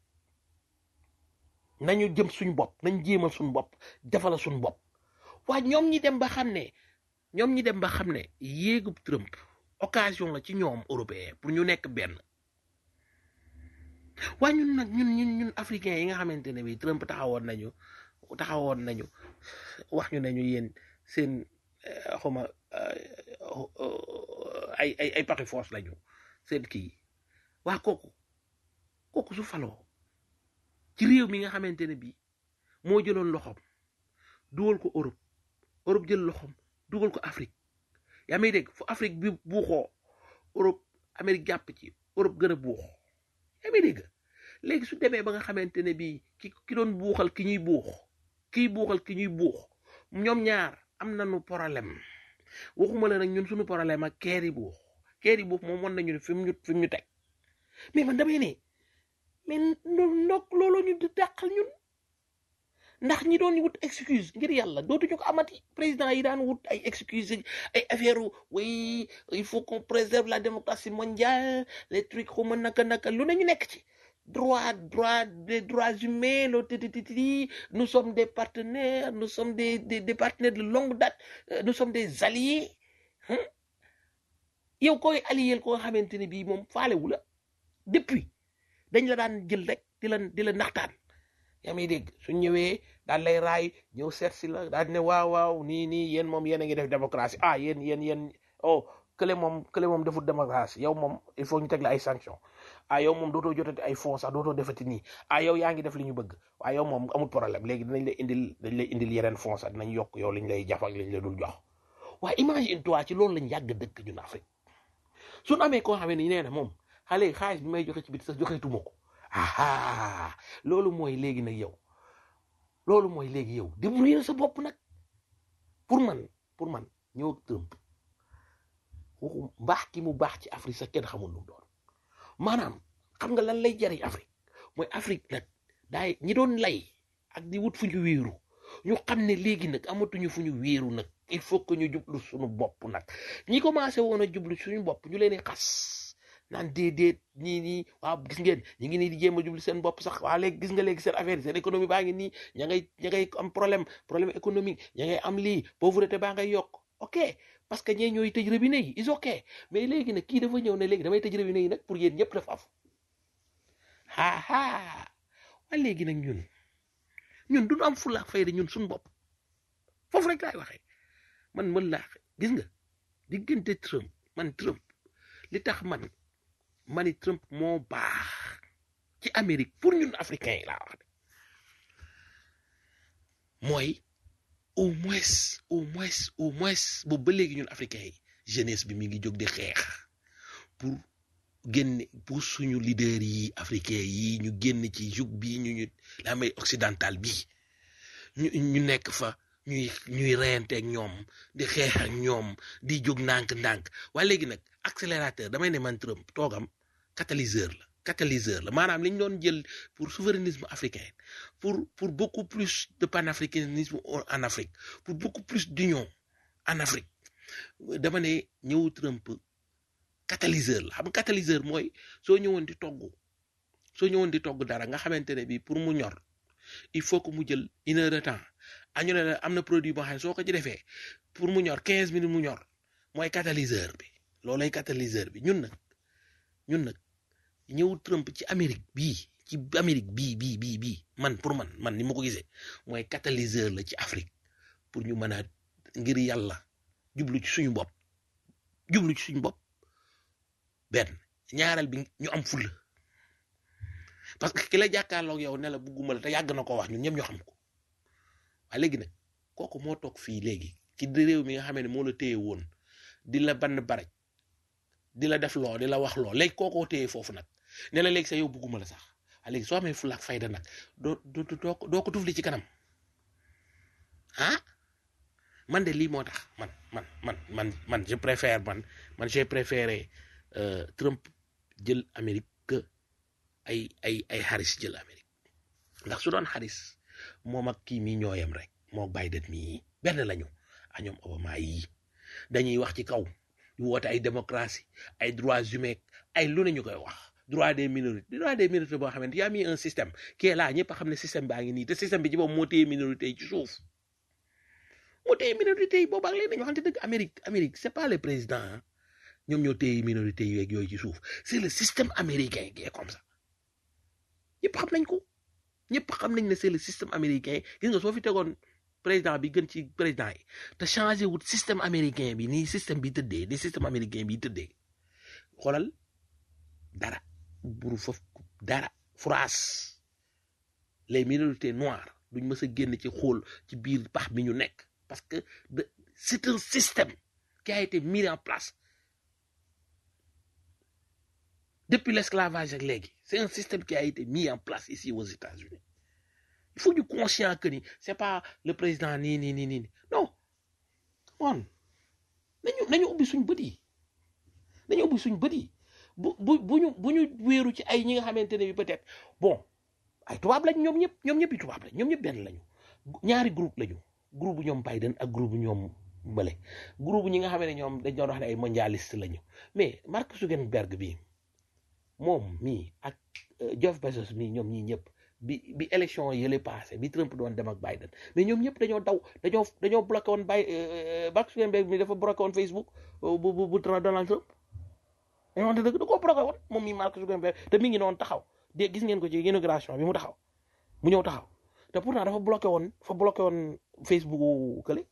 nañu jëm suñu bopp nañ jéemal suñu bopp defala suñu bopp waaye ñoom ñi dem ba xam ne yéegub Trump occasion la ci ñoom européen pour ñu nekk benn waaye ñun nag ñun africains yi nga xamante ne bi Trump taxawoon nañu wax ñu nañu yéen seen xawma ay parti force lañu seen kii waa kooku su faloo ci réew mi nga xamante ne bii moo jëloon loxoom dugal ko Europe jël loxoom dugal ko Afrique yaa may dégg fu Afrique bi buuxoo Europe Amérique jàpp ci Europe gën a buux yaa may dégg léegi su demee ba nga xamante ne bii ki doon buuxal ki ñuy buux ñoom ñaar am nañu problème waxuma la nag ñun suñu problème ak keeri buux moom wan nañu ne fi mu ñu teg mais man damay ne mais ndox loolu ñu dàqal ñun ndax ñi doon wut excuse ngir yàlla dootuñu ko amati président yi daan wut ay excuse ay affaire oui il faut qu'on préserve la démocratie mondiale les trucs xuma naka lu ne ñu nekk ci des droits humains nous sommes des partenaires nous sommes des partenaires de longue date nous sommes des alliés yow koy allié ko nga xamante ne bii moom faalewu la depuis dañ la daan jël rek di la naxtaan yaa may dégg su ñëwee daal lay raay ñëw seet si la daal ne waaw nii yéen moom yéen a ngi def démocratie yéen kële moom defut démocratie yow moom il faut ñu teg la ay sanctions yow moom dootoo jotati ay fonds sax dootoo defati nii yow yaa ngi def li ñu bëgg waaye yow moom amul problème léegi dañ lay indil yeneen fonds sax dinañ yokk yow liñ lay jaf ak liñ la dul jox waaye imagine toi ci loolu lañ yàgg dëkk ñun Afrique suñu amee koo xamee ne nee na moom xale xaalis bi may joxe ci biti sax joxeetuma ko loolu mooy léegi nag yow débrouiller sa bopp nag pour man ñëw ak Trump waxu mbaax ki mu baax ci Afrique sax kenn xamul lu doon maanaam xam nga lan lay jariñ Afrique mooy Afrique nag daay ñi doon lay ak di wut fu ñu wéeru ñu xam ne léegi nag amatuñu fu ñu wéeru nag il faut que ñu jublu suñu bopp nag ñi commencé woon a jublu suñu bopp ñu leen di xas naan déedéet nii waaw gis ngeen ñu ngi nii di jéem a jublu seen bopp sax waa léegi gis nga léegi seen affaire seen économie baa ngi nii ña ngay am problème économique ña ngay am lii pauvreté baa ngay yokk ok parce que ñee ñooy tëj robinet yi is ok mais léegi nag kii dafa ñëw ne léegi damay tëj robinet yi nag pour yéen ñëpp dafa af waa léegi nag ñun duñu am fulla fayda ñun suñu bopp foofu rek laay waxee man laa gis nga diggante Trump li tax mani Trump moo baax ci Amérique pour ñun africains yi laa wax de mooy au moins boobu ba léegi ñun africains yi jeunesse bi mi ngi jóg di xeex pour suñu leader yi africains yi ñu génn ci jug bi ñu l'Amérique occidentale bi ñu nekk fa ñuy reyante ak ñoom di xeex ak ñoom di jóg ndànk waaye léegi nag accélérateur damay ne man Trump toogam catalyseur la maanaam li ñu doon jël pour souverainisme africain pour beaucoup plus de panafricanisme en Afrique pour beaucoup plus d'union en Afrique dama ne ñëw Trump catalyseur la xam nga catalyseur mooy soo ñëwoon di togg dara nga xamante ne bi pour mu ñor il faut que mu jël 1 heure de temps añu ne la am na produit boo xam ne soo ko ci defee pour mu ñor 15 minutes mu ñor mooy catalyseur bi loolay catalyseur bi ñun nag ñëw Trump ci Amérique bii man pour man ni ma ko gisee mooy catalyseur la ci Afrique pour ñu mën a ngir yàlla jublu ci suñu bopp benn ñaareel bi ñu am fulla parce que ki la jàkkaarloog yow ne la bugguma la te yàgg na ko wax ñun ñëpp ñu xam ko waaye léegi nag kooku moo toog fii léegi ci réew mi nga xamee ne moo la téye woon di la bann baraj di la def loo di la wax loo léegi kookoo téye foofu nag ne la léegi sax yow bugguma la sax waaye léegi soo amee fulla ak fayda nag doo ko tufli ci kanam ah man de lii moo tax man je préfère man j'ai préféré Trump jël Amérique que ay Harris jël Amérique ndax su doon Harris moom ak kii mii ñooyam rek moo Biden mii benn lañu a ñoom Obama yi dañuy wax ci kaw di woote ay démocratie ay droits humains ay lu ne ñu koy wax droit des minorités boo xamante y a mis un système qui est là ñëpp a xam ne système baa ngi nii te système bi ci boobu moo téye minorité yi ci suuf moo téye minorité yi boobu ak léegi dañu waxante dëgg Amérique c'est pas le président ñoom ñoo téye minorité yi ak yooyu ci suuf c'est le système américain qui est comme ça ñëpp xam nañ ne c'est le système américain gis nga soo fi tegoon président bi gën ci président yi te changé wut système américain bi nii système bi tëddee ni système américain bi tëddee xoolal dara buru foofu dara France les minorités noires duñ mës a génn ci xóol ci biir pax mi ñu nekk parce que c'est un système qui a été mis en place depuis l'esclavage ak léegi c'est un système qui a été mis en place ici aux États-Unis il faut ñu conscient que ni c'est pas le président nii non man nañu ubbi suñ bët yi bu ñu wéeru ci ay ñi nga xamante ne bi peut-être bon ay tubaab lañ ñoom ñëpp tubaab lañ ñoom ñëpp benn lañu ñaari groupe lañu groupe bu ñoom Biden ak groupe bu ñoom Mbale groupe ñi nga xam ne ñoom dañ doon wax ne ay mondialiste lañu mais Mark Zuckerberg bi moom mii ak Jeff Bezos mii ñoom ñii ñëpp bi élection yële passé bi Trump doon dem ak Biden mais ñoom ñëpp dañoo bloqué woon Mark Zuckerberg mi dafa bloqué woon Facebook bu Donald Trump dañoo wante dëgg da koo bloqué woon moom mii Mark Zuckerberg te mi ngi noonu taxaw de gis ngeen ko ci inauguration bi mu ñëw taxaw te pourtant dafa bloqué woon Facebook kële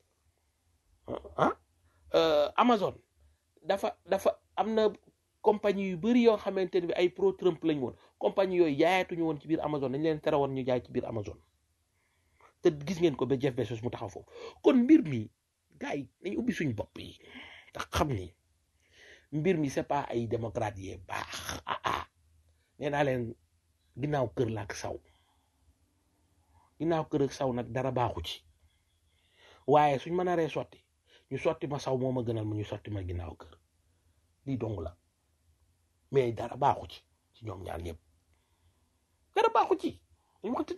Amazon dafa am na compagnie yu bëri yoo xamante ne bi ay pro Trump lañu woon compagnie yooyu jaayatuñu woon ci biir Amazon dañ leen tere woon ñu jaay ci biir Amazon te gis ngeen ko ba Jeff Bezos mu taxaw foofu kon mbir mi gars yi nañu ubbi suñ bopp yi ndax xam ni mbir mi c'est pas ay démocrate yee baax nee naa leen ginnaaw kër la ak saw nag dara baaxu ci waaye suñ mën a ree sotti ñu sotti ma saw moo ma gënal ma ñu sotti ma ginnaaw kër lii dong la mais dara baaxu ci ñoom ñaar ñëpp dara baaxu ci ñu waxante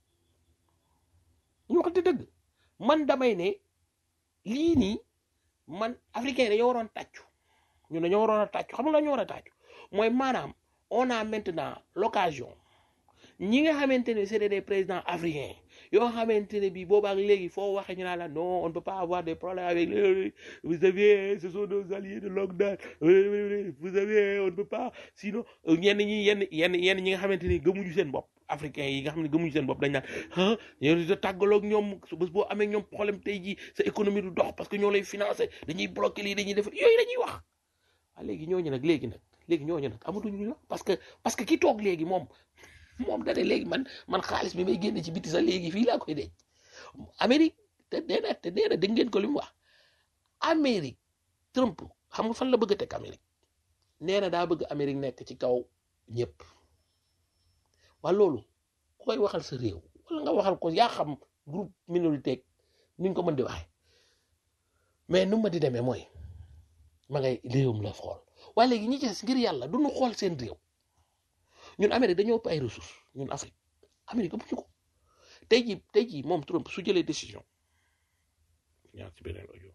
dëgg man damay ne lii nii man africain dañoo waroon tàccu ñun dañoo waroon a tàccu xam nga dañoo war a tàccu mooy maanaam on a maintenant l'occasion ñi nga xamante ne c'est des présidents africains yoo xamante ne bii boobaak léegi foo waxee ñu naan la non on ne peut pas avoir des problèmes avec les vous savez ce sont nos alliés de longue date vous savez on ne peut pas sinon yenn ñi nga xamante ni gëmuñu seen bopp africains yi nga xam ne gëmuñu seen bopp dañ naan yow da tàggaloog ñoom bés boo amee ñoom problème tey jii sa économie du dox parce que ñoo lay financer dañuy bloquer lii dañuy def yooyu dañuy wax waaw léegi ñooñu nag amatuñu la parce que ki toog léegi moom dane léegi man xaalis bi may génne ci biti sax léegi fii laa koy denc Amérique te nee na dégg ngeen ko li mu wax Amérique Trump xam nga fan la bëgg a teg Amérique nee na daa bëgg Amérique nekk ci kaw ñëpp waa loolu ku koy waxal sa réew wala nga waxal ko yaa xam groupe minorité nuñ ko mën di waxee mais nu ma di demee mooy ma ngay réewum la xool waaye léegi ñi ci des ngir yàlla du ñu xool seen réew ñun Amérique dañoo ëpp ay ressources ñun Afrique Amérique ëpp ñu ko tey jii moom Trump su jëlee décision ñaar ci beneen audio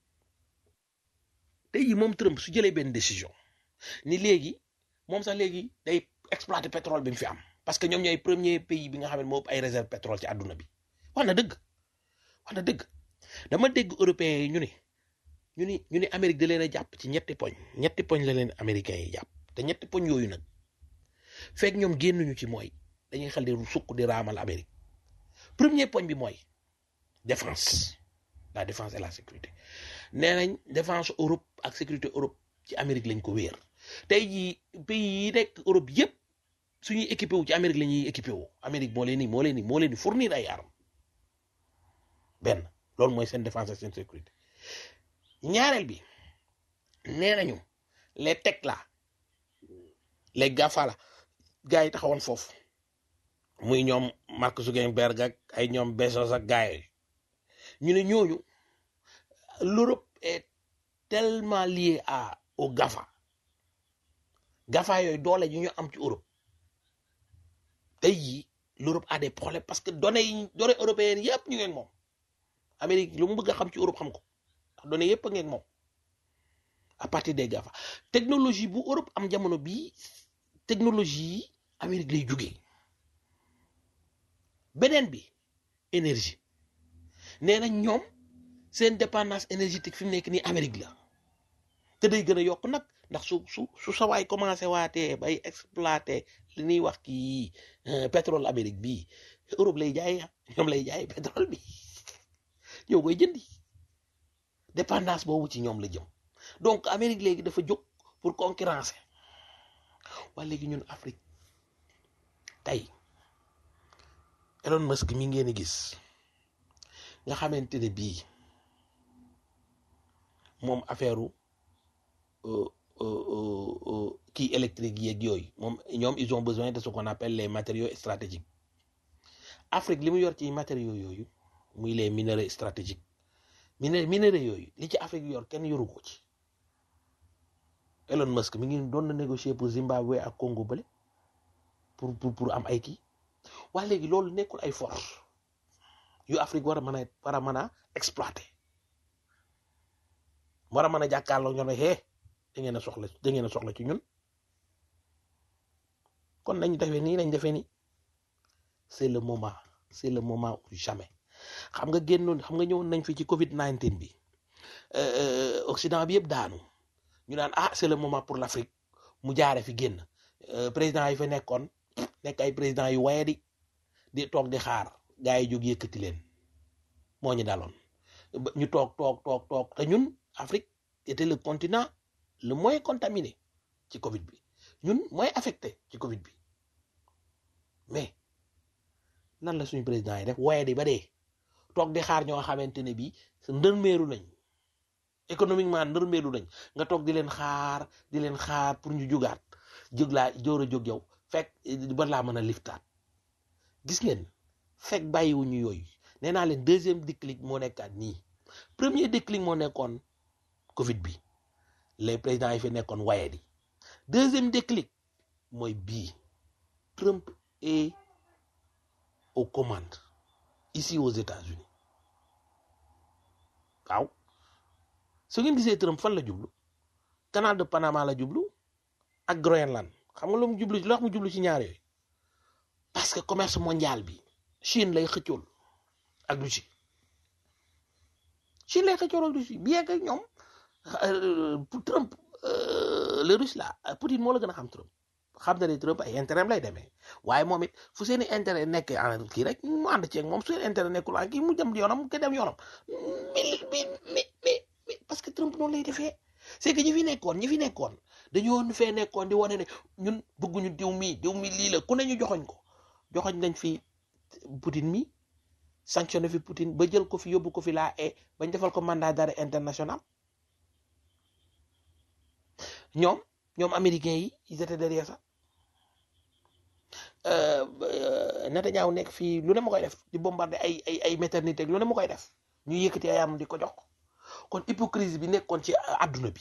tey jii moom Trump su jëlee benn décision ni léegi moom sax léegi day exploiter pétrole bi mu fi am parce que ñoom ñooy premier pays bi nga xam ne moo ëpp ay réserve pétrole ci àdduna bi wax na dëgg dama dégg européens yi ñu ni Amérique da leen a jàpp ci ñetti poñ la leen américains yi jàpp te ñetti poñ yooyu nag fekk ñoom génnuñu ci mooy dañuy xel di sukk di raamal Amérique premier poñ bi mooy défense la défense et la sécurité nee nañ défense Europe ak sécurité Europe ci Amérique lañ ko wéer tey jii pays yi nekk Europe yëpp suñuy équipé wu ci Amérique la ñuy équipé wu Amérique moo leen di fournir ay armes benn loolu mooy seen défense ak seen sécurité ñaareel bi nee nañu les tech la les GAFA la gars yi taxawoon foofu muy ñoom Mark Zuckerberg ak ay ñoom Bezos ak gars yi ñu ne ñooñu l'Europe est tellement liée au GAFA yooyu doole ji ñu am ci Europe tey jii l'Europe a des problèmes parce que données européennes yëpp ñu ngeen moom Amérique lu mu bëgg a xam ci Europe xam ko ndax données yëpp a ngeen moom à partir des GAFA technologie bu Europe am jamono bii technologie yi Amérique lay jugee beneen bi énergie nee nañ ñoom seen dépendance énergétique fi mu nekk nii Amérique la te day gën a yokk nag ndax su sawaay commencé waatee bay exploité li ñuy wax kii pétrole Amérique bii Europe lay jaay ñoom lay jaay pétrole bi ñoo koy jëndi dépendance boobu ci ñoom la jëm donc Amérique léegi dafa jóg pour concurrencer waaye léegi ñun Afrique tey Elon Musk mi ngeen gis nga xamante ne bii moom affaire kii électrique yeeg yooyu moom ñoom ils ont besoin de ce qu'on appelle les matériaux stratégiques Afrique li mu yor ci matériaux yooyu muy les minerais stratégiques minerais yooyu li ci Afrique yor kenn yoru ko ci Elon Musk mi ngi doon na négocier pour Zimbabwe ak Congo bële pour am ay kii waaye léegi loolu nekkul ay force yu Afrique war a mën a exploiter war a mën a jàkkaarloo ñoo ne da ngeen a soxla ci ñun kon nañ defee nii c'est le moment ou jamais xam nga ñëwoon nañ fi ci Covid-19 bi Occident bi yëpp daanu ñu naan c'est le moment pour l'Afrique mu jaare fi génn président yi fa nekkoon nekk ay président yu waye di toog di xaar gars yi jóg yëkkati leen moo ñu daloon ñu toog te ñun Afrique était le continent le moins contaminé ci Covid bi ñun moins affecté ci Covid bi mais nan la suñu président yi def waye di ba dee toog di xaar ñoo xamante ne bii ndërmeeru nañ économiquement ndërmeeru nañ nga toog di leen xaar pour ñu jógaat jóor a jóg yow fekk ba laa mën a liftaat gis ngeen fekk bàyyiwuñu yooyu nee naa leen deuxième déclic moo nekkaat nii premier déclic moo nekkoon Covid bi les présidents yi fi nekkoon waye di deuxième déclic mooy bii Trump est aux commandes ici aux États-Unis waaw su ngeen gisee Trump fan la jublu canal de Panama la jublu ak Groenland xam nga lu mu jublu ci ñaar yooyu parce que commerce mondial bi Chine lay xëccool ak Russie bien que ñoom Trump le Russe là Poutine moo la gën a xam Trump xam na ne Trump ay intérêt lay demee waaye moom it fu seeni intérêt nekk en kii rek mu ànd ceeg moom su seen intérêt nekkul en kii mu dem yoonam ke dem yoonam mais parce que Trump noonu lay defee c'est que ñi fi nekkoon dañoo fee nekkoon di wane ne ñun bëgguñu diw mi lii la ku ne ñu joxoñ nañ fi Poutine mi sanctionné fi Poutine ba jël ko fi yóbbu ko fi laa bañ defal ko mandat d'arrêt international ñoom américains yi ils étaient derrière ça Netanyahu nekk fii lu ne ma koy def di bombarder ay maternité lu ne ma koy def ñu yëkkati ay am di ko jox kon hypocrisie bi nekkoon ci àdduna bi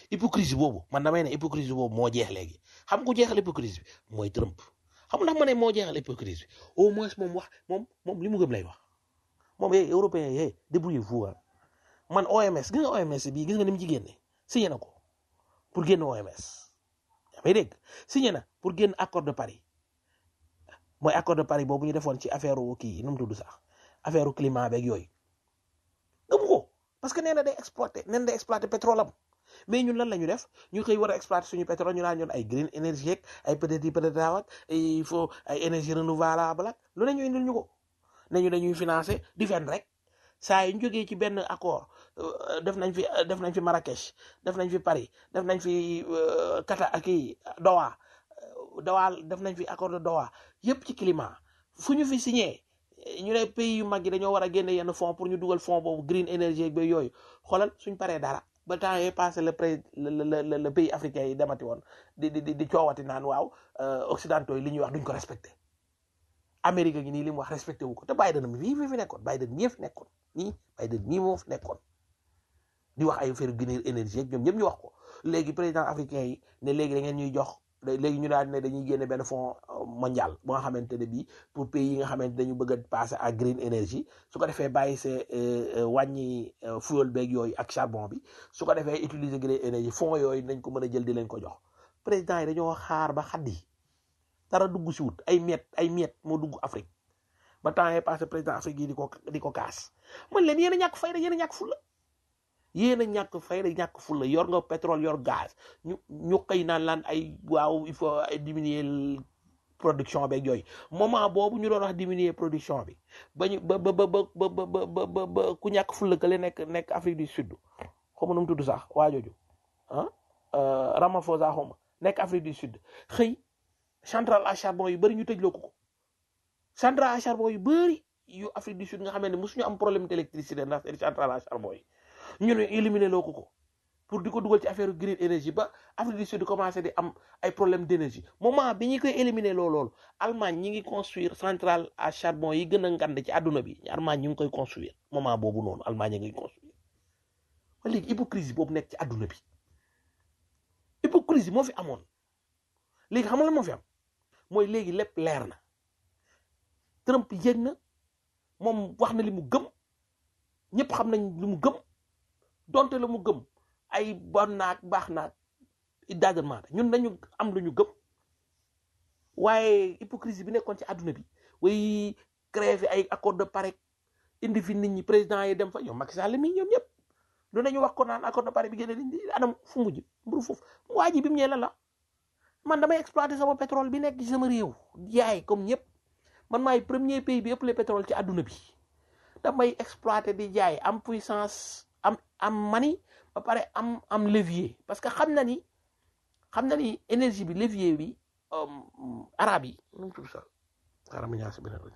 hypocrisie boobu man damay ne hypocrisie boobu moo jeex léegi xam nga ku jeexal hypocrisie bi mooy Trump xam nga ndax ma ne moo jeexal hypocrisie bi au moins moom wax moom li mu gëm lay wax moom européen yi débrouillez-vous man OMS gis nga OMS bii gis nga ni mu ci génne signé na ko pour génn OMS yaa may dégg signé na pour génn accord de Paris mooy accord de Paris boobu ñu defoon ci affaire kii nu mu tudd sax affaire climat beeg yooyu gëmu ko parce que nee na day exploiter pétrole am mais ñun lan la ñu def ñu koy war a exploiter suñu pétrole ñu naan ñun ay green énergie ak ay peut-être ak il faut ay énergie renouvelable ak lu ne ñu indil ñu ko ne ñu dañuy financer di fen rek saa yu ñu jógee ci benn accord def nañ fi Marrakech def nañ fi Paris def nañ fi Qatar kii Doha def nañ fi accord de Doha yëpp ci climat fu ñu fi signé ñu ne pays yu mag yi dañoo war a génne yenn fonds pour ñu dugal fonds boobu green énergie ba yooyu xoolal suñ paree dara ba temps yii passé le pays africain yi demati woon di coowati naan waaw occidentaux yi li ñuy wax duñ ko respecté Amérique gi nii li mu wax respecté wu ko te Biden mii fi nekkoon Biden mii fi nekkoon Biden mii moo fi nekkoon di wax ay affaire green énergie ak ñoom ñëpp ñu wax ko léegi président africain yi ne léegi da ngeen ñuy jox léegi ñu daal ne dañuy génne benn fonds mondial bu nga xamante ne bii pour pays yi nga xamante dañu bëgg a passer à green énergie su ko defee bàyyi see wàññi fuel beeg yooyu ak charbon bi su ko defee utiliser green énergie fonds yooyu nañ ko mën a jël di leen ko jox président yi dañoo xaar ba xaddi dara dugg si wut ay miet moo dugg Afrique ba temps yii passé président Afrique yi di ko kaas man leen yéen a ñàkk fayda yéen a ñàkk fulla yéen a ñàkk fayda ñàkk fulla yor nga pétrole yor gaz ñu xëy naan laan ay waaw il faut diminuer production beeg yooyu moment boobu ñu doon wax diminuer production bi ba ñu ba ku ñàkk fulla ka le nekk Afrique du Sud xaw ma nu mu tudd sax waa jooju Ramaphosa xaw ma nekk Afrique du Sud xëy centrale à charbon yu bëri ñu tëjloo ko centrale à charbon yu bëri yu Afrique du Sud nga xam ne mosuñu am problème d'électricité ndax centrale à charbon yi ñu ne éliminer loo ko pour di ko dugal ci affaire green énergie ba Afrique du Sud commencé di am ay problème d'énergie moment bi ñu koy éliminer loolu Allemagne ñi ngi construire centrale à charbon yi gën a ngand ci àdduna bi Allemagne ñu ngi koy construire moment boobu noonu Allemagne ngi construire ba léegi hypocrisie boobu nekk ci àdduna bi hypocrisie moo fi amoon léegi xam nga lan moo fi am mooy léegi lépp leer na Trump yéeg na moom wax na li mu gëm ñëpp xam nañ li mu gëm donte la mu gëm ay bon naag baax naag it doesn't matter ñun dañu am lu ñu gëm waaye hypocrisie bi nekkoon ci àdduna bi way créé fi ay accord de Paris indi fi nit ñi président yi dem fa ñoom Macky Sall mi ñoom ñëpp lu nañu wax ko naan accord de Paris bi génne nit ñi anam fu mujj mburu foofu waa ji bi mu ñëwee lan la man damay exploiter sama pétrole bi nekk ci sama réew jaay comme ñëpp man maay premier pays bi ëpp le pétrole ci àdduna bi damay exploiter di jaay am puissance am mani ba pare am levier parce que xam na ni énergie bi levier bi arabe yi nu mu tudd sax xaaral ma ñaar si beneen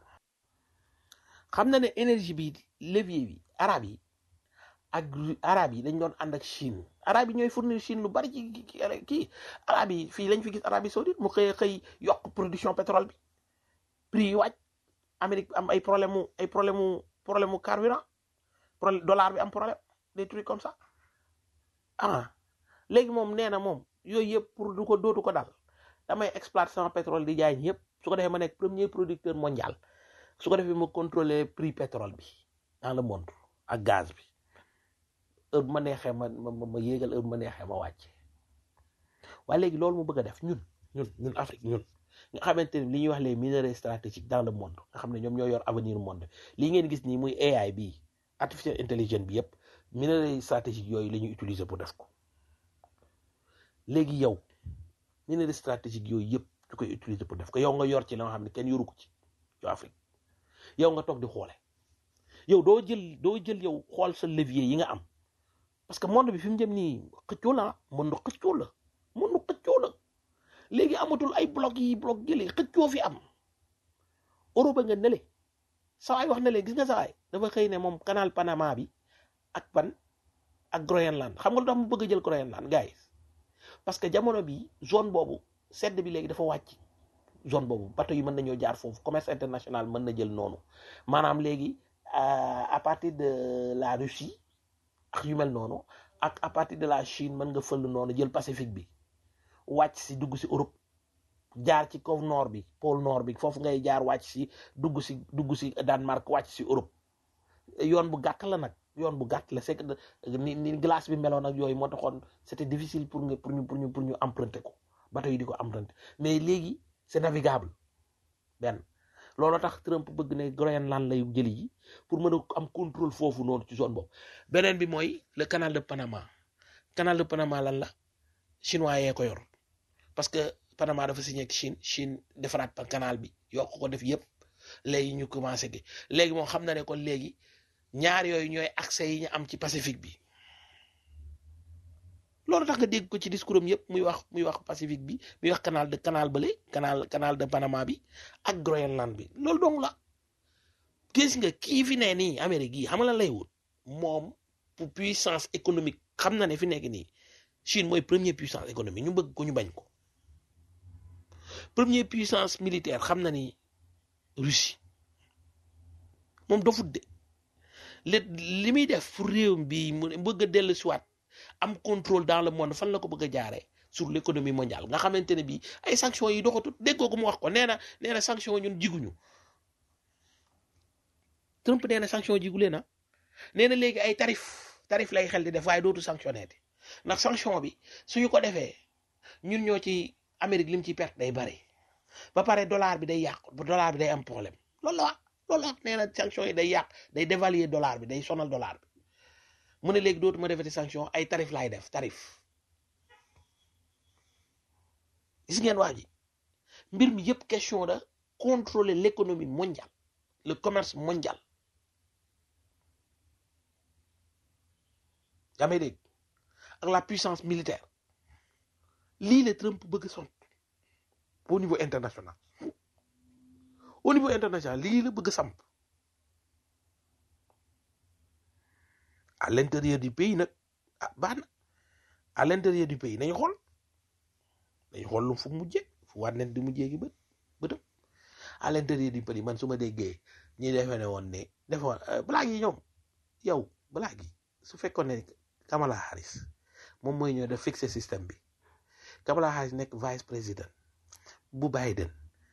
xam na ne énergie bi levier bi arabe yi ak arabe yi dañ doon ànd ak Chine arabe yi ñooy fournir Chine lu bari ci kii arabe yi fii lañ fi gis Arabie Saoudite mu xëy yokk production pétrole bi prix yi wàcc Amérique am ay problème mu carburant dollar bi am problème des trucs comme ça léegi moom nee na moom yooyu yëpp pour dootu ko dal damay exploiter sama pétrole di jaay ñëpp su ko defee ma nekk premier producteur mondial su ko defee ma contrôler prix pétrole bi dans le monde ak gaz bi heure bu ma neexee ma yéegal heure bu ma neexee ma wàcce waaye léegi loolu mu bëgg a def ñun Afrique ñun nga xamante ne li ñuy wax les minerais stratégiques dans le monde nga xam ne ñoom ñoo yor avenir monde lii ngeen gis nii muy AI bi artificial intelligence bi yëpp minerais stratégiques yooyu la ñuy utiliser pour def ko léegi yow minerais stratégiques yooyu yëpp ñu koy utiliser pour def ko yow nga yor ci la nga xam ne kenn yoru ko ci yow Afrique yow nga toog di xoole yow doo jël yow xool sa levier yi nga am parce que monde bi fi mu jëm nii xëccoo la monde xëccoo la léegi amatul ay bloc jëlee xëccoo fi am Europe nga nele sawaay wax na leen gis nga sawaay dafa xëy ne moom canal Panama bi ak Groenland xam nga lu tax mu bëgg a jël Groenland guys parce que jamono bi zone boobu sedd bi léegi dafa wàcc zone boobu bateau yi mën nañoo jaar foofu commerce international mën na jël noonu maanaam léegi à partir de la Russie ak yu mel noonu ak à partir de la Chine mën nga fël noonu jël Pacifique bi wàcc si dugg si Europe jaar ci kaw nord bi pôle nord bi foofu ngay jaar wàcc si dugg si Danemark wàcc si Europe yoon bu gàtt la nag yoon bu gàtt la c'est que ni glace bi meloon ak yooyu moo taxoon c'était difficile pour ñu emprunter ko bateau yi di ko emprunter mais léegi c'est navigable benn loolu tax Trump bëgg ne Groenland lay jëli ji pour mën a am contrôle foofu noonu ci zone boobu beneen bi mooy le canal de Panama lan la chinois yee ko yor parce que Panama dafa signé ak Chine defaraat canal bi yokk ko def yëpp léegi ñu commencé gi léegi moom xam na ne kon léegi ñaar yooyu ñooy accès yi ñu am ci Pacifique bi loolu tax nga dégg ko ci discours am yëpp muy wax Pacifique bi muy wax canal de Panama bi ak Groenland bi loolu dong la gis nga kii fi ne nii Amérique yi xam nga lan lay wut moom pour puissance économique xam na ne fi nekk nii Chine mooy première puissance économique ñu bëgg ko ñu bañ ko première puissance militaire xam na ni Russie moom dofut de li muy def pour réew bi mu bëgg a dellu siwaat am contrôle dans le monde fan la ko bëgg a jaaree sur l'économie mondiale nga xamante ne bii ay sanctions yi doxatut déggoo ko mu wax ko nee na sanction ñun jiguñu Trump nee na sanction jigulee na nee na léegi ay tarif lay xel di def waaye dootu sanctionné te ndax sanction bi suñu ko defee ñun ñoo ci Amérique lim ci perte day bari ba pare dollar bi day yàqu dollar bi day am problème loolu la nee na sanction yi day yàq day dévaluer dollar bi day sonal dollar bi mu ne léegi dootuma defati sanction ay tarif laay def tarif gis ngeen wax ji mbir mi yëpp question de contrôler l'économie mondiale le commerce mondial yaa may dégg ak la puissance militaire lii la Trump bëgg sont au niveau international lii la bëgg samp à l'intérieur du pays nag baax na à l'intérieur du pays nañu xool lu fu mujjee fu waat nen di mujjee gi bëtam à l'intérieur du pays man su ma déggee ñi defee ne woon ne dafa blague yi ñoom yow blague yi su fekkoon ne Kamala Harris moom mooy ñëw def fixer système bi Kamala Harris nekk vice président bu Biden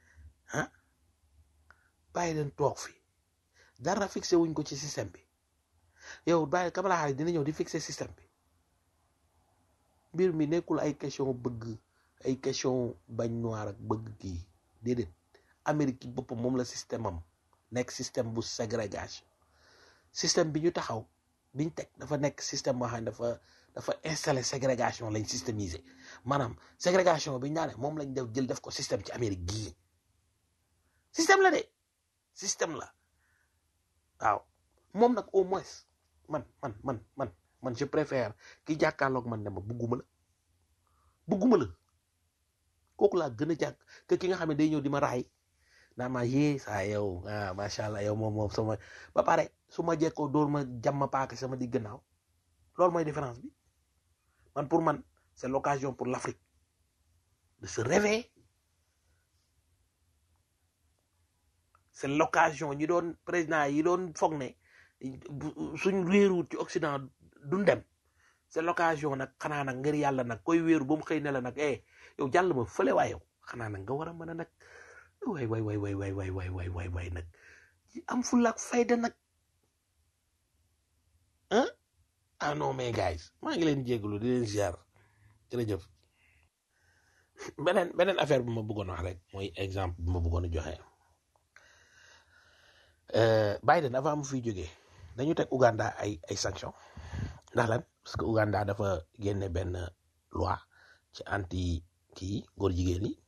Biden toog fi dara fixé wuñ ko ci système bi yow bàyyi Kamala Harris dina ñëw di fixer système bi mbir mi nekkul ay question bëgg ay question bañ noir ak bëgg kii déedéet Amérique boppam moom la système am nekk système bu ségrégation système bi ñu taxaw biñ teg dafa nekk système boo xam ne dafa installé ségrégation lañ systémiser maanaam ségrégation biñ daane moom lañ jël def ko système ci Amérique gii système la de système la waaw moom nag au moins man je préfère ki jàkkaarloog man ne ma bugguma la kooku laa gën a jàkk que ki nga xam ne day ñëw di ma raay naa ma yee saa yow macha allah yow moom sama ba pare su ma jekkoo dóor ma jàmm paaka sama di gannaaw loolu mooy différence bi pour man c'est l'occasion pour l'Afrique de se réveiller c'est l'occasion ñi doon président yi doon foog ne suñ wéeru ci Occident duñ dem c'est l'occasion nag xanaa nag ngir yàlla nag koy wéeru ba mu xëy ne la nag yow jàll ma fële waay yow xanaa nag nga war a mën a nag waay nag am fulla ak fayda nag non mais guys maa ngi leen jégalu di leen ziar jërëjëf beneen affaire bu ma bëggoon wax rek mooy exemple bu ma bëggoon a joxe Biden avant mu fiy jógee dañu teg Uganda ay sanction ndax lan parce que Uganda dafa génne benn loi ci anti kii góor jigéen yi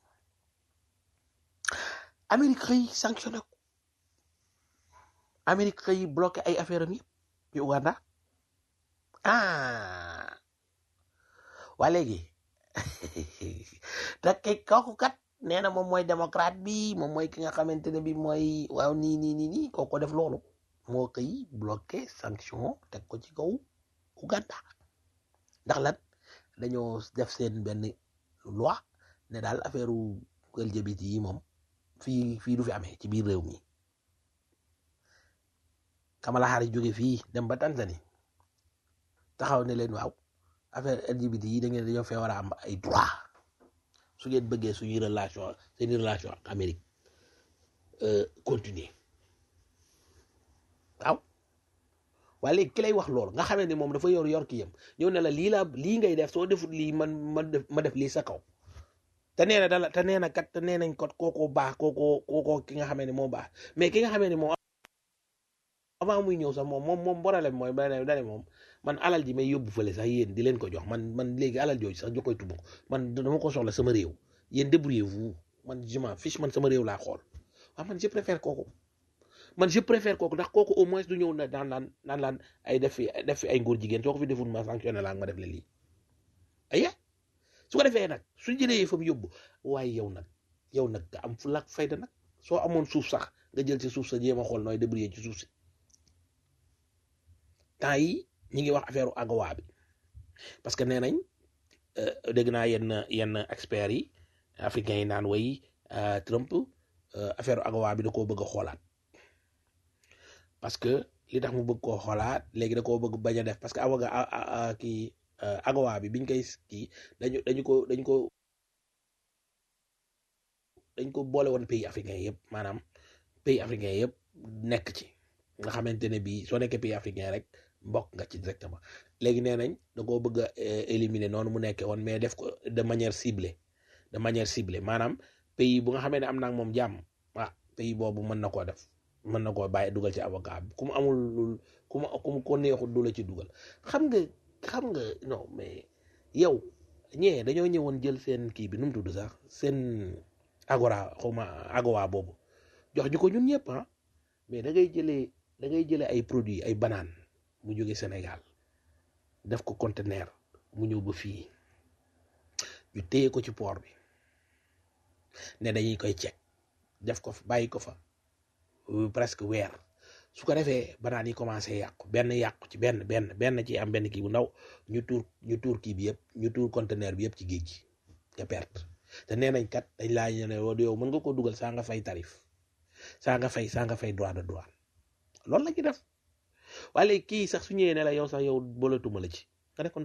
Amérique xëy sanctionné ko Amérique xëy bloqué ay affaire am yëpp ci Uganda waa léegi te kooku kat nee na moom mooy démocrate bi moom mooy ki nga xamante ne bi mooy waaw nii kooku def loolu moo koy bloqué sanction teg ko ci kaw Uganda ndax lan dañoo def seen benn loi ne daal affaire LGBT yi moom fii du fi amee ci biir réew mi Kamala Harris jóge fii dem ba Tanzanie taxaw ne leen waaw affaire LGBT yi da ngeen dañoo fee war a am ay droit su ngeen bëggee suñuy relation seeni relation ak Amérique continuer waaw waaye léegi ki lay wax loolu nga xamee ni moom dafa yor ki yam ñëw ne la lii ngay def soo defut lii ma def lii sa kaw te nee na te nee na kat te nee nañ ko kookoo baax kookoo ki nga xamee ni moo baax mais ki nga xamee ni moom avant muy ñëw sax moom problème mooy dane moom man alal ji may yóbbu fële sax yéen di leen ko jox man léegi alal jooju sax jokoy tubb ko man dama ko soxla sama réew yéen débrouillez-vous man je m'en fiche man sama réew laa xool waaw man je préfère kooku ndax kooku au moins du ñëw na naan laan ay def fi ay ngóor jigéen soo ko fi deful ma sanctionné la ma def la lii aye su ko defee nag su jëlee fa mu yóbbu waaye yow nag nga am fu lak fayda nag soo amoon suuf sax nga jël ci suuf sa jéem a xool nooy débrouiller ci suuf si temps yi ñi ngi wax affaire AGOA bi parce que nee nañ dégg naa yenn experts yi africains yi naan way Trump affaire AGOA bi da koo bëgg a xoolaat parce que li tax mu bëgg koo xoolaat léegi da koo bëgg bañ a def parce que AGOA bi biñ koy kii dañ ko boole woon pays africains yëpp maanaam pays africains yëpp nekk ci nga xamante ne bii soo nekkee pays africain rek mbokk nga ci directement léegi nee nañ da koo bëgg a éliminer noonu mu nekkee woon mais def ko de manière ciblée maanaam pays bu nga xamee ne am naa moom jàmm pays boobu mën na koo def mën na koo bàyyi dugal ci avocat bi ku mu amul ku mu ko neexul du la ci dugal xam nga non mais yow ñee dañoo ñëwoon jël seen kii bi nu mu tudd sax seen AGOA boobu jox ñu ko ñun ñëpp mais da ngay jëlee ay produits ay banaan mu jóge Sénégal def ko conteneur mu ñëw ba fii ñu téye ko ci port bi ne dañuy koy cek def ko bàyyi ko fa presque weer su ko defee banaan yi commencé yàqu ci benn ci am benn kii bu ndaw ñu tuur kii bi yëpp ñu tuur conteneur bi yëpp ci géej gi nga perte te nee nañ kat dañ laa ñu ne yow mën nga ko dugal saa nga fay tarif saa nga fay droit de douane loolu la ci def waaye léegi kii sax su ñëwee ne la yow sax yow boolatuma la ci nga ne ko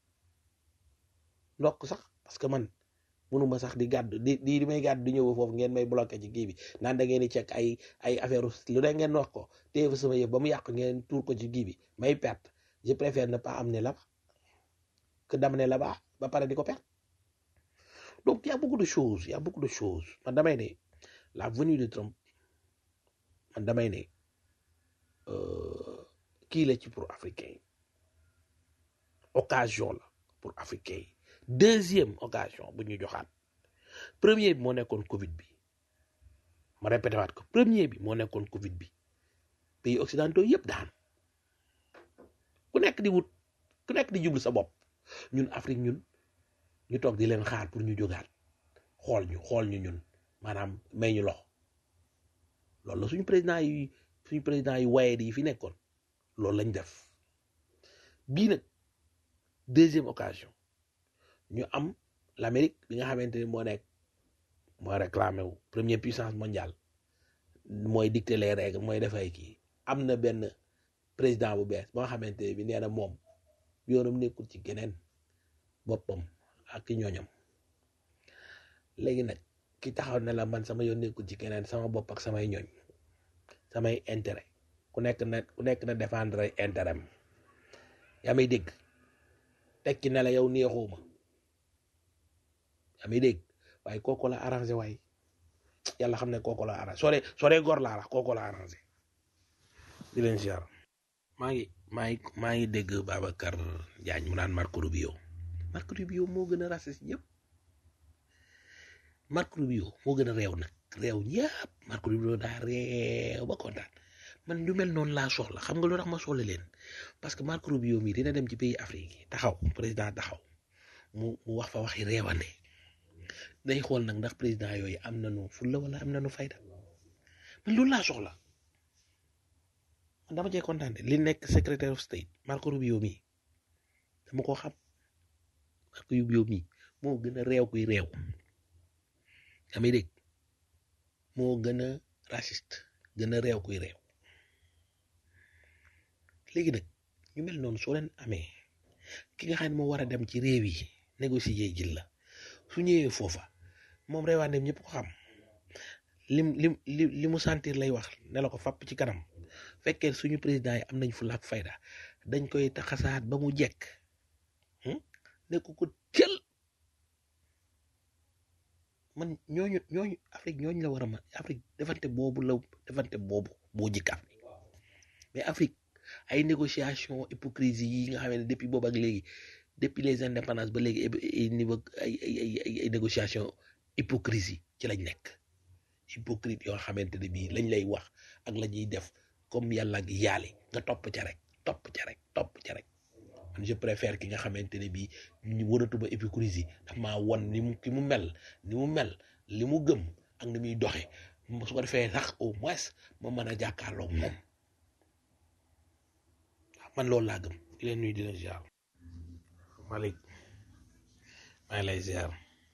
ndokk sax parce que man mënuma sax di gàddu di may gàddu di ñëw foofu ngeen may bloqué ci kii bi naan da ngeen di cek ay affaire lu ne ngeen wax ko téye fa sama yëf ba mu yàq ngeen tuur ko ci kii bi may perte je préfère ne pas amener là-bas que d'amener là-bas ba pare di ko perte donc y a beaucoup de choses man damay ne la venue de Trump man damay ne kii la ci pour africain yi occasion la pour africain yi deuxième occasion bu ñu joxaat premier bi moo nekkoon Covid bi ma répété waat ko premier bi moo nekkoon Covid bi pays occidentaux yëpp daan ku nekk di jublu sa bopp ñun Afrique ñu toog di leen xaar pour ñu jógaat xool ñu ñun maanaam may ñu loxo loolu la suñu président yi waaye di fi nekkoon loolu lañ def bii nag deuxième occasion ñu am l'Amérique bi nga xamante ni moo réclamé wu première puissance mondiale mooy dicter les règles mooy dafay kii am na benn président bu bees ba nga xamante bi nee na moom yoonam nekkul ci geneen boppam ak ki ñooñam léegi nag ki taxaw ne la man sama yoon nekkul ci keneen sama bopp ak samay ñooñ samay intérêt ku nekk na défendre intérêt am yaa may dégg tekki ne la yow neexuma yaa may dégg waaye kooku la arrangé waaye yàlla xam ne kooku la arrangé soo dee góor laa la kooku la arrangé di leen ziar maa ngi dégg Babacar Diagne mu naan Marco Rubio moo gën a raciste ñëpp Marco Rubio moo gën a réew nag réew ñëpp Marco Rubio daa réew ba kontaan man lu mel noonu laa soxla xam nga lu tax ma soxla leen parce que Marco Rubio mii dina dem ci pays Afrique yi président taxaw mu wax fa waxi réewande day xool nag ndax président yooyu am nañu fulla wala am nañu fayda man loolu laa soxla man dama cee kontaan li nekk secrétaire of state Marco Rubio mii dama koo xam Marco Rubio mii moo gën a réew kuy réew damay dégg moo gën a raciste gën a réew kuy réew léegi nag ñu mel noonu soo leen amee ki nga xam ne moo war a dem ci réew yi négocier jël la su ñëwee foofa moom reewaandeem ñëpp ko xam li mu sentir lay wax ne la ko fàpp ci kanam fekkee suñu président yi am nañ fu laak fayda dañ koy taxasaat ba mu jekk ne ko teel man ñooñu Afrique ñooñu la war a mën Afrique defante boobu boo jikk Afrique mais Afrique ay négociation hypocrisie yi nga xam ne depuis boobu ak léegi depuis les indépendances ba léegi niveau ay négociation hypocrisie ci lañ nekk hypocrite yoo xamante ne bii lañ lay wax ak la ñuy def comme yàlla ak yaali nga topp ca rek man je préfère ki nga xamante ne bii ñu wëratuma hypocrisie daf maa won ni mu mel li mu gëm ak ni muy doxe su ko defee sax au moins ma mën a jàkkaarloog moom man loolu laa gëm di leen nuyu di leen ziar Malick maa ngi lay ziar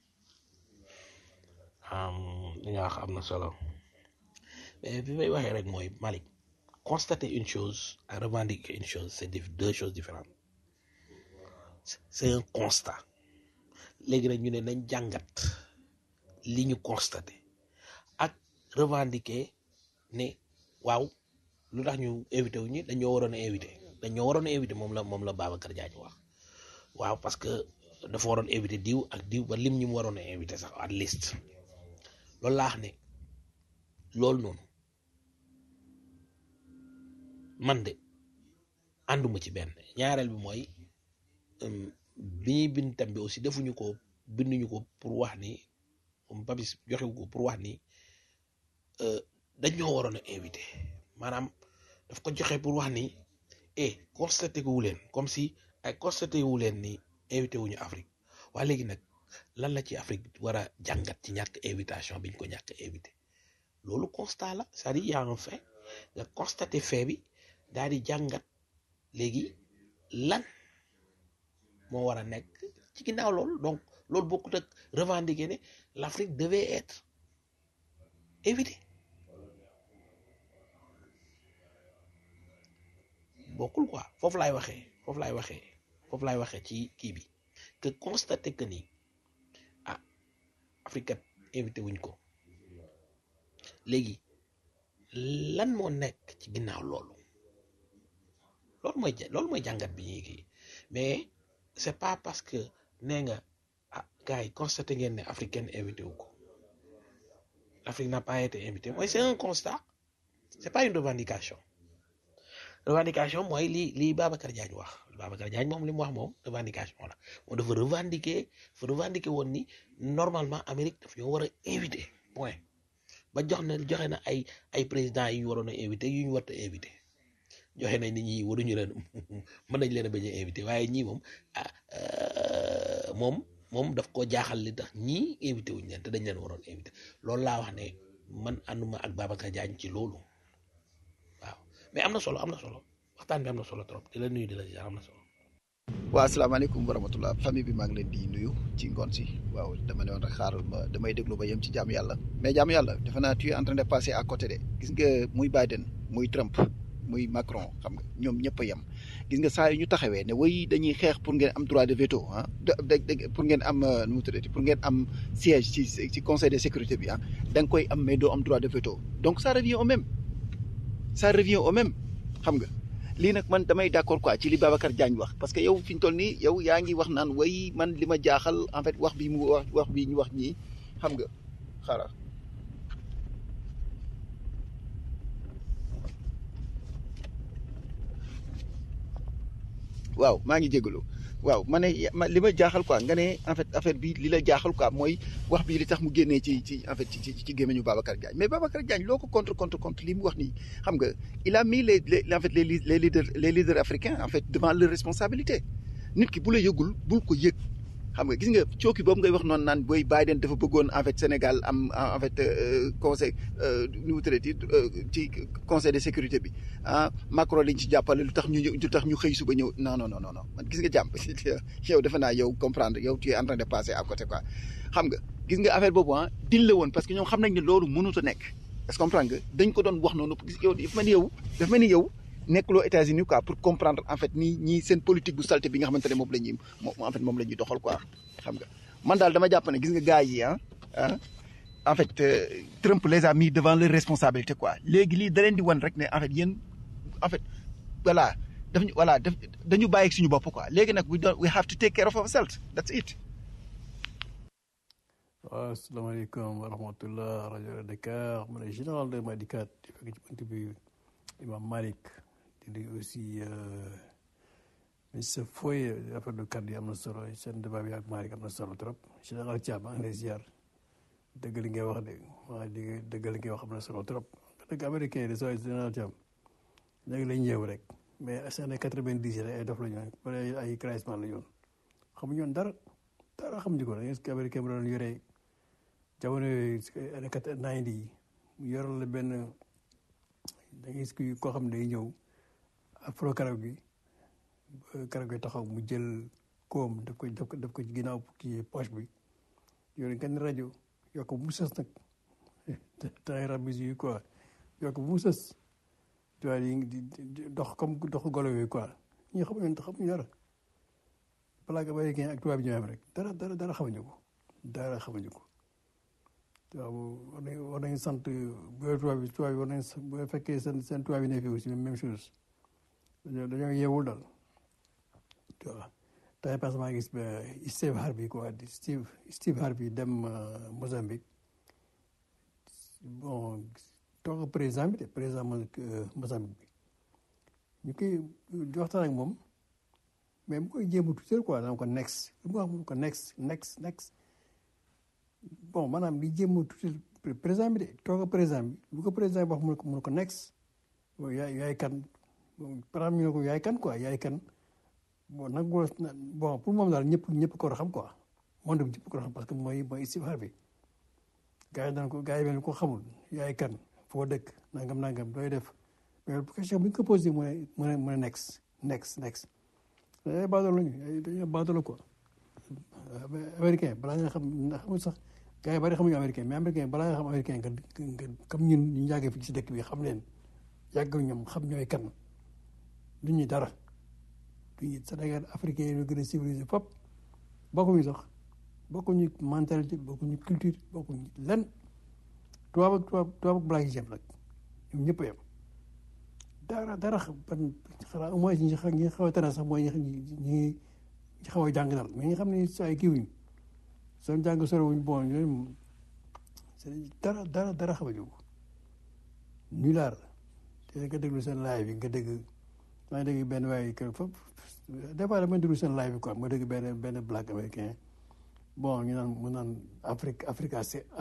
li nga wax am na solo mais bi may waxee rek mooy Malick constater une chose et revendiquer une chose c'est deux choses différentes c'est un constat léegi nag ñu ne nañ jàngat li ñu constaté ak revendiquer ne waaw lu tax ñu invité wu ñu dañoo waroon a invité moom la Babacar Diagne wax waaw parce que dafa waroon invité diw ak diw ba lim ñi mu waroon a invité sax at least loolu laa wax ne loolu noonu man de ànduma ci benn ñaareel bi mooy bi ñuy bind tam bi aussi binduñu ko pour wax ni Papis joxewu ko pour wax ni dañoo waroon a invité maanaam daf ko joxe pour wax ni constaté ko wu leen comme si ay constaté wu leen ni invité wuñu Afrique waaye léegi nag lan la ci Afrique war a jàngat ci ñàkk invitation biñ ko ñàkk invité loolu constat la c'est-à-dire y a un fait nga constaté fait bi daal di jàngat léegi lan moo war a nekk ci ginnaaw loolu donc loolu bokkut ak revendiquer ne l'Afrique devait être invitée bokkul quoi foofu laay waxee ci kii bi que constater que ni Afrique invité wuñ ko léegi lan moo nekk ci ginnaaw loolu mooy jàngat bi ñuy kii mais c'est pas parce que nee nga gars yi constaté ngeen ne africaine invité wu ko l'Afrique n'a pas été invitée mooy c'est un constat c'est pas une revendication mooy li Babacar Diagne wax Babacar Diagne moom li mu wax moom revendication la moom dafa revendiquer woon ni normalement Amérique daf ñoo war a invité point ba joxe na ay présidents yi ñu waroon a invité yu ñu war a invité joxe nañ ni ñi waruñu leen mën nañ leen a bañ a invité waaye ñii moom daf ko jaaxal li tax ñii invité wuñu leen te dañ leen waroon invité loolu laa wax ne man ànduma ak Babacar Diagne ci loolu waaw mais am na solo waxtaan bi am na solo trop di la nuyu di la ziar am na solo. waaw asalaamaaleykum wa rahmatullah famille bi maa ngi leen di nuyu ci ngoon si waaw dama ne woon rek xaaral ma damay déglu ba yem ci jaamu yàlla mais jaamu yàlla defe naa tu es en train de passer à côté de gis nga muy Biden muy Trump muy Macron xam nga ñoom ñëpp a yem gis nga saa yu ñu taxawee ne way dañuy xeex pour ngeen am droit de veto pour ngeen am nu mu tuddati pour ngeen am siège ci conseil de sécurité bi da nga koy am mais doo am droit de veto donc ça revient au même xam nga. lii nag man damay d'accord quoi ci li Babacar Diagne wax parce que yow fi ñu toll nii yow yaa ngi wax naan way man li ma jaaxal en fait wax bi ñu wax ñii xam nga xaaral waaw maa ngi jégalu waaw ma ne li ma jaaxal quoi nga ne en fait affaire bi li la jaaxal quoi mooy wax bi li tax mu génnee ci en fait ci gémmiñu Babacar Diagne mais Babacar Diagne loo ko contre li mu wax nii xam nga il a mis les leaders africains en fait devant leurs responsabilités nit ki bu la yëgul bul ko yëg xam nga gis nga cooki boobu ngay wax noonu naan booy Biden dafa bëggoon en fait Sénégal am en fait conseil nu mu tuddati ci conseil de sécurité bi Macron lañ ci jàppale lu tax ñu xëy suba ñëw non man gis nga jàmm yow defe naa yow comprendre yow tu es en train de passer à côté quoi xam nga gis nga affaire boobu dil la woon parce que ñoom xam nañ ne loolu mënut a nekk est-ce que comprendre nga dañ ko doon wax noonu gis yow dafa mel ni yow nekkuloo États-Unis quoi pour comprendre en fait ñii seen politique bu salté bi nga xamante ne moom la ñuy en fait moom la ñuy doxal quoi xam nga man daal dama jàpp ne gis nga gars yi en fait Trump les a mis devant leurs responsabilités quoi léegi lii da leen di wan rek ne en fait yéen en fait voilà dañu bàyyi suñu bopp quoi léegi nag we have to take care of ourselves that's it. waaw asalaamaaleykum wa rahmatullah rajo Dakar man général de Madikat di fekk ci bunt bi Imam Malik di nuyu aussi monsieur Foy rafetlu kàddu yi am na solo seen débat bi ak Malik am na solo trop général Thiam maa ngi lay ziar dëgg li ngay wax de waa dëgg li ngay wax am na solo trop dëgg américain de sooy général Thiam léegi lañ ñëw rek mais as années 90 ay dof la ñu wala ay classement la ñu woon xamuñu woon dara xamuñu ko est-ce que américain bi doon yore jamono yooyu année 90 yi mu yoral la benn da ngay gis koo xam ne day ñëw afro karaw gi taxaw mu jël koom daf ko ci ginnaaw kii poche bi yore kenn rajo yokk bu mu sës nag tay rabis yi quoi yokk bu mu sës tubaab yi di dox comme doxu golo yooyu quoi ñi xamuñu dara plaque américain ak tubaab yi ñoo am rek dara xamuñu ko waaw war nañu sant bu tubaab yi war nañu bu fekkee seen tubaab yi ne fi aussi même chose dañoo yeewul daal waaw tey parce que maa gis Steve Harvey quoi Steve Harvey dem Mozambique bon toog président Mozambique bi ñu koy di waxtaan ak moom mais mu koy jéem a tuuti quoi dama ko next lu mu wax mu ko next bon maanaam di jéem a tuuti président bi de toog président bi bu ko président bi wax mu ne ko next yaay kan par exemple ñu ne ko yaay kan quoi yaay kan bon nag bon pour moom daal ñëpp ko war a xam quoi monde bi ñëpp ko war a xam parce que mooy Steve Harvey gars yi mel ko xamul yaay kan foo dëkk nangam dooy def mais question bu ñu ko posé mu ne next ay baadoolo lañu dañoo baadoolo quoi américain balaa nga xamul sax gars yi bari xamuñu américain mais américain balaa nga xam américain nga comme ñun ñu njàngee fi ci dëkk bi xam leen yàgg ñoom xam ñooy kan du ñuy dara duñu Sénégal africain yi ñu gën a civilisé fop bokkuñu sax bokkuñu mentalité bokkuñu culture bokkuñu lenn tubaab ak black yi yem nag ñoom ñëpp a yem dara xanaa au moins ñi xaw a tane sax mooy ñi xaw a jàng daal mais ñi xam ne saa yi kii wuñu seen jàng sorowuñ bon ñooñu moom dara xamuñu ko ñu laar te nga déglu seen live bi nga dégg maa ngi dégg benn waaye kër foofu des fois damay déglu seen live bi quoi ma dégg benn black américain bon ñu naan mu naan Africa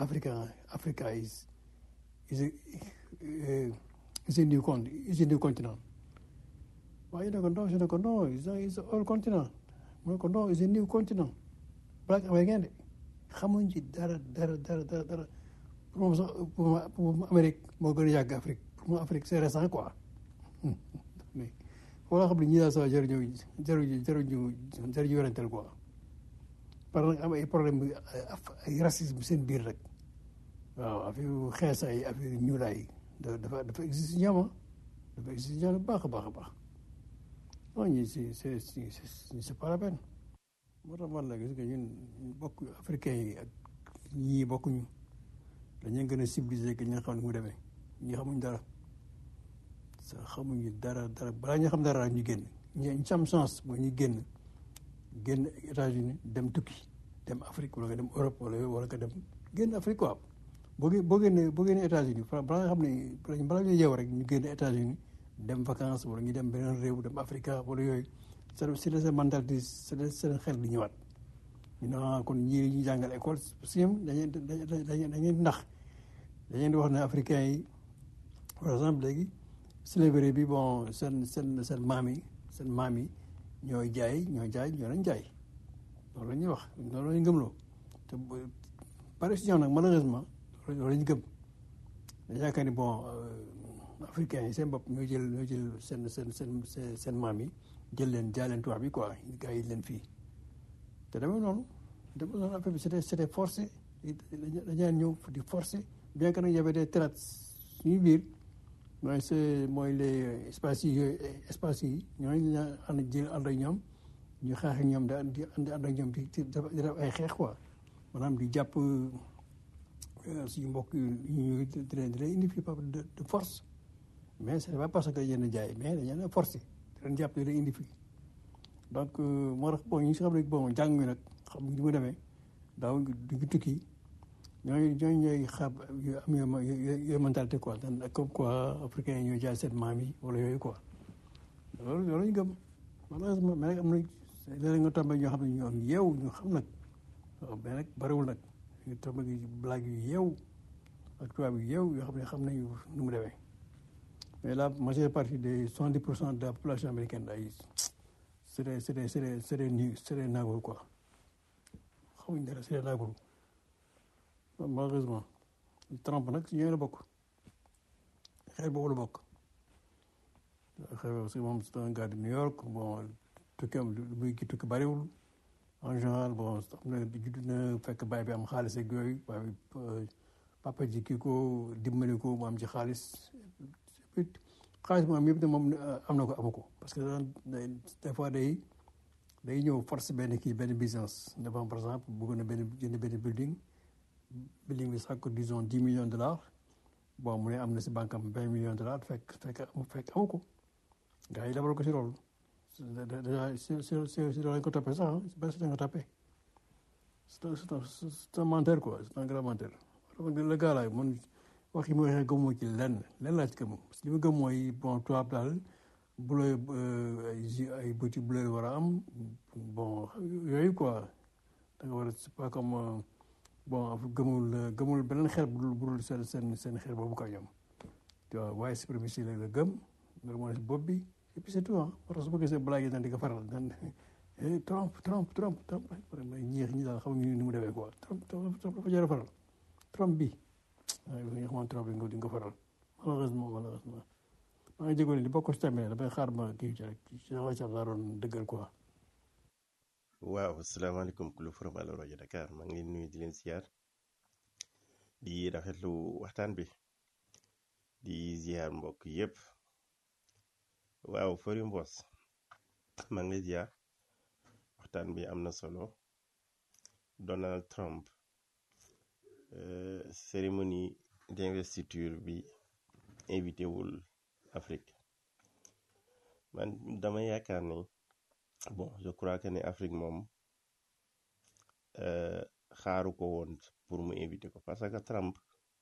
is a new continent waaye ne ko non is all continent mu ne ko non is a new continent black américain de xamuñ ci dara pour moom sax pour Amérique moo gën a yàgg Afrique pour moom Afrique c'est récent quoi mais foo xam ne ñi daal sax jaruñu weranteel quoi par nag am ay problème ay racisme seen biir rek waaw affaire xeesaay affaire ñuulaay dafa existe ñoom dafa existe ñoom bu baax a baax non ñi c'est pas la peine moo tax man la gis nga ñun bokk africain yi ak ñii bokkuñu dañuy gën a civilisé que ñi nga xam ne mu demee ñi xamuñ dara sa xamuñu dara balaa ñu xam dara ñu génn ñu am chance mooy ñu génn États-Unis dem tukki dem Afrique wala nga dem Europe wala nga dem génn Afrique quoi boo génnee États-Unis balaa nga xam ne balaa ñuy yeew rek ñu génn États-Unis dem vacances wala ñu dem beneen réew dem Afrique wala yooyu c'est la seen mentalité c'est seen xel di ñëwaat ñu ne kon ñii ñu jàngal école parce que ñoom dañuy ndax dañuy di wax ne africains yi par exemple léegi slavery bi bon seen maam yi ñoo leen jaay loolu la ñuy wax loolu la ñu gëmloo te pare si ñoom nag malheureusement loolu la ñu gëm dañu yaakaar ni bon africains yi seen bopp ñoo jël seen maam yi jël leen jaay leen tubaab bi quoi gars yi leen fii te demee noonu affaire bi c'était forcé dañaa ñëw di forcé bien que nag y avait des traites suñu biir mooy les espaces yi ñooñu la ànd jël ànd ak ñoom ñu xeex ak ñoom di ànd ak ñoom di def ay xeex quoi maanaam di jàpp suñu mbokk ñu di leen indi fii de force mais c'est pas parce que yéen jaay mais dañu leen a forcé di leen jàpp di leen indi fii donc moo tax bon ñi si xam ne bon jàng mi nag xam ni mu demee daaw du tukki ñooñu ñooy xam yu am yooyu mentalité quoi comme quoi africain yi ñooy jaay seen maam yi wala yooyu quoi loolu ñu gëm malheureusement mais nag am na léeg-léeg nga tombé ñoo xam ne ñoo am yeew ñu xam nag waaw mais nag bariwul nag ñu tombé blague yu yeew ak tubaab yu yeew yoo xam ne xam nañu nu mu demee mais la majeure partie des 70% de la population américaine ay c'est des naagur quoi xamuñ dara c'est des naagur malheureusement Trump nag si ñooy la bokk xeet boobu la bokk xeet parce que moom c'est un gars de New York bon tukki am buy ki tukki bariwul en général bon am na judd na fekk baay bi am xaalis ak yooyu baay bi papa ji kii ko dimbali ko mu am ci xaalis xaalis moom yëpp ne moom am na ko amu ko parce que des fois day ñëw force benn business dafa par exemple bëggoon na jënd benn building bi sax ko disons $10 millions bon mu ne am na si banque am $20 millions fekk amu ko gars yi dabal ko si loolu déjà si loolu lañ ko toppee sax benn si nga toppee c'est un menteur quoi c'est un grand menteur le gars là man wax yi mu waxee gëmmoo ci lenn laa ci gëm parce que li ma gëm mooy bon tubaab daal bu la ay bëti bu la war a am bon yooyu quoi da nga war a c'est pas comme bon gëmul beneen xel bu dul seen xel boobu ko ñoom tu vois waaye suprématie la gëm loolu moo ne si bopp bi et puis c'est tout ah parce que su ma gisee blague yi daan di ko faral daan Trump ñeex ñi daal xamuñu ni mu demee quoi Trump dafa jar a faral Trump bi waaye nga xamante Trump bi di nga ko faral malheureusement maa ngi jégoon di bokk si tamit damay xaar ma kii ci rek ci laa doon dëggal quoi. waaw asalaamaaleykum ku lu forum Allo rajo Dakar maa ngi leen nuyu di leen siyaar di rafetlu waxtaan bi di ziar mbokk yëpp waaw Fary Mbos maa ngi lay ziar waxtaan bi am na solo Donald Trump cérémonie d'investiture bi invité wul Afrique man dama yaakaar ne bon je crois que ne Afrique moom xaaru ko woon pour mu inviter ko parce que Trump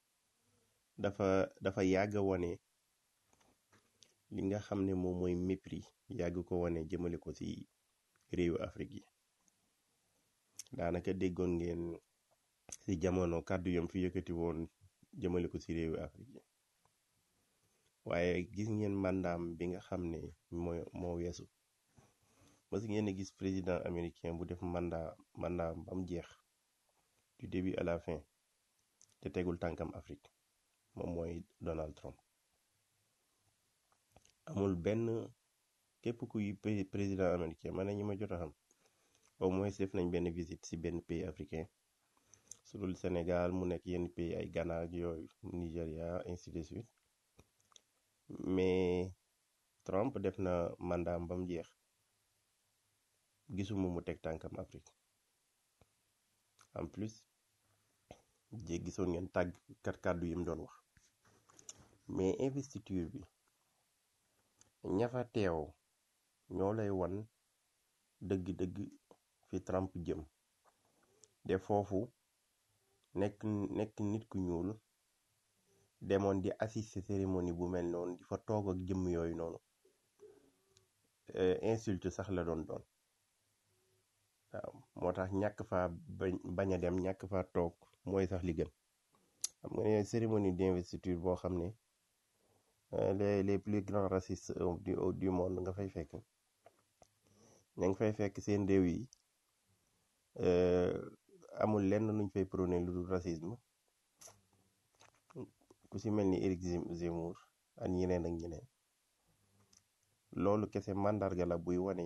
dafa yàgg a wane li nga xam ne moom mooy mépris yàgg ko wane jëmale ko ci réewu Afrique yi daanaka déggoon ngeen ci jamono kàddu yam fi yëkkati woon jëmale ko ci réewu Afrique yi waaye gis ngeen mandaam bi nga xam ne moo weesu parce que ngeen a gis président américain bu def mandat ba mu jeex du début à la fin te tegul tànkam Afrique moom mooy Donald Trump amul benn képp kuy président américain man ñi ma jot a xam au moins def nañ benn visite ci benn pays africain su dul Sénégal mu nekk yenn pays ay Ghana ak yooyu Nigéria ainsi de suite mais Trump def na mandat ba mu jeex gisuma mu teg tànkam Afrique en plus gisoon ngeen kàddu yi mu doon wax mais investiture bi ña fa teew ñoo lay wan dëgg-dëgg fi Trump jëm de foofu nekk nit ku ñuul demoon di assister cérémonie bu mel noonu di fa toog ak jëmm yooyu noonu insulte sax la doon waaw moo tax ñàkk fa bañ a dem ñàkk fa toog mooy sax li gën xam nga ne cérémonie d'investiture boo xam ne les plus grands racistes du monde nga fay fekk ña ngi fay fekk seen réew yi amul lenn luñ fay prôné lu dul racisme ku si mel ni Éric Zemmour ak ñeneen ak ñeneen loolu kese mandarga la buy wane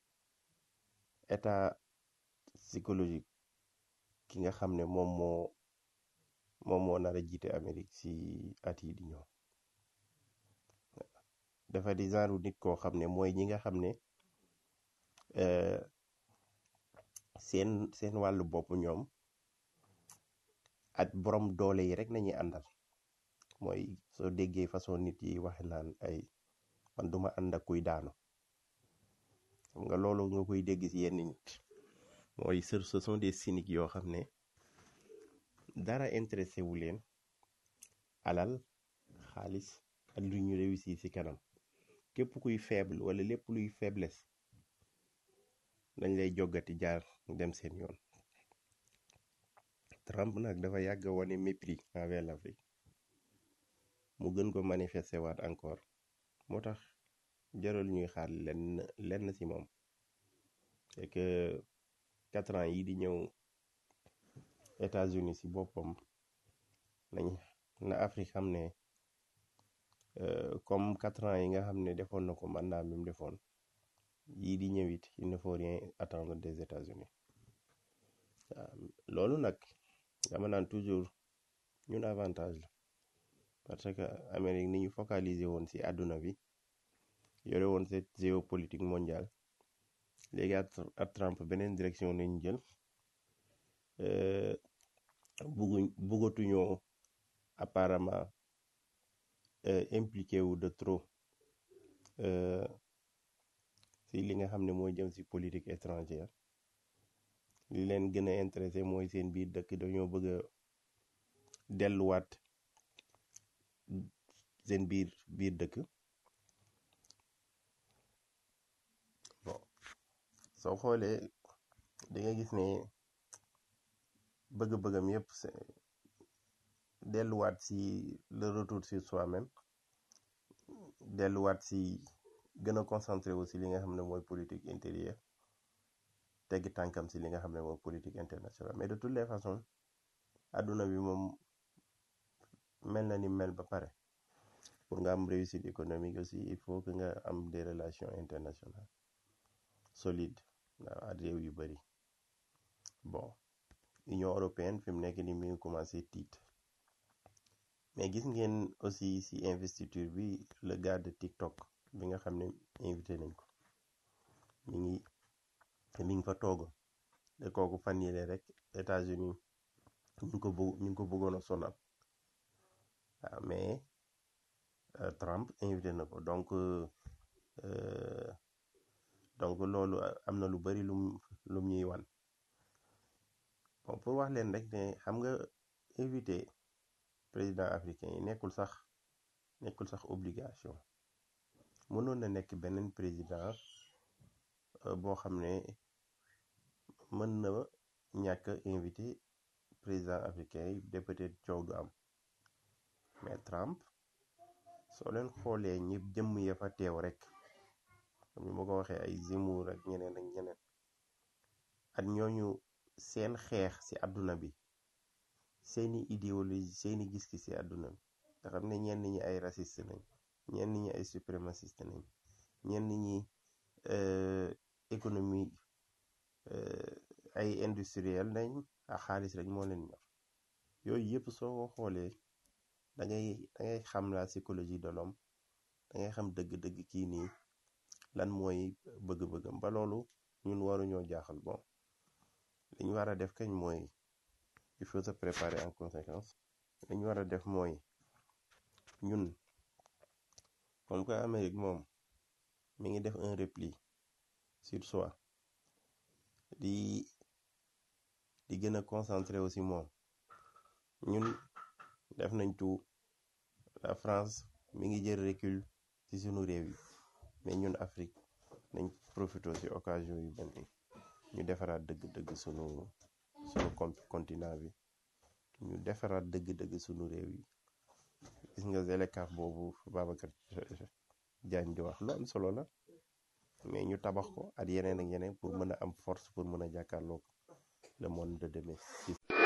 état psychologique ki nga xam ne moom moo nar a jiite Amérique si at yi di ñëw dafa di genre nit koo xam ne mooy ñi nga xam ne seen wàllu bopp ñoom ak borom doole yi rek nañuy àndal. mooy soo déggee façon nit yi waxe naan ay man duma ànd ak kuy daanu xam nga loolu nga koy dégg ci yenn nit mooy ce sont des cyniques yoo xam ne dara intéressé wu leen alal xaalis ak lu ñu réussir ci kanam képp kuy faible wala lépp luy faiblesse dañ lay joggati jaar dem seen yoon. Trump nag dafa yàgg wane mépris envers l'Afrique mu gën ko manifester waat encore moo tax jarul ñuy xaar lenn ci moom et que 4 ans yi di ñëw États-Unis ci boppam na Afrique xam ne comme 4 ans yi nga xam ne defoon na ko mandat mi mu defoon yii di ñëw it il ne faut rien attendre des États-Unis waaw loolu nag dama naan toujours ñun avantage la parce que Amérique ni ñu focaliser woon ci àdduna bi yore woon cette géopolitique mondiale léegi ak Trump beneen direction nañu jël bëggatuñoo apparemment impliqué wu de trop ci li nga xam ne mooy jëm ci politique étrangère li leen gën a intéressé mooy seen biir dëkk dañoo bëgg a delluwaat seen biir dëkk. bon soo xoolee di nga gis ne bëgg-bëggam yépp delluwaat ci le retour sur soi-même delluwaat ci gën a concentré wu ci li nga xam ne mooy politique intérieure teggi tànkam ci li nga xam ne mooy politique internationale mais de toutes les façons àdduna bi moom mel na ni mel ba pare pour nga am réussite économique aussi il faut que nga am des relations internationales solides waaw ak réew yu bari. bon Union européenne fi mu nekk ni mi ngi commencé tiit mais gis ngeen aussi ci investiture bi le gars de TikTok bi nga xam ne invité nañ ko mi ngi fa toog de kooku fan yii rek États-Unis ñu ngi ko bëggoon a sonal waaw mais Trump invité na ko donc loolu am na lu bari lum ñuy wan. bon pour wax leen rek ne xam nga invité président africain yi nekkul sax obligation mënoon na nekk beneen président boo xam ne mën na ñàkk invité président africain yi de peut-être coow du am mais Trump soo leen xoolee ñëpp jëmm ya fa teew rek comme ni ma ko waxee ay Zemmour ak ñeneen ak ñooñu seen xeex ci àdduna bi seeni idéologie seeni gis-gis ci àdduna bi nga xam ne ñenn ñi ay raciste nañ ñenn ñi ay suprémaciste nañ ñenn ñi économie ay industriel nañ ak xaalis rek moo leen ñor yooyu yëpp soo ko xoolee da ngay xam la psychologie de l'homme da ngay xam dëgg-dëgg kii nii lan mooy bëgg-bëggam ba loolu ñun waruñoo jaaxal. bon li ñu war a def kañ mooy il faut se préparer en conséquence li ñu war a def mooy ñun comme que Amérique moom mi ngi def un repli sur soi di gën a concentré aussi moom ñun def nañ tout la France mi ngi jël recul ci sunu réew yi mais ñun Afrique nañ profité ci occasion yu mel ni ñu defaraat dëgg-dëgg sunu continent bi ñu defaraat dëgg-dëgg sunu réew yi. gis nga ZLECAf boobu Babacar Diagne di wax lu am solo la mais ñu tabax ko ak yeneen ak yeneen pour mën a am force pour mën a jàkkaarloog le monde de demain.